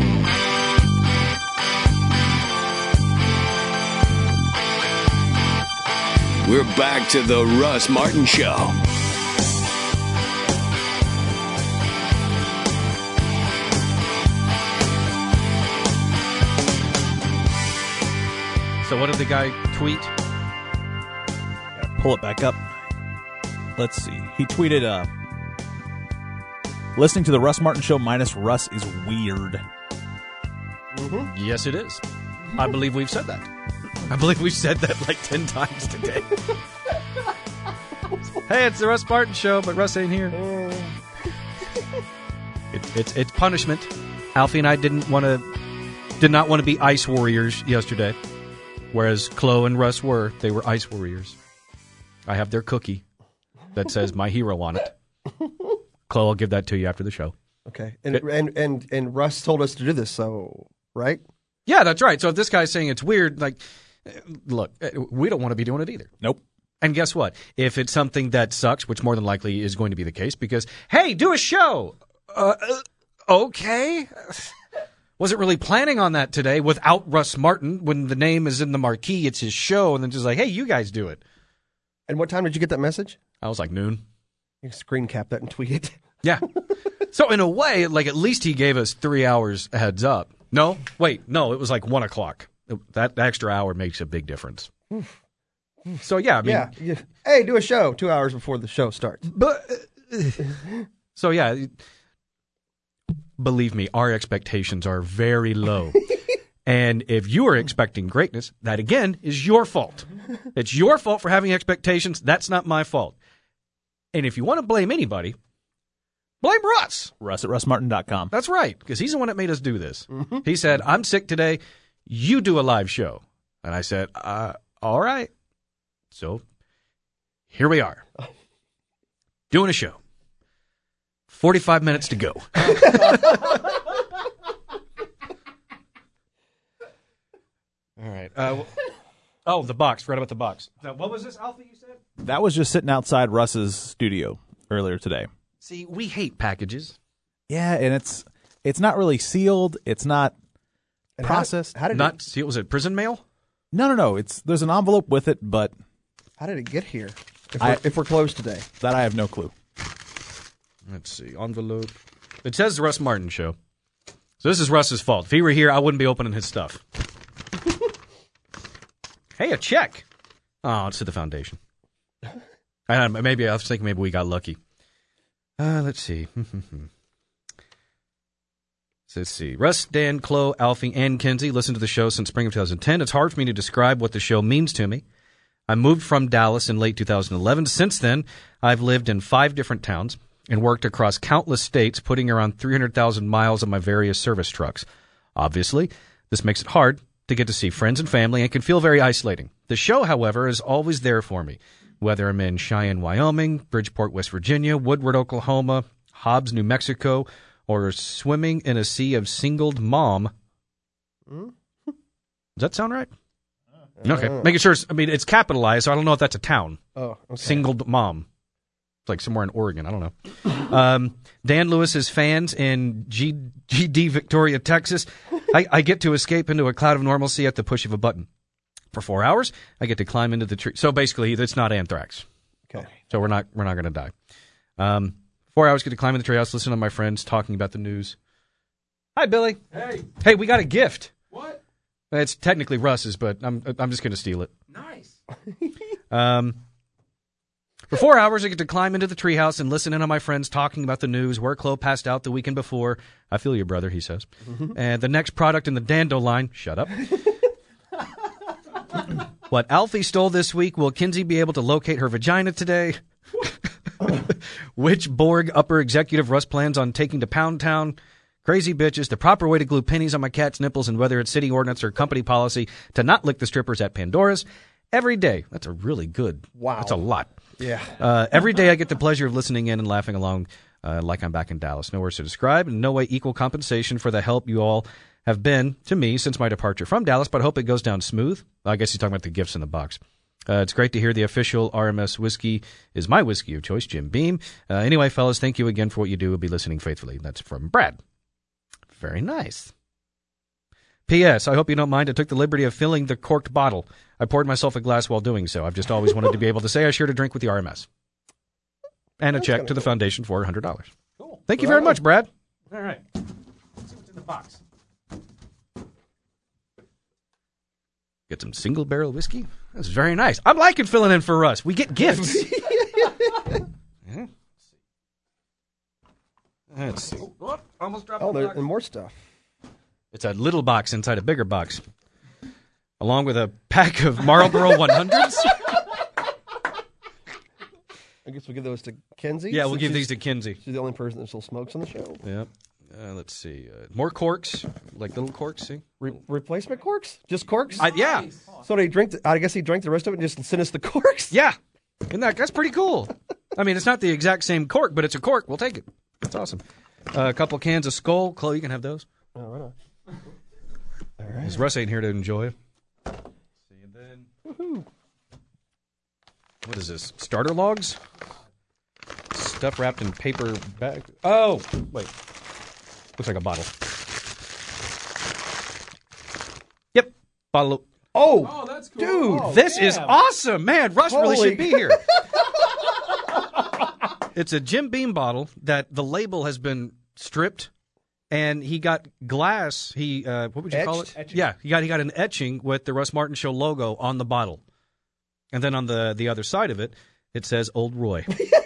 We're back to the Russ Martin Show. So what did the guy tweet? Gotta pull it back up. Let's see. He tweeted, uh, listening to the Russ Martin Show minus Russ is weird. Mm-hmm. Yes, it is. I believe we've said that. I believe we've said that like ten times today. Hey, it's the Russ Martin Show, but Russ ain't here. It, it's it's punishment. Alfie and I didn't want to, did not want to be ice warriors yesterday, whereas Chloe and Russ were. They were ice warriors. I have their cookie that says my hero on it. Chloe, I'll give that to you after the show. Okay, and and and and Russ told us to do this, so right? Yeah, that's right. So if this guy's saying it's weird, like, look, we don't want to be doing it either. Nope. And guess what? If it's something that sucks, which more than likely is going to be the case, because, hey, do a show. Uh, okay. Wasn't really planning on that today without Russ Martin. When the name is in the marquee, it's his show, and then just like, hey, you guys do it. And what time did you get that message? I was like, noon. You screen cap that and tweet it. Yeah. So in a way, like, at least he gave us three hours heads up. No? Wait, no, it was like one o'clock. That extra hour makes a big difference. So, yeah, I mean. Yeah. yeah. Hey, do a show two hours before the show starts. But, so, yeah, believe me, our expectations are very low. And if you are expecting greatness, that, again, is your fault. It's your fault for having expectations. That's not my fault. And if you want to blame anybody, blame Russ. Russ at russ martin dot com. That's right, because he's the one that made us do this. Mm-hmm. He said, I'm sick today. You do a live show. And I said, uh, all right. So here we are, doing a show. forty-five minutes to go. All right. Uh, oh, the box. Forgot about the box. Now, what was this, Alfie, you said? That was just sitting outside Russ's studio earlier today. See, we hate packages. Yeah, and it's it's not really sealed. It's not and processed. How did, how did not it, sealed? Was it prison mail? No, no, no. It's there's an envelope with it, but how did it get here? If I, we're, if we're closed today, that I have no clue. Let's see, envelope. It says the Russ Martin Show, so this is Russ's fault. If he were here, I wouldn't be opening his stuff. Hey, a check. Oh, it's to the foundation. I, maybe I was thinking maybe we got lucky. Uh, let's see. So let's see. Russ, Dan, Chloe, Alfie, and Kinsey listened to the show since spring of two thousand ten. It's hard for me to describe what the show means to me. I moved from Dallas in late two thousand eleven. Since then, I've lived in five different towns and worked across countless states, putting around three hundred thousand miles on my various service trucks. Obviously, this makes it hard to get to see friends and family and can feel very isolating. The show, however, is always there for me. Whether I'm in Cheyenne, Wyoming, Bridgeport, West Virginia, Woodward, Oklahoma, Hobbs, New Mexico, or swimming in a sea of singled mom. Mm? Does that sound right? Uh, okay. Uh, Making sure, it's, I mean, it's capitalized, so I don't know if that's a town. Oh, okay. Singled mom. It's like somewhere in Oregon. I don't know. um, Dan Lewis's fans in G- GD Victoria, Texas. I, I get to escape into a cloud of normalcy at the push of a button. For four hours, I get to climb into the tree. So basically, it's not anthrax. Okay. So we're not we're not going to die. Um, four hours, get to climb in the treehouse, listen to my friends talking about the news. Hi, Billy. Hey. Hey, we got a gift. What? It's technically Russ's, but I'm I'm just going to steal it. Nice. um, for four hours, I get to climb into the treehouse and listen in on my friends talking about the news, where Chloe passed out the weekend before. I feel you, brother, he says. Mm-hmm. And the next product in the Dando line, shut up. What Alfie stole this week, will Kinsey be able to locate her vagina today? Which Borg upper executive Russ plans on taking to Pound Town? Crazy bitches, the proper way to glue pennies on my cat's nipples, and whether it's city ordinance or company policy to not lick the strippers at Pandora's. Every day. That's a really good. Wow. That's a lot. Yeah. Uh, every day I get the pleasure of listening in and laughing along uh, like I'm back in Dallas. No words to describe, and no way equal compensation for the help you all have been to me since my departure from Dallas, but I hope it goes down smooth. I guess he's talking about the gifts in the box. Uh, it's great to hear the official R M S whiskey is my whiskey of choice, Jim Beam. Uh, anyway, fellas, thank you again for what you do. We'll be listening faithfully. That's from Brad. Very nice. P S. I hope you don't mind. I took the liberty of filling the corked bottle. I poured myself a glass while doing so. I've just always wanted to be able to say I shared a drink with the R M S. And a That's check kinda to the cool. foundation for one hundred dollars. Cool. Thank you Right very on. much, Brad. All right. Let's see what's in the box. Get some single barrel whiskey. That's very nice. I'm liking filling in for Russ. We get gifts. Yeah. Let's see. Whoop, almost dropped Oh, the there, box. and more stuff. It's a little box inside a bigger box, along with a pack of Marlboro one hundreds. I guess we'll give those to Kenzie. Yeah, we'll since give she's- these to Kinsey. She's the only person that still smokes on the show. Yep. Uh, let's see. Uh, more corks, like little corks. See, Re- replacement corks? Just corks? I, yeah, So they drink. The, I guess he drank the rest of it and just sent us the corks. yeah. Isn't that that's pretty cool? I mean, it's not the exact same cork, but it's a cork. We'll take it. That's awesome. Uh, a couple cans of Skull. Chloe, you can have those. Oh, right on. All right. Because Russ ain't here to enjoy it. See, and then Woohoo. what is this? Starter logs? Stuff wrapped in paper bag. Oh, wait. Looks like a bottle. Yep. Bottle of... Oh, Oh, that's cool. dude. Oh, This is damn. awesome, man. Russ really Holy- should be here. It's a Jim Beam bottle that the label has been stripped, and he got glass. He uh, what would you call it? Etched? Yeah, he got he got an etching with the Russ Martin Show logo on the bottle, and then on the the other side of it, it says Old Roy.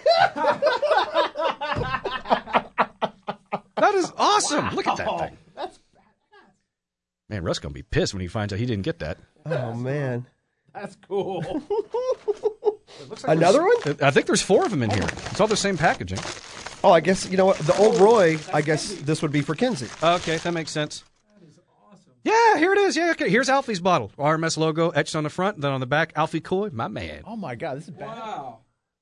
That is awesome. Look at that thing. That's Man, Russ gonna be pissed when he finds out he didn't get that. Oh man. that's cool. Another one? I think there's four of them in here. It's all the same packaging. Oh, I guess you know what? The old Roy. I guess this would be for Kenzie. Okay, that makes sense. That is awesome. Yeah, here it is. Yeah, okay. Here's Alfie's bottle. R M S logo etched on the front, then on the back, Alfie Coy, my man. Oh my God, this is bad. Wow.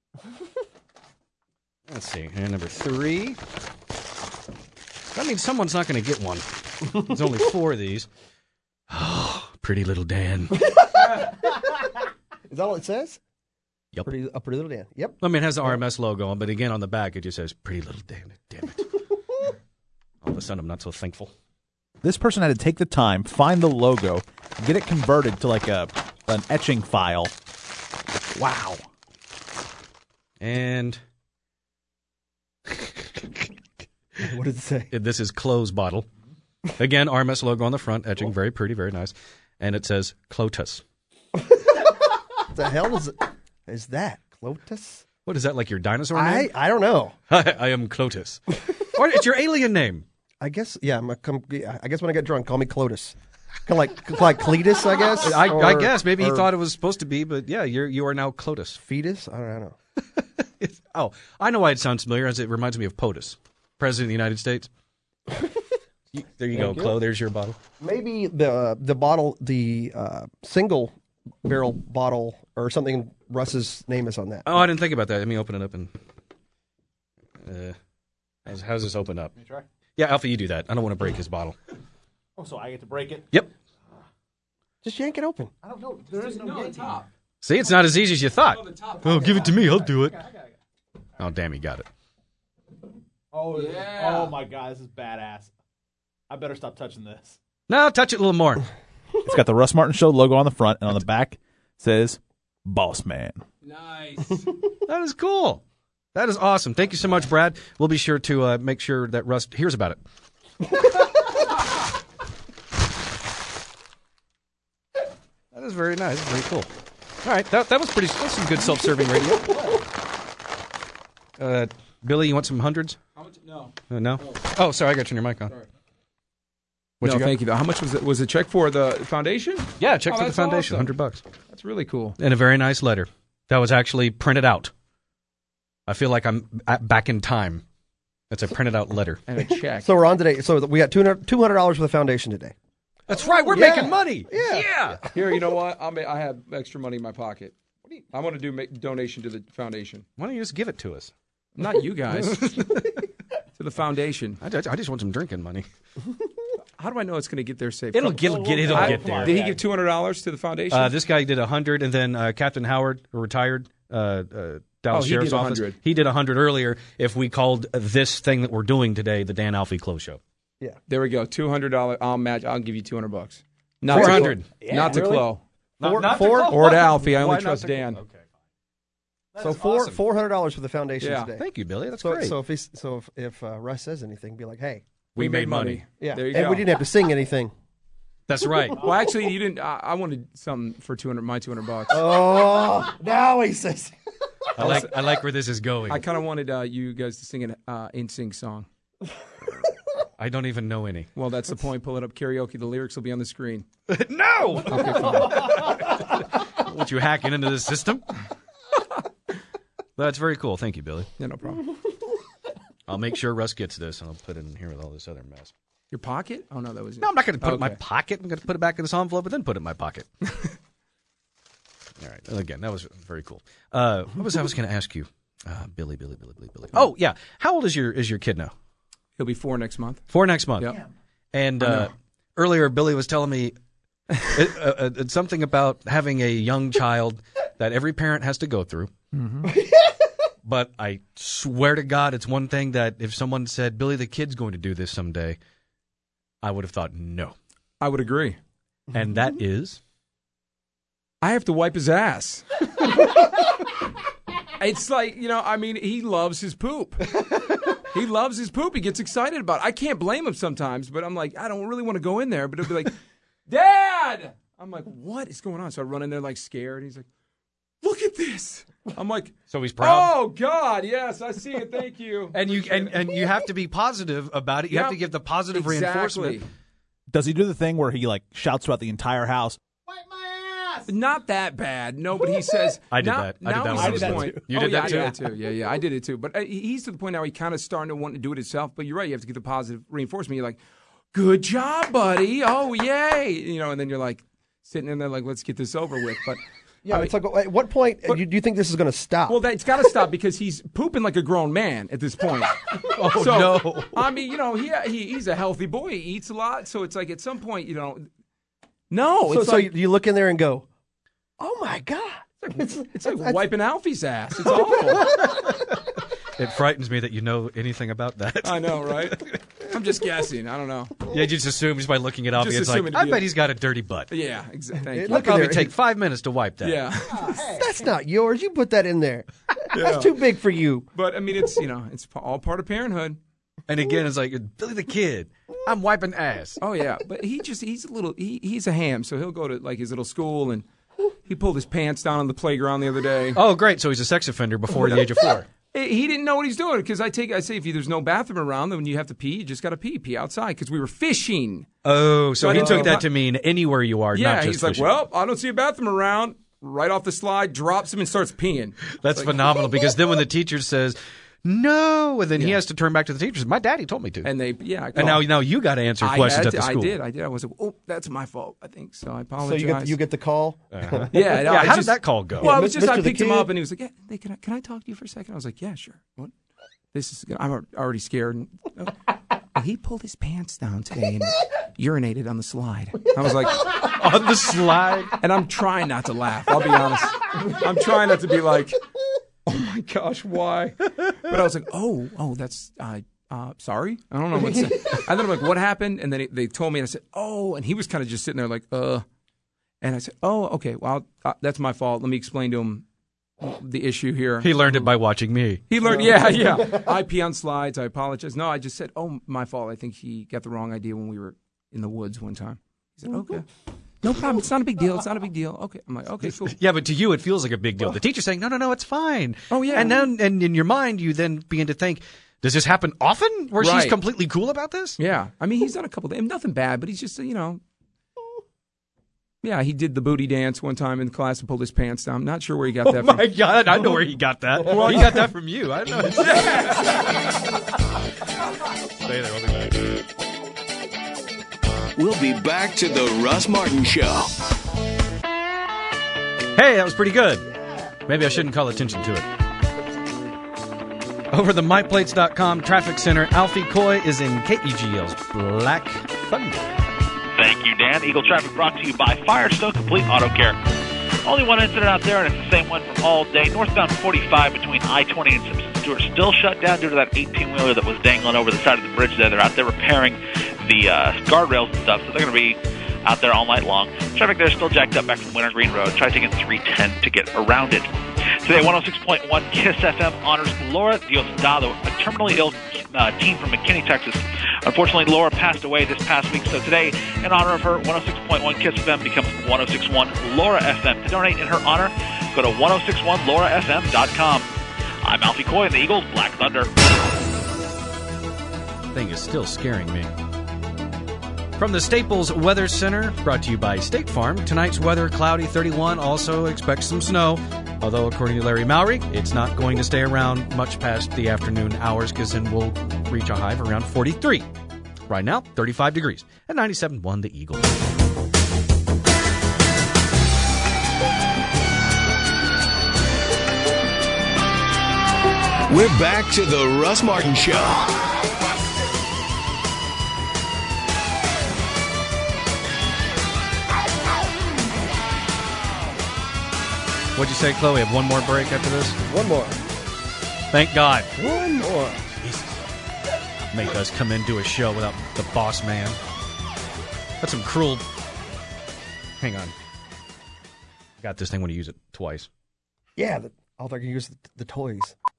Let's see. And number three. That means someone's not going to get one. There's only four of these. Oh, pretty little Dan. Is that all it says? Yep. Pretty, a pretty little Dan. Yep. I mean, it has the R M S logo on, but again, on the back, it just says pretty little Dan. Damn it. All of a sudden, I'm not so thankful. This person had to take the time, find the logo, get it converted to like a an etching file. Wow. And What does it say? this is Close bottle. Again, R M S logo on the front, etching, very pretty, very nice. And it says Clotus. What the hell is it? Is that Clotus? What is that, like your dinosaur I name? I don't know. I am Clotus. Or it's your alien name. I guess yeah. I'm a, com- I guess when I get drunk, call me Clotus. Kind of like like Cletus, I guess. I, I Or- guess. Maybe he or thought it was supposed to be, but yeah, you're, you are now Clotus. fetus. I don't, I don't know. It's, oh, I know why it sounds familiar, as it reminds me of POTUS, President of the United States. You- there you go, Thank you. Chloe. There's your bottle. Maybe the the bottle, the uh, single barrel bottle, or something. Russ's name is on that. Oh, I didn't think about that. Let me open it up and. Uh, how's, how's this open up? Let me try. Yeah, Alfie, you do that. I don't want to break his bottle. Oh, so I get to break it? Yep. Just yank it open. I don't know. There is no, No, the yanking. top. See, it's not as easy as you thought. Oh, the top. Oh, give it to me. I'll do it. Oh, damn, he got it. Oh, Yeah. oh my God, this is badass. I better stop touching this. No, touch it a little more. It's got the Russ Martin Show logo on the front, and on the back says Boss Man. Nice. That is cool. That is awesome. Thank you so much, Brad. We'll be sure to uh, make sure that Russ hears about it. That is very nice. Very cool. All right, that that was pretty. That's some good self-serving radio. Uh, Billy, you want some hundreds? How much? No. Uh, no. Oh, sorry, I got you on your mic on. Sorry. What no, you got? thank you. How much was it? Was the check for the foundation? Yeah, check Oh, for the that's foundation, awesome. hundred bucks, That's really cool. and a very nice letter that was actually printed out. I feel like I'm at, back in time. That's a printed out letter. And a check. So we're on today. So we got two hundred dollars for the foundation today. That's right. We're Yeah. making money. Yeah. Yeah. Here, you know what? I'll ma- I have extra money in my pocket. I want to do make donation to the foundation. Why don't you just give it to us? Not you guys. To the foundation. I just, I just want some drinking money. How do I know it's going to get there safe? It'll get, get it'll I- get there. Did he give two hundred dollars to the foundation? Uh, this guy did a hundred, and then uh, Captain Howard, who retired, uh, uh, Dallas Oh, he Sheriff's did a Office, hundred. he did a hundred earlier. If we called this thing that we're doing today the Dan Alfie Close Show, Yeah. There we go. Two hundred dollars. I'll match. I'll give you two hundred bucks. Not four to hundred. Chlo- not to really? Chloe. Not- Four, not to four, Chloe. Or to Alfie. I Why only not trust to- Dan. Okay. So four four hundred dollars for the foundation Yeah. today. Thank you, Billy. That's so, great. So if he's, so if, if uh, Russ says anything, be like, hey, we, made money. yeah, There you and go. we didn't have to sing anything. That's right. Well, actually, you didn't. I, I wanted something for two hundred. My two hundred bucks. Oh, now he says. I like I like where this is going. I I, kind of wanted uh, you guys to sing an uh, N Sync song. don't even know any. Well, that's the point. Pull it up karaoke. The lyrics will be on the screen. No. Okay, fine. What, you hacking into the system? That's very cool. Thank you, Billy. Yeah, no problem. I'll make sure Russ gets this, and I'll put it in here with all this other mess. Your pocket? Oh no, that was. No, I'm not going to put it in my Okay. pocket. I'm going to put it back in this envelope and then put it in my pocket. All right. And again, that was very cool. Uh, what was I was going to ask you, uh, Billy, Billy, Billy, Billy, Billy? Oh yeah, how old is your is your kid now? He'll be four next month. Four next month. Yep. And I know. uh, earlier, Billy was telling me it, uh, it's something about having a young child that every parent has to go through. But I swear to God, it's one thing that if someone said, Billy, the kid's going to do this someday, I would have thought no. I would agree. And that is? I have to wipe his ass. It's like, you know, I mean, he loves his poop. He loves his poop. He gets excited about it. I can't blame him sometimes, but I'm like, I don't really want to go in there. But it'll be like, Dad! I'm like, what is going on? So I run in there like scared. He's like, look at this. I'm like, so he's proud. Oh God, yes, I see it. Thank you. And you and, and you have to be positive about it. You have Yep. to give the positive Exactly. reinforcement. Does he do the thing where he like shouts throughout the entire house? Not that bad. No, but he says. I did now, that. I did now that he's when I to was the little. point. You oh, did yeah, that I too? did it too. Yeah, yeah, I did it too. But uh, he's to the point now he kind of starting to want to do it himself. But you're right. You have to get the positive reinforcement. You're like, good job, buddy. Oh, yay. You know, and then you're like sitting in there like, let's get this over with. But Yeah, I mean, it's like, at what point do you, do you think this is going to stop? well, that, it's got to stop because he's pooping like a grown man at this point. Oh, so, no. I mean, you know, he, he he's a healthy boy. He eats a lot. So it's like at some point, you know, no. so It's so like, you, you look in there and go, oh my God. it's, it's like wiping Alfie's ass. It's awful. It frightens me that you know anything about that. I know, right? I'm just guessing. I don't know. Yeah, you just assume just by looking at Alfie, Just it's like, assume it'd I be bet a- he's got a dirty butt. Yeah, exactly. It'll Look at probably there. take five minutes to wipe that. Yeah. That's not yours. You put that in there. Yeah. That's too big for you. But I mean, it's you know, it's all part of parenthood. And again, it's like, Billy the Kid, I'm wiping ass. Oh yeah, but he just he's a little he, he's a ham, so he'll go to like his little school and he pulled his pants down on the playground the other day. Oh, great. So he's a sex offender before the age of four. He didn't know what he's doing because I take I say if there's no bathroom around, then when you have to pee, you just got to pee, pee outside because we were fishing. Oh, so So I he didn't took take that my- to mean anywhere you are, Yeah, not just he's like, fishing. well, I don't see a bathroom around. Right off the slide, drops him and starts peeing. That's Like- phenomenal because then when the teacher says, no, and then he has to turn back to the teacher. My daddy told me to. And they, yeah. I And now, called- now you got to answer I questions had at the to- school. I did. I did. I was like, oh, that's my fault. I think so. I So apologize. you get you get the call. Uh-huh. Yeah. no, Yeah, I how just- did that call go? Well, I Yeah, was just I Mister the picked him Kid. up and he was like, yeah, hey, can I can I talk to you for a second? I was like, yeah, sure. What? This is good. I'm al- already scared. And, oh. He pulled his pants down today and urinated on the slide. I was like, on the slide. And I'm trying not to laugh. I'll be honest. I'm trying not to be like, oh my gosh, why? But I was like, oh, oh, that's, uh, uh, sorry. I don't know what to say. And then I'm like, what happened? And then they told me, and I said, oh, and he was kind of just sitting there like, uh, and I said, oh, okay, well, uh, that's my fault. Let me explain to him the issue here. He learned it by watching me. He learned, yeah, yeah. I pee on slides. I apologize. No, I just said, oh, my fault. I think he got the wrong idea when we were in the woods one time. He said, okay. No problem. It's not a big deal. It's not a big deal. Okay. I'm like, okay, cool. Yeah, but to you, it feels like a big deal. The teacher's saying, no, no, no, it's fine. Oh, yeah. And then and in your mind, you then begin to think, does this happen often where Right. she's completely cool about this? Yeah. I mean, he's done a couple of nothing bad, but he's just, you know. Yeah, he did the booty dance one time in class and pulled his pants down. I'm not sure where he got Oh that from. my God, I know where he got that. Well, he got that from you. I know. Stay there. We'll be back. We'll be back to the Russ Martin Show. Hey, that was pretty good. Maybe I shouldn't call attention to it. Over the my plates dot com traffic center, Alfie Coy is in K E G L's Black Thunder. Thank you, Dan. Eagle Traffic brought to you by Firestone Complete Auto Care. Only one incident out there, and it's the same one from all day. Northbound forty-five between I twenty and Simpson Stewart still shut down due to that eighteen-wheeler that was dangling over the side of the bridge there. They're out there repairing the uh, guardrails and stuff, so they're going to be out there all night long. Traffic there is still jacked up back from Wintergreen Road. Try taking three ten to get around it. Today, one oh six point one KISS F M honors Laura Diosdado, a terminally ill uh, teen from McKinney, Texas. Unfortunately, Laura passed away this past week, so today, in honor of her, one oh six point one KISS F M becomes one oh six point one Laura F M. To donate in her honor, go to ten sixty-one laura f m dot com. I'm Alfie Coy in the Eagles Black Thunder. Thing is still scaring me. From the Staples Weather Center, brought to you by State Farm. Tonight's weather, cloudy, thirty-one. Also expect some snow. Although, according to Larry Mowry, it's not going to stay around much past the afternoon hours, because then we'll reach a high of around forty-three. Right now, thirty-five degrees. At ninety-seven point one, the Eagle. We're back to the Russ Martin Show. What'd you say, Chloe? Have one more break after this? One more. Thank God. One more. Jesus. Make us come in and do a show without the boss man. That's some cruel... Hang on. I got this thing when you use it twice. Yeah, the, all they're going to use the, the toys.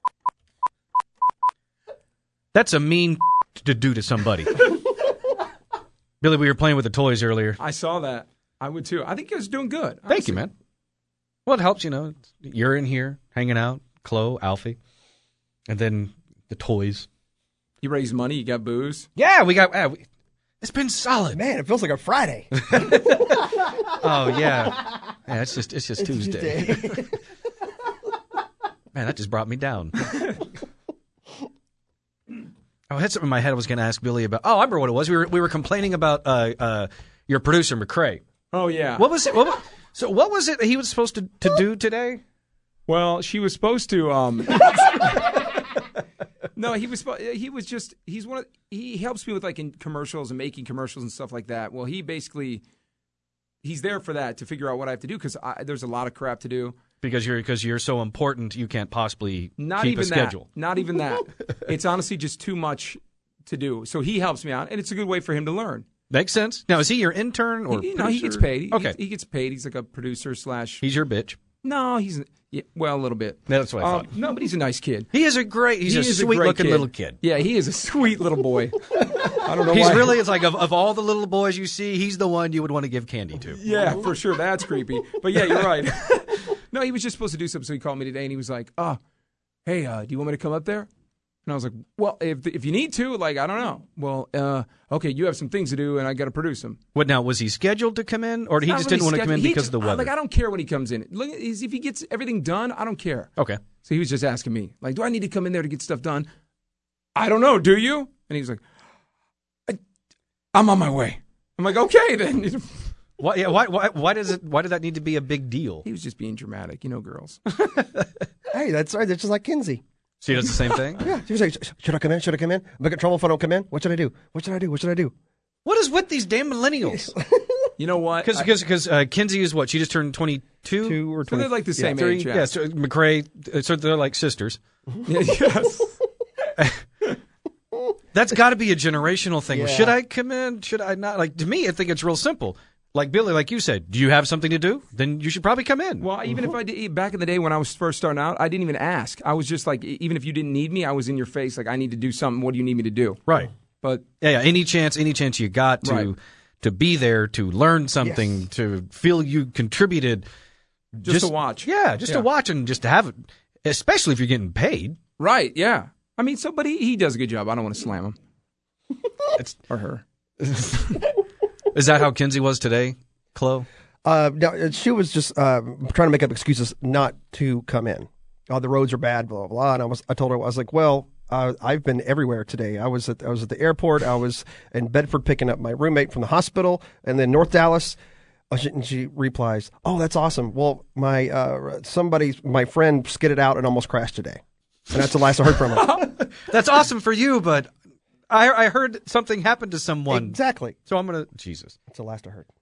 That's a mean to do to somebody. Billy, we were playing with the toys earlier. I saw that. I would too. I think you guys are doing good. Honestly. Thank you, man. Well, it helps, you know. You're in here, hanging out, Chloe, Alfie, and then the toys. You raised money, you got booze. Yeah, we got... Uh, we, it's been solid. Man, it feels like a Friday. Oh, yeah. Yeah, it's just, it's just it's Tuesday. Tuesday. Man, that just brought me down. I had something in my head I was going to ask Billy about. Oh, I remember what it was. We were we were complaining about uh, uh, your producer, McCrae. Oh, yeah. What was it? What was, so what was it that he was supposed to, to do today? Well, she was supposed to... Um... No, he was he was just he's one of he helps me with like in commercials and making commercials and stuff like that. Well, he basically he's there for that to figure out what I have to do because there's a lot of crap to do. Because you're because you're so important, you can't possibly Not keep even a schedule. That. Not even that. It's honestly just too much to do. So he helps me out, and it's a good way for him to learn. Makes sense. Now, is he your intern or he, producer? No, he gets paid. He, okay, he, he gets paid. He's like a producer slash. He's your bitch. No, he's yeah, well a little bit. That's what I um, thought. No, but he's a nice kid. He is a great. He's he a sweet a looking kid. little kid. Yeah, he is a sweet little boy. I don't know. He's why. really. It's like of, of all the little boys you see, he's the one you would want to give candy to. Yeah, for sure. That's creepy. But yeah, you're right. No, he was just supposed to do something, so he called me today, and he was like, "Oh, hey, uh, do you want me to come up there?" And I was like, "Well, if if you need to, like, I don't know. Well, uh, okay, you have some things to do, and I got to produce them." What now? Was he scheduled to come in, or he Not just really didn't want to come in scheduled. He because just, of the weather? Like, I don't care when he comes in. Look, if he gets everything done, I don't care. Okay. So he was just asking me, like, "Do I need to come in there to get stuff done?" I don't know. Do you? And he was like, I, "I'm on my way." I'm like, "Okay, then." Why, yeah, why, why, why does it? Why did that need to be a big deal? He was just being dramatic, you know, girls. Hey, that's right. That's just like Kinsey. She does the same thing. Yeah, she was like, "Should I come in? Should I come in? I'm gonna get trouble if I don't come in. What should I do? What should I do? What should I do?" What is with these damn millennials? You know what? Because because because uh, Kinsey is what? She just turned twenty-two Two or So they're like the same yeah, age. Yeah, Yeah. so McCrae. uh, So they're like sisters. Yeah, yes. That's got to be a generational thing. Yeah. Should I come in? Should I not? Like to me, I think it's real simple. Like Billy, like you said, do you have something to do? Then you should probably come in. Well, even if I did, back in the day when I was first starting out, I didn't even ask. I was just like, even if you didn't need me, I was in your face. Like, I need to do something. What do you need me to do? Right. But yeah, yeah, any chance, any chance you got to Right. to be there, to learn something, Yes. to feel you contributed, just, to watch. Yeah, just Yeah. to watch and just to have it, especially if you're getting paid. Right. Yeah. I mean, so, but he, he does a good job. I don't want to slam him. It's, or her. Is that how Kinsey was today, Chloe? Uh, no, she was just uh, trying to make up excuses not to come in. Oh, the roads are bad, blah blah blah. And I was, I told her, I was like, well, uh, I've been everywhere today. I was at, I was at the airport. I was in Bedford picking up my roommate from the hospital, and then North Dallas. Uh, she- And she replies, "Oh, that's awesome. Well, my uh, somebody, my friend, skidded out and almost crashed today." And that's the last I heard from her. That's awesome for you, but I, I heard something happened to someone. Exactly. So I'm going to, Jesus. That's the last I heard.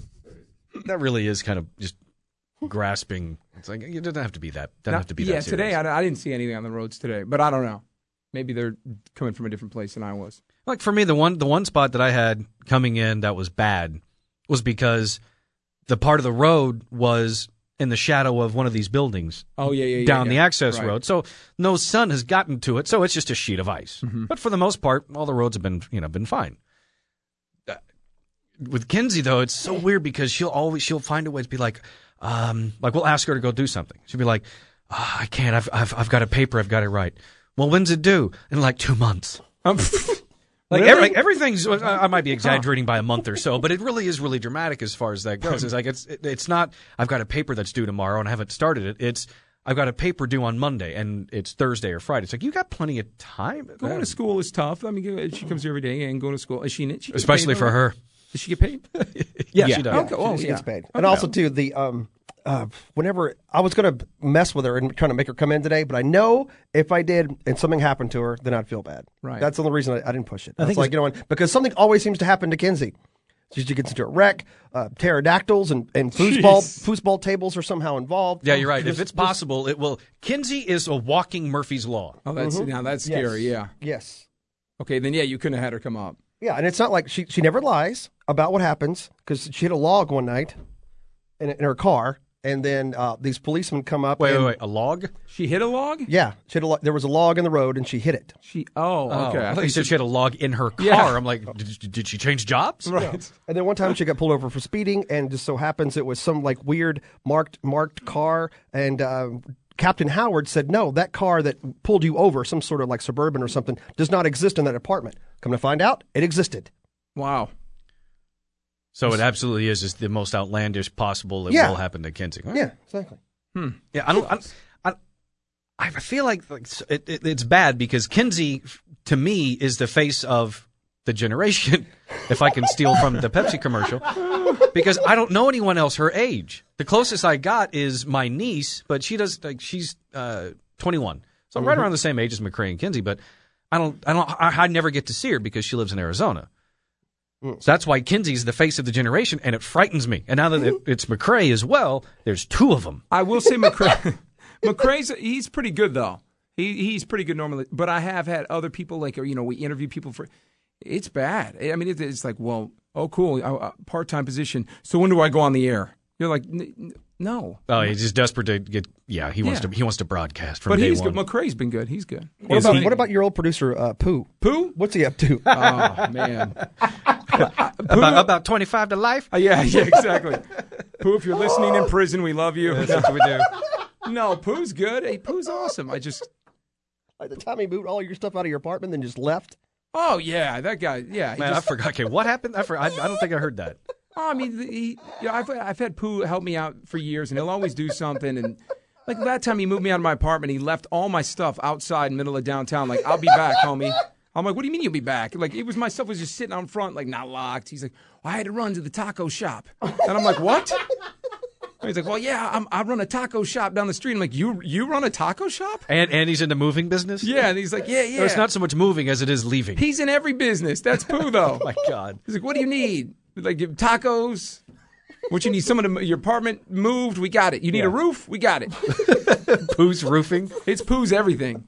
That really is kind of just grasping. It's like, it doesn't have to be that. Doesn't Now, have to be yeah, that serious. today I, I didn't see anything on the roads today, but I don't know. Maybe they're coming from a different place than I was. Like for me, the one the one spot that I had coming in that was bad was because the part of the road was in the shadow of one of these buildings. Oh, yeah, yeah, yeah. Down yeah. the access Right. road. So no sun has gotten to it, so it's just a sheet of ice. Mm-hmm. But for the most part, all the roads have been, you know, been fine. Uh, with Kinsey, though, it's so weird because she'll always she'll find a way to be like, um, like we'll ask her to go do something. She'll be like, oh, I can't. I've I've I've got a paper. I've got to write. Well, when's it due? In like two months. Um, Like, Really? every, like everything's, I might be exaggerating by a month or so, but it really is really dramatic as far as that goes. It's like it's it, it's not. I've got a paper that's due tomorrow and I haven't started it. It's I've got a paper due on Monday and it's Thursday or Friday. It's like you got plenty of time. Going to school is tough. I mean, she comes here every day and going to school. Is she, she gets Especially paid for on- her. Does she get paid? Yeah, she does. Okay. Oh, she yeah. gets paid. Okay. And also, too, the um, uh, whenever I was going to mess with her and trying to make her come in today, but I know if I did and something happened to her, then I'd feel bad. Right. That's the only reason I, I didn't push it. I I think was like, you know what? Because something always seems to happen to Kinsey. She she gets into a wreck. Uh, pterodactyls and, and foosball, foosball tables are somehow involved. Yeah, you're right. Just- if it's just- possible, it will. Kinsey is a walking Murphy's Law. Oh, that's Mhm. now that's Yes. scary. Yeah. Yes. Okay, then yeah, you couldn't have had her come up. Yeah, and it's not like she she never lies about what happens because she hit a log one night in, in her car, and then uh, these policemen come up. Wait, and, wait, wait. A log? She hit a log? Yeah, she hit a lo- there was a log in the road, and she hit it. She. Oh, Oh, okay. I thought you said she had a log in her car. Yeah. I'm like, did, did she change jobs? Right. And then one time she got pulled over for speeding, and just so happens it was some like weird marked marked car, and uh, Captain Howard said, no, that car that pulled you over, some sort of like Suburban or something, does not exist in that apartment. Come to find out, it existed. Wow. So it absolutely is just the most outlandish possible that Yeah. will happen to Kinsey. Yeah, exactly. Hmm. Yeah, I don't. I, don't- I, I feel like, like it, it, it's bad because Kinsey, to me, is the face of the generation. If I can steal from the Pepsi commercial, because I don't know anyone else her age. The closest I got is my niece, but she does like she's uh, twenty-one, so I'm right Mhm. around the same age as McCrae and Kinsey. But I don't. I don't. I, I never get to see her because she lives in Arizona. So that's why Kinsey's the face of the generation, and it frightens me. And now that it, it's McCrae as well, there's two of them. I will say McCrae. McCrae's he's pretty good though. He he's pretty good normally. But I have had other people like you know we interview people for. It's bad. I mean it, it's like well oh cool uh, part time position. So when do I go on the air? You're like n- n- no. Oh, he's just desperate to get. Yeah, he wants Yeah. to. He wants to broadcast from But day he's one. good. McCrae's been good. He's good. What Is about he? what about your old producer, uh, Pooh? Pooh? What's he up to? Oh man. about about twenty five to life. Uh, yeah, yeah, exactly. Pooh, if you're listening in prison, we love you. That's what we do. No, Pooh's good. Hey, Pooh's awesome. I just. Like the time he moved all your stuff out of your apartment, then just left. Oh yeah, that guy. Yeah, he Man, just, I forgot. Okay, what happened? I, for, I, I don't think I heard that. Oh, I mean, he, yeah, I've I've had Pooh help me out for years, and he'll always do something. And like that time, he moved me out of my apartment. He left all my stuff outside, in the middle of downtown. Like, I'll be back, homie. I'm like, what do you mean you'll be back? Like, it was my stuff was just sitting out front, like not locked. He's like, well, I had to run to the taco shop, and I'm like, what? And he's like, well, yeah, I'm, I run a taco shop down the street. I'm like, you you run a taco shop? And and he's in the moving business. Yeah, and he's like, yeah, yeah. So it's not so much moving as it is leaving. He's in every business. That's Pooh, though. Oh my God. He's like, what do you need? Like tacos? What you need? Someone to your apartment moved? We got it. You need Yeah. a roof? We got it. Pooh's roofing. It's Pooh's everything.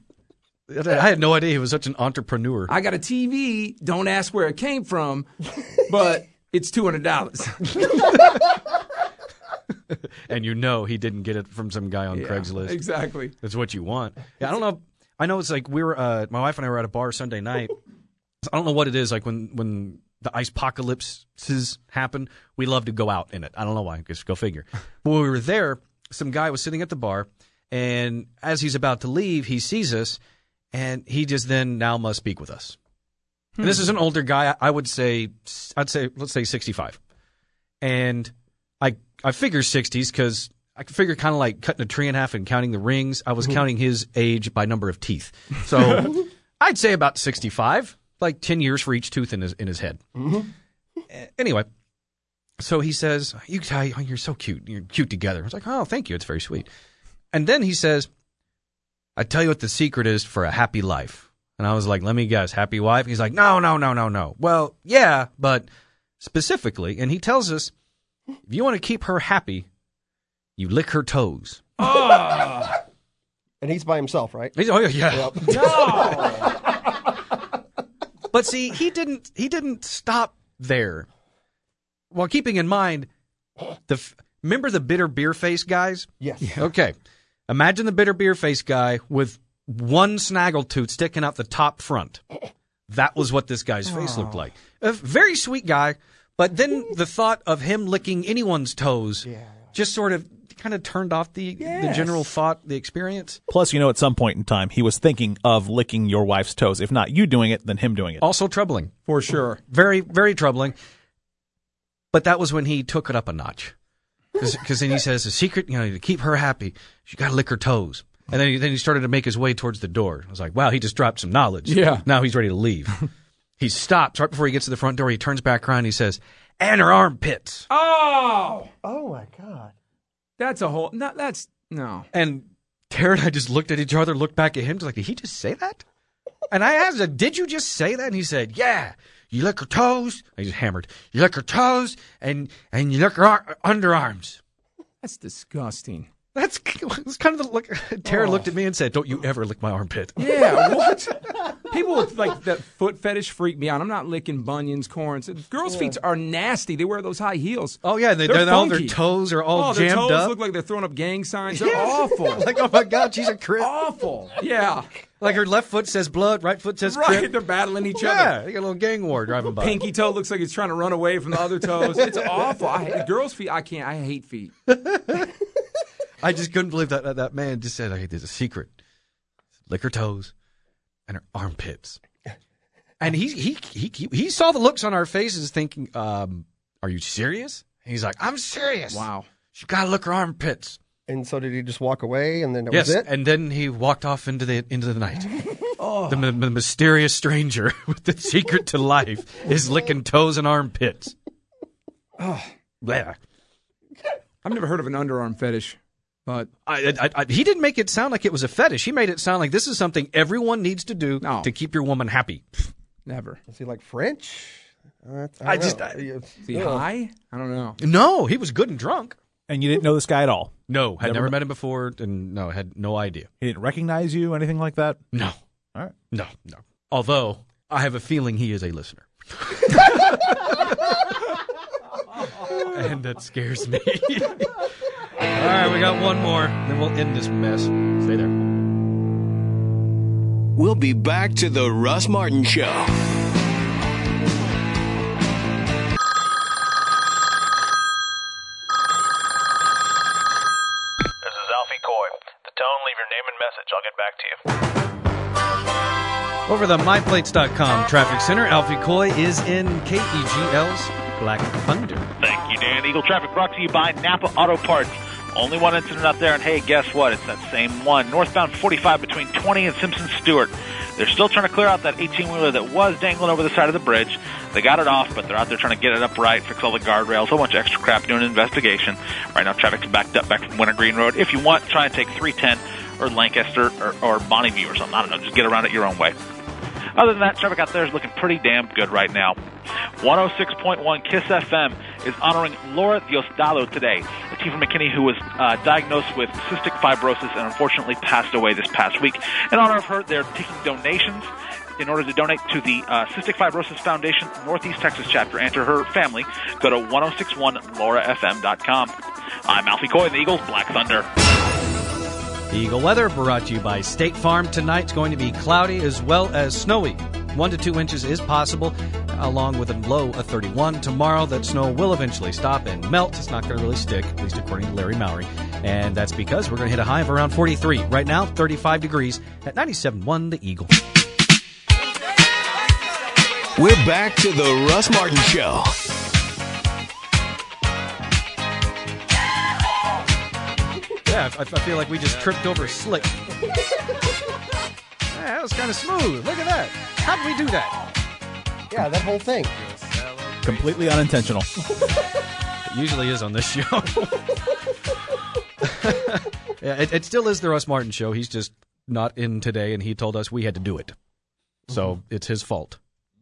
I had no idea he was such an entrepreneur. I got a T V. Don't ask where it came from, but it's two hundred dollars. And you know he didn't get it from some guy on Yeah, Craigslist. exactly. That's what you want. Yeah, I don't know. I know it's like we were. Uh, my wife and I were at a bar Sunday night. I don't know what it is. Like when when the ice apocalypses happen, we love to go out in it. I don't know why. Just go figure. But when we were there, some guy was sitting at the bar, and as he's about to leave, he sees us, and he just then now must speak with us. And this is an older guy. I would say, I'd say, let's say sixty-five. And I I figure sixties because I could figure kind of like cutting a tree in half and counting the rings. I was counting his age by number of teeth. So I'd say about sixty-five, like ten years for each tooth in his in his head. Mm-hmm. Anyway, so he says, "You, you're so cute. You're cute together." I was like, "Oh, thank you. It's very sweet." And then he says, I tell you what the secret is for a happy life. And I was like, let me guess, happy wife? He's like, no, no, no, no, no. Well, yeah, but specifically, and he tells us, if you want to keep her happy, you lick her toes. Oh. And he's by himself, right? He's, oh, yeah. Yep. No. But see, he didn't, he didn't stop there. While keeping in mind, the remember the bitter beer face guys? Yes. Yeah. Okay. Imagine the bitter beer face guy with one snaggletooth sticking out the top front. That was what this guy's face looked like. A very sweet guy, but then the thought of him licking anyone's toes yeah. just sort of kind of turned off the, yes. the general thought, the experience. Plus, you know, at some point in time, he was thinking of licking your wife's toes. If not you doing it, then him doing it. Also troubling. For sure. Very, very troubling. But that was when he took it up a notch. Because then he says, the secret, you know, to keep her happy, you got to lick her toes. And then he, then he started to make his way towards the door. I was like, wow, he just dropped some knowledge. Yeah. Now he's ready to leave. He stops right before he gets to the front door. He turns back around and he says, and her armpits. Oh! Oh, my God. That's a whole, no, that's, no. And Tara and I just looked at each other, looked back at him, like, did he just say that? And I asked him, did you just say that? And he said, yeah. You lick her toes. I just hammered. You lick her toes and, and you lick her ar- underarms. That's disgusting. That's, that's kind of the look. Tara oh. looked at me and said, don't you ever lick my armpit. Yeah, what? People with like that foot fetish freak me out. I'm not licking bunions, corns. Girls' yeah. feet are nasty. They wear those high heels. Oh, yeah. They, they're they're all their toes are all oh, jammed their toes up. Look like they're throwing up gang signs. They're yeah. awful. Like, oh, my God, she's a crip. Awful. Yeah. Like her left foot says blood, right foot says right. crip. They're battling each yeah, other. Yeah, you got a little gang war driving by. Pinky toe looks like it's trying to run away from the other toes. It's awful. I hate, girls' feet, I can't. I hate feet. I just couldn't believe that that, that man just said, hey, there's a secret. Lick her toes and her armpits. And he he he he, he saw the looks on our faces thinking, um, are you serious? And he's like, I'm serious. Wow. She got to lick her armpits. And so did he just walk away and then that yes, was it? And then he walked off into the into the night. oh. the, the mysterious stranger with the secret to life is licking toes and armpits. Oh. Blah. I've never heard of an underarm fetish. But I, I, I, he didn't make it sound like it was a fetish. He made it sound like this is something everyone needs to do no. to keep your woman happy. Never. Is he like French? Uh, I, I just. I, is he high? I don't know. No, he was good and drunk. And you didn't know this guy at all? No, had never, never met him before, and no, had no idea. He didn't recognize you, anything like that? No. All right. No, no. Although, I have a feeling he is a listener. And that scares me. All right, we got one more, then we'll end this mess. Stay there. We'll be back to the Russ Martin Show. This is Alfie Coy. The tone, leave your name and message. I'll get back to you. Over the my plates dot com traffic center, Alfie Coy is in K E G L's Black Thunder. Thank you, Dan. Eagle Traffic brought to you by Napa Auto Parts. Only one incident up there, and hey, guess what? It's that same one. Northbound forty-five between twenty and Simpson Stewart. They're still trying to clear out that eighteen-wheeler that was dangling over the side of the bridge. They got it off, but they're out there trying to get it upright, fix all the guardrails, a whole bunch of extra crap, doing an investigation. Right now, traffic's backed up back from Wintergreen Road. If you want, try and take three ten or Lancaster or, or Bonneview or something. I don't know. Just get around it your own way. Other than that, traffic out there is looking pretty damn good right now. one oh six point one KISS F M is honoring Laura Diosdado today, a teen from McKinney who was uh, diagnosed with cystic fibrosis and unfortunately passed away this past week. In honor of her, they're taking donations in order to donate to the uh, Cystic Fibrosis Foundation Northeast Texas chapter and to her family. Go to ten sixty-one laura f m dot com. I'm Alfie Coy, the Eagles Black Thunder. The Eagle weather brought to you by State Farm. Tonight's going to be cloudy as well as snowy. One to two inches is possible, along with a low of thirty-one. Tomorrow, that snow will eventually stop and melt. It's not going to really stick, at least according to Larry Mowry. And that's because we're going to hit a high of around forty-three. Right now, thirty-five degrees at ninety-seven point one The Eagle. We're back to the Russ Martin Show. Yeah, I, I feel like we just tripped over Slick. Yeah, that was kind of smooth. Look at that. How did we do that? Yeah, that whole thing. Completely unintentional. It usually is on this show. Yeah, it, it still is the Russ Martin Show. He's just not in today, and he told us we had to do it. So mm-hmm. it's his fault.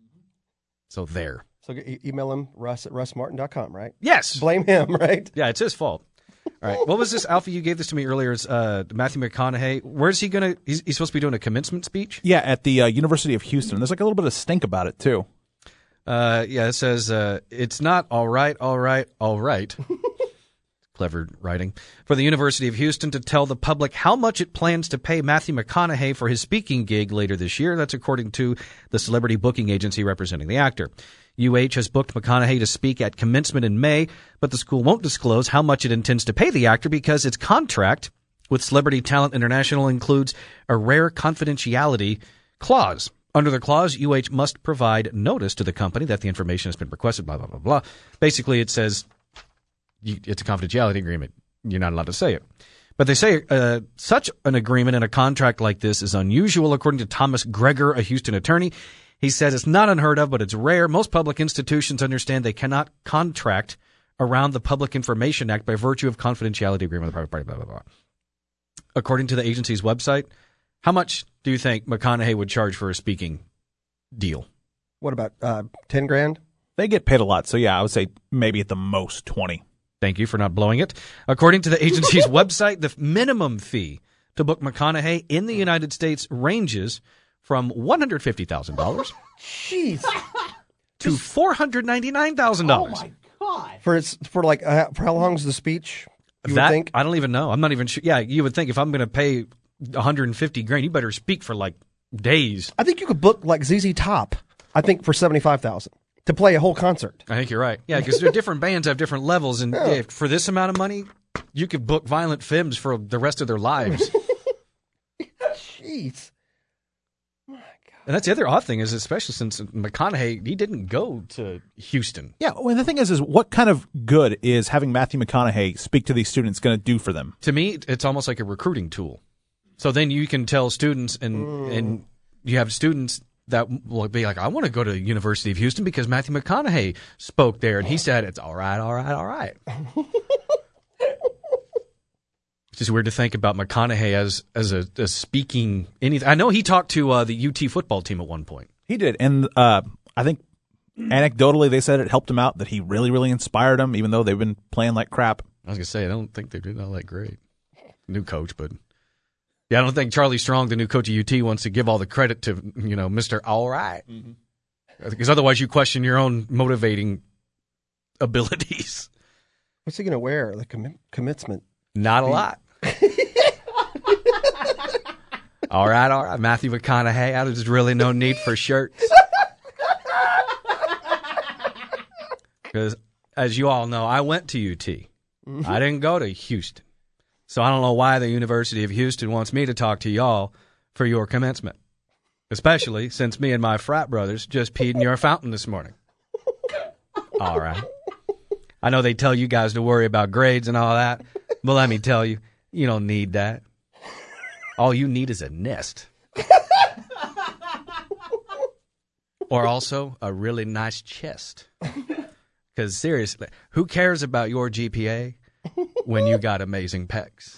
So there. So e- email him, Russ at russ martin dot com, right? Yes. Blame him, right? Yeah, it's his fault. All right. What was this, Alfie? You gave this to me earlier. It's uh, Matthew McConaughey. Where's he going to? He's, he's supposed to be doing a commencement speech? Yeah, at the uh, University of Houston. There's like a little bit of stink about it, too. Uh, yeah, it says, uh, it's not all right, all right, all right. Clever writing. For the University of Houston to tell the public how much it plans to pay Matthew McConaughey for his speaking gig later this year. That's according to the celebrity booking agency representing the actor. U H has booked McConaughey to speak at commencement in May, but the school won't disclose how much it intends to pay the actor because its contract with Celebrity Talent International includes a rare confidentiality clause. Under the clause, U H must provide notice to the company that the information has been requested, blah, blah, blah, blah. Basically, it says you, it's a confidentiality agreement. You're not allowed to say it. But they say uh, such an agreement in a contract like this is unusual, according to Thomas Greger, a Houston attorney. He says it's not unheard of, but it's rare. Most public institutions understand they cannot contract around the Public Information Act by virtue of confidentiality agreement with the private party, blah, blah, blah. According to the agency's website, how much do you think McConaughey would charge for a speaking deal? What about uh, ten grand? They get paid a lot, so yeah, I would say maybe at the most twenty. Thank you for not blowing it. According to the agency's website, the minimum fee to book McConaughey in the United States ranges from one hundred fifty thousand dollars Jeez. to four hundred ninety-nine thousand dollars. Oh, my God. For, it's, for, like, uh, for how long is the speech, you that, would think? I don't even know. I'm not even sure. Yeah, you would think if I'm going to pay one hundred fifty grand, you better speak for, like, days. I think you could book, like, Z Z Top, I think, for seventy-five thousand dollars to play a whole concert. I think you're right. Yeah, because different bands have different levels, and yeah. for this amount of money, you could book Violent Femmes for the rest of their lives. Jeez. And that's the other odd thing is, especially since McConaughey, he didn't go to Houston. Yeah, well, the thing is, is what kind of good is having Matthew McConaughey speak to these students going to do for them? To me, it's almost like a recruiting tool. So then you can tell students, and mm. and you have students that will be like, I want to go to the University of Houston because Matthew McConaughey spoke there, and he said, it's all right, all right, all right. It's just weird to think about McConaughey as as a as speaking anything. I know he talked to uh, the U T football team at one point. He did, and uh, I think anecdotally they said it helped him out, that he really, really inspired them, even though they've been playing like crap. I was going to say, I don't think they're doing all that great. New coach, but yeah, I don't think Charlie Strong, the new coach of U T, wants to give all the credit to, you know, Mister All Right. Mm-hmm. Because otherwise you question your own motivating abilities. What's he going to wear? The commi- commencement? Not a lot. all right, all right. Matthew McConaughey, there's really no need for shirts. Because, as you all know, I went to U T. Mm-hmm. I didn't go to Houston. So I don't know why the University of Houston wants me to talk to y'all for your commencement. Especially since me and my frat brothers just peed in your fountain this morning. All right. I know they tell you guys to worry about grades and all that, but let me tell you, you don't need that. All you need is a nest. Or also a really nice chest. Because seriously, who cares about your G P A when you got amazing pecs?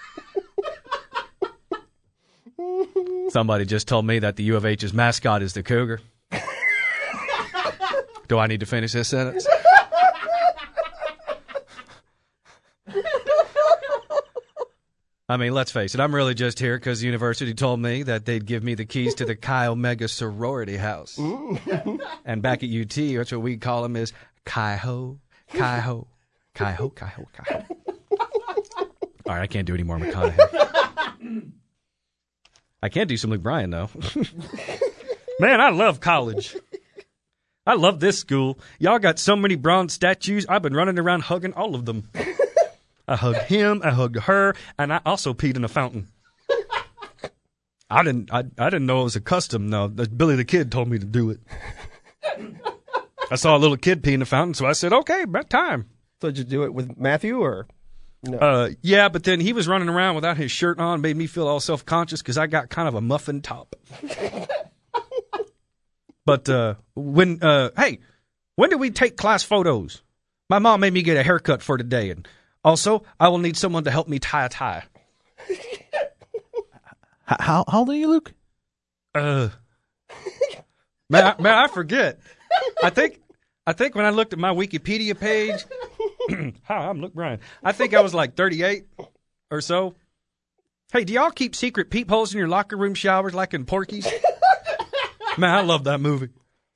Somebody just told me that the U of H's mascot is the cougar. Do I need to finish this sentence? I mean, let's face it, I'm really just here because the university told me that they'd give me the keys to the Chi Omega sorority house. And back at U T, that's what we call them is Chi-Ho, Chi-Ho, Chi-Ho, Chi-Ho, Chi-Ho. All right, I can't do any more McConaughey. I can't do some Luke Bryan, though. Man, I love college. I love this school. Y'all got so many bronze statues, I've been running around hugging all of them. I hugged him, I hugged her, and I also peed in a fountain. I didn't I, I didn't know it was a custom, though. Billy the Kid told me to do it. I saw a little kid pee in the fountain, so I said, okay, about time. So did you do it with Matthew, or no? Uh, yeah, but then he was running around without his shirt on, made me feel all self-conscious because I got kind of a muffin top. But uh, when, uh, hey, when did we take class photos? My mom made me get a haircut for today, and also, I will need someone to help me tie a tie. H- how, how old are you, Luke? Uh, man, I, man, I forget. I think, I think when I looked at my Wikipedia page, hi, I'm Luke Bryan. I think I was like thirty-eight or so. Hey, do y'all keep secret peepholes in your locker room showers like in Porky's? Man, I love that movie.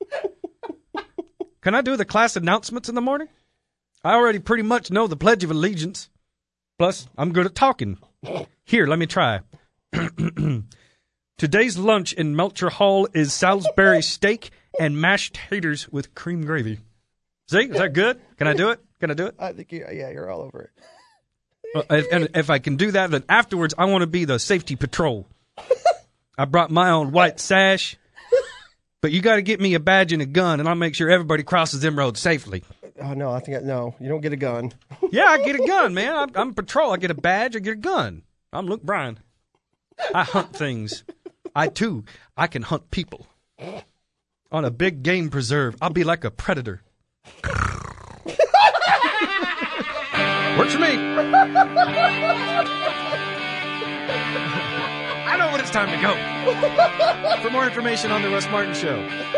Can I do the class announcements in the morning? I already pretty much know the Pledge of Allegiance. Plus, I'm good at talking. Here, let me try. Today's lunch in Melcher Hall is Salisbury steak and mashed taters with cream gravy. See? Is that good? Can I do it? Can I do it? I think, you, yeah, you're all over it. Uh, and, and if I can do that, then afterwards, I want to be the safety patrol. I brought my own white sash, but you got to get me a badge and a gun, and I'll make sure everybody crosses them roads safely. Oh, no, I think, I, no, you don't get a gun. Yeah, I get a gun, man. I'm, I'm patrol. I get a badge, I get a gun. I'm Luke Bryan. I hunt things. I, too, I can hunt people. On a big game preserve, I'll be like a predator. Works for me. I know when it's time to go. For more information on The Russ Martin Show,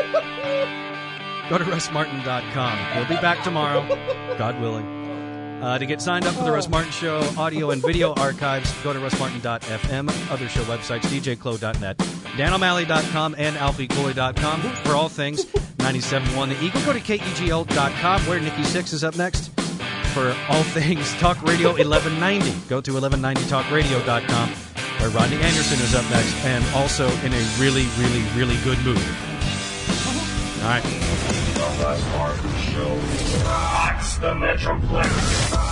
go to russ martin dot com. We'll be back tomorrow, God willing. Uh, to get signed up for The Russ Martin Show audio and video archives, go to russ martin dot f m. Other show websites, d j clo dot net, dan o'malley dot com, and alfie coy dot com. For all things ninety-seven point one The Eagle, go to k e g l dot com, where Nikki Sixx is up next. For all things Talk Radio eleven ninety, go to eleven ninety talk radio dot com, where Rodney Anderson is up next, and also in a really, really, really good mood. All right. The Russ Martin Show rocks the Metroplex.